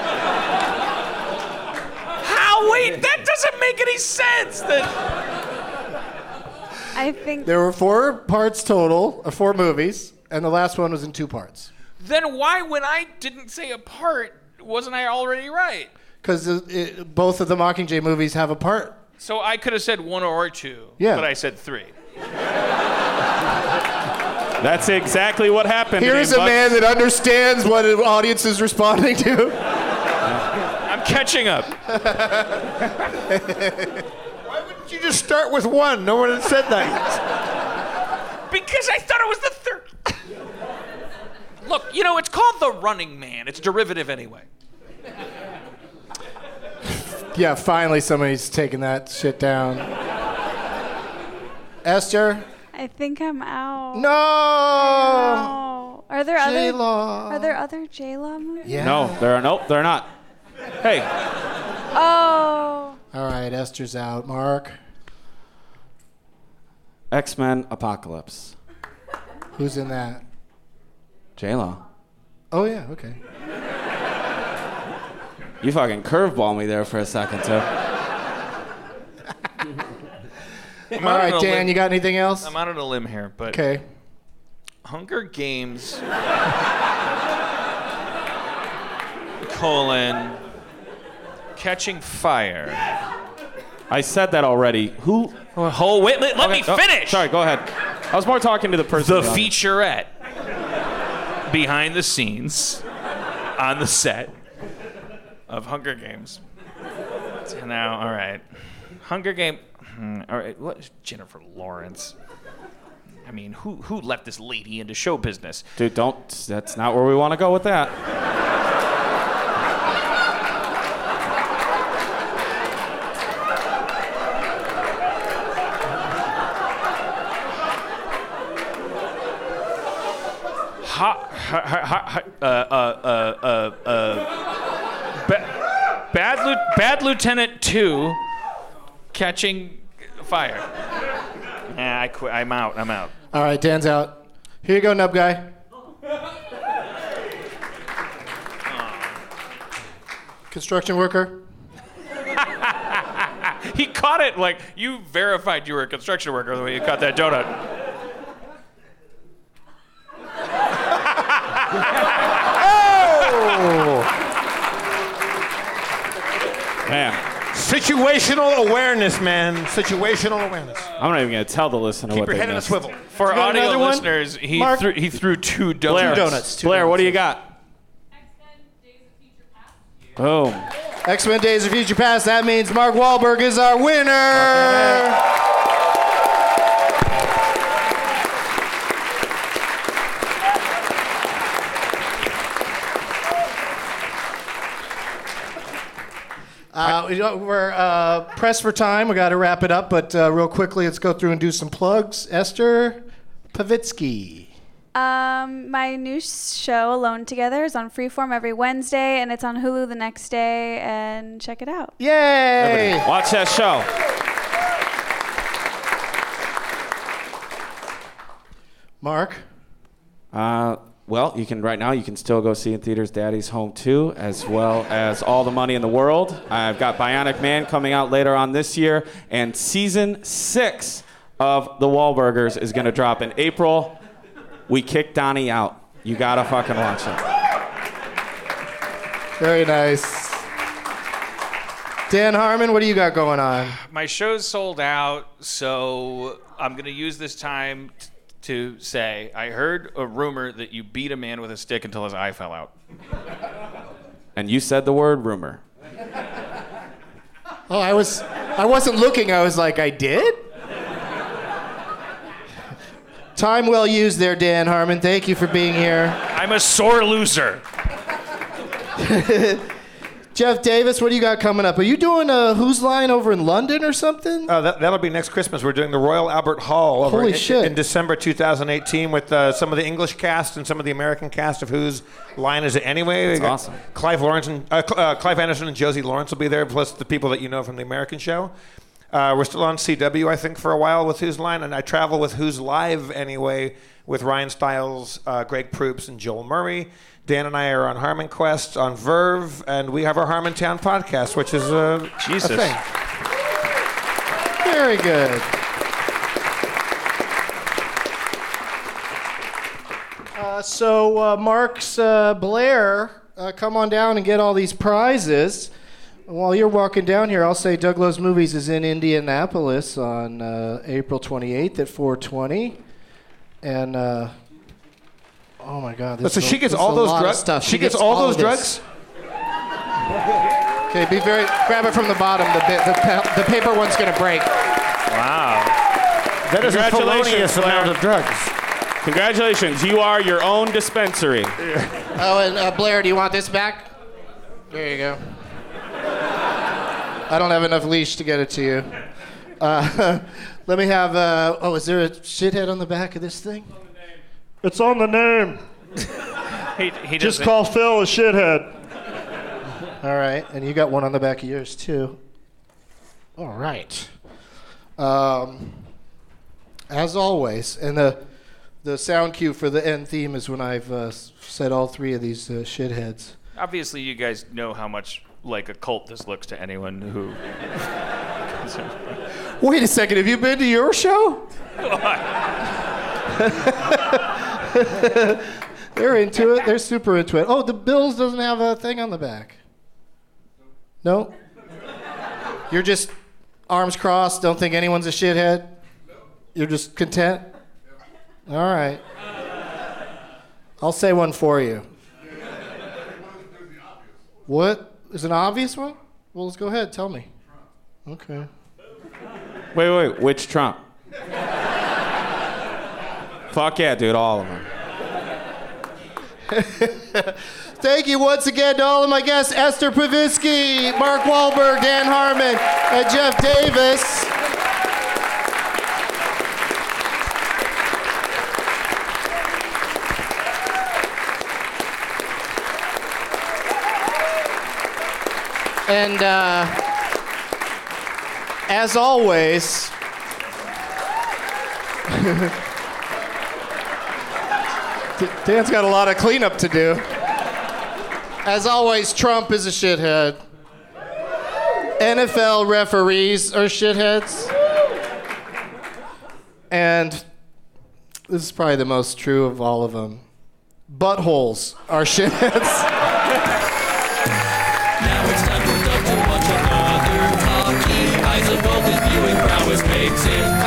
[SPEAKER 12] How? Wait, that doesn't make any sense. That
[SPEAKER 11] I think
[SPEAKER 9] There were four parts total, uh, four movies, and the last one was in two parts.
[SPEAKER 12] then why, when I didn't say a part, wasn't I already right?
[SPEAKER 9] Because both of the Mockingjay movies have a part.
[SPEAKER 12] So I could have said one or two,
[SPEAKER 9] Yeah.
[SPEAKER 12] but I said three.
[SPEAKER 14] That's exactly what happened.
[SPEAKER 9] Here is a man that understands what an audience is responding to.
[SPEAKER 12] I'm catching up.
[SPEAKER 13] Why wouldn't you just start with one? No one had said that.
[SPEAKER 12] Because I thought it was the third. Look, you know, it's called The Running Man. It's derivative anyway.
[SPEAKER 9] Yeah, finally somebody's taking that shit down. Esther?
[SPEAKER 11] I think I'm out.
[SPEAKER 9] No!
[SPEAKER 11] No. Are there other
[SPEAKER 9] J-Law.
[SPEAKER 11] Are there other J-Law movies?
[SPEAKER 9] Yeah.
[SPEAKER 14] No, there are nope, they're not. Hey,
[SPEAKER 11] Oh.
[SPEAKER 9] All right, Esther's out. Mark?
[SPEAKER 14] X-Men Apocalypse.
[SPEAKER 9] Who's in that?
[SPEAKER 14] J-Lo.
[SPEAKER 9] Oh, yeah, okay.
[SPEAKER 14] You fucking curveball me there for a second, too.
[SPEAKER 12] I'm
[SPEAKER 9] All
[SPEAKER 12] out
[SPEAKER 9] right,
[SPEAKER 12] on a
[SPEAKER 9] Dan,
[SPEAKER 12] limb.
[SPEAKER 9] you got anything else?
[SPEAKER 12] I'm out on a limb here, but
[SPEAKER 9] Okay.
[SPEAKER 12] Hunger Games, colon, Catching Fire.
[SPEAKER 14] I said that already. Who?
[SPEAKER 12] Oh, wait, let, let
[SPEAKER 14] Okay,
[SPEAKER 12] me
[SPEAKER 14] oh,
[SPEAKER 12] finish.
[SPEAKER 14] sorry, go ahead. I was more talking to the person.
[SPEAKER 12] The
[SPEAKER 14] behind it.
[SPEAKER 12] featurette behind the scenes on the set of Hunger Games. So now, all right, Hunger Game. hmm, All right, what? Jennifer Lawrence. I mean, who who let this lady into show business?
[SPEAKER 14] Dude, don't. That's not where we want to go with that.
[SPEAKER 12] Ha, ha, ha, ha, uh, uh, uh, uh, uh, ba- bad, Lieu- bad Lieutenant two, catching fire. Nah, I quit. I'm out. I'm out.
[SPEAKER 9] All right, Dan's out. Here you go, Nub Guy. Construction worker.
[SPEAKER 12] He caught it like you verified you were a construction worker the way you caught that donut.
[SPEAKER 13] Oh!
[SPEAKER 14] Man.
[SPEAKER 13] Situational awareness, man. Situational awareness.
[SPEAKER 14] I'm not even going to tell the listener
[SPEAKER 13] Keep
[SPEAKER 14] what
[SPEAKER 13] your
[SPEAKER 14] they
[SPEAKER 13] head in a
[SPEAKER 14] missed.
[SPEAKER 13] swivel.
[SPEAKER 12] For
[SPEAKER 9] You got
[SPEAKER 12] audio
[SPEAKER 9] another one?
[SPEAKER 12] listeners, he
[SPEAKER 9] Mark?
[SPEAKER 12] threw he threw two donuts.
[SPEAKER 14] Blair,
[SPEAKER 9] Two donuts, two
[SPEAKER 14] Blair, what do you
[SPEAKER 9] donuts.
[SPEAKER 14] got? Boom.
[SPEAKER 9] X-Men Days of Future Past. That means Mark Wahlberg is our winner. Uh, we don't- we're uh, pressed for time. We got to wrap it up, but uh, real quickly, let's go through and do some plugs. Esther Pavitsky.
[SPEAKER 11] Um, my new show, Alone Together, is on Freeform every Wednesday, and it's on Hulu the next day, and check it out.
[SPEAKER 9] Yay!
[SPEAKER 14] Watch that show.
[SPEAKER 9] Mark?
[SPEAKER 14] Uh, well, you can right now. You can still go see in theaters Daddy's Home two, as well as All the Money in the World. I've got Bionic Man coming out later on this year, and season six of The Wahlburgers is going to drop in April. We kicked Donnie out. You gotta fucking watch it.
[SPEAKER 9] Very nice. Dan Harmon, what do you got going on?
[SPEAKER 12] My show's sold out, so I'm going to use this time t- to say I heard a rumor that you beat a man with a stick until his eye fell out.
[SPEAKER 14] And you said the word rumor.
[SPEAKER 9] Oh, I was, I wasn't looking. I was like, I did? Time well used there, Dan Harmon. Thank you for being here.
[SPEAKER 12] I'm a sore loser.
[SPEAKER 9] Jeff Davis, what do you got coming up? Are you doing a Who's Line over in London or something?
[SPEAKER 13] Uh, that, that'll be next Christmas. We're doing the Royal Albert Hall over
[SPEAKER 9] Holy
[SPEAKER 13] in,
[SPEAKER 9] shit.
[SPEAKER 13] in December two thousand eighteen with uh, some of the English cast and some of the American cast of Whose Line Is It Anyway?
[SPEAKER 14] That's
[SPEAKER 13] We got
[SPEAKER 14] awesome.
[SPEAKER 13] Clive Lawrence and uh, Cl- uh, Clive Anderson and Josie Lawrence will be there, plus the people that you know from the American show. Uh, we're still on C W, I think, for a while with Whose Line, and I travel with Who's Live Anyway with Ryan Stiles, uh, Greg Proops, and Joel Murray. Dan and I are on Harmon Quest on Verve, and we have our Harmontown podcast, which is uh,
[SPEAKER 12] Jesus.
[SPEAKER 13] a thing.
[SPEAKER 9] Very good. Uh, so, uh, Mark's uh, Blair, uh, come on down and get all these prizes. While you're walking down here, I'll say Doug Loves Movies is in Indianapolis on uh, April twenty-eighth at four twenty. And, uh, oh my God. This
[SPEAKER 13] So
[SPEAKER 9] is a-
[SPEAKER 13] she gets
[SPEAKER 9] this is
[SPEAKER 13] all
[SPEAKER 9] a
[SPEAKER 13] those
[SPEAKER 9] lot of
[SPEAKER 13] drugs?
[SPEAKER 9] stuff.
[SPEAKER 13] She gets all those
[SPEAKER 9] of this.
[SPEAKER 13] drugs?
[SPEAKER 9] Okay, be very, grab it from the bottom. The, bi- the, pa- the paper one's going to break.
[SPEAKER 12] Wow.
[SPEAKER 13] That is a
[SPEAKER 14] Congratulations,
[SPEAKER 13] felonious
[SPEAKER 14] Blair.
[SPEAKER 13] amount of drugs.
[SPEAKER 14] Congratulations, you are your own dispensary.
[SPEAKER 9] Oh, and uh, Blair, do you want this back? There you go. I don't have enough leash to get it to you. Uh, let me have, uh, oh, is there a shithead on the back of this thing?
[SPEAKER 16] It's on the name.
[SPEAKER 12] He, he
[SPEAKER 16] Just
[SPEAKER 12] doesn't-
[SPEAKER 16] call Phil a shithead.
[SPEAKER 9] All right, and you got one on the back of yours, too. All right. Um, as always, and the, the sound cue for the end theme is when I've uh, said all three of these uh, shitheads.
[SPEAKER 12] Obviously, you guys know how much like a cult this looks to anyone who.
[SPEAKER 9] Wait a second, have you been to your show? They're into it. They're super into it. Oh, the Bills doesn't have a thing on the back. No? You're just arms crossed, don't think anyone's a shithead? You're just content? All right. I'll say one for you. What? Is an obvious one? Well, let's go ahead. Tell me. Okay.
[SPEAKER 14] Wait, wait, which Trump? Fuck yeah, dude, all of them.
[SPEAKER 9] Thank you once again to all of my guests, Esther Povitsky, Mark Wahlberg, Dan Harmon, and Jeff Davis. And uh, as always, Dan's got a lot of cleanup to do. As always, Trump is a shithead. N F L referees are shitheads. And this is probably the most true of all of them. Buttholes are shitheads.
[SPEAKER 8] Now it's time for Doug to watch another talkie. Eyes of gold is viewing prowess makes him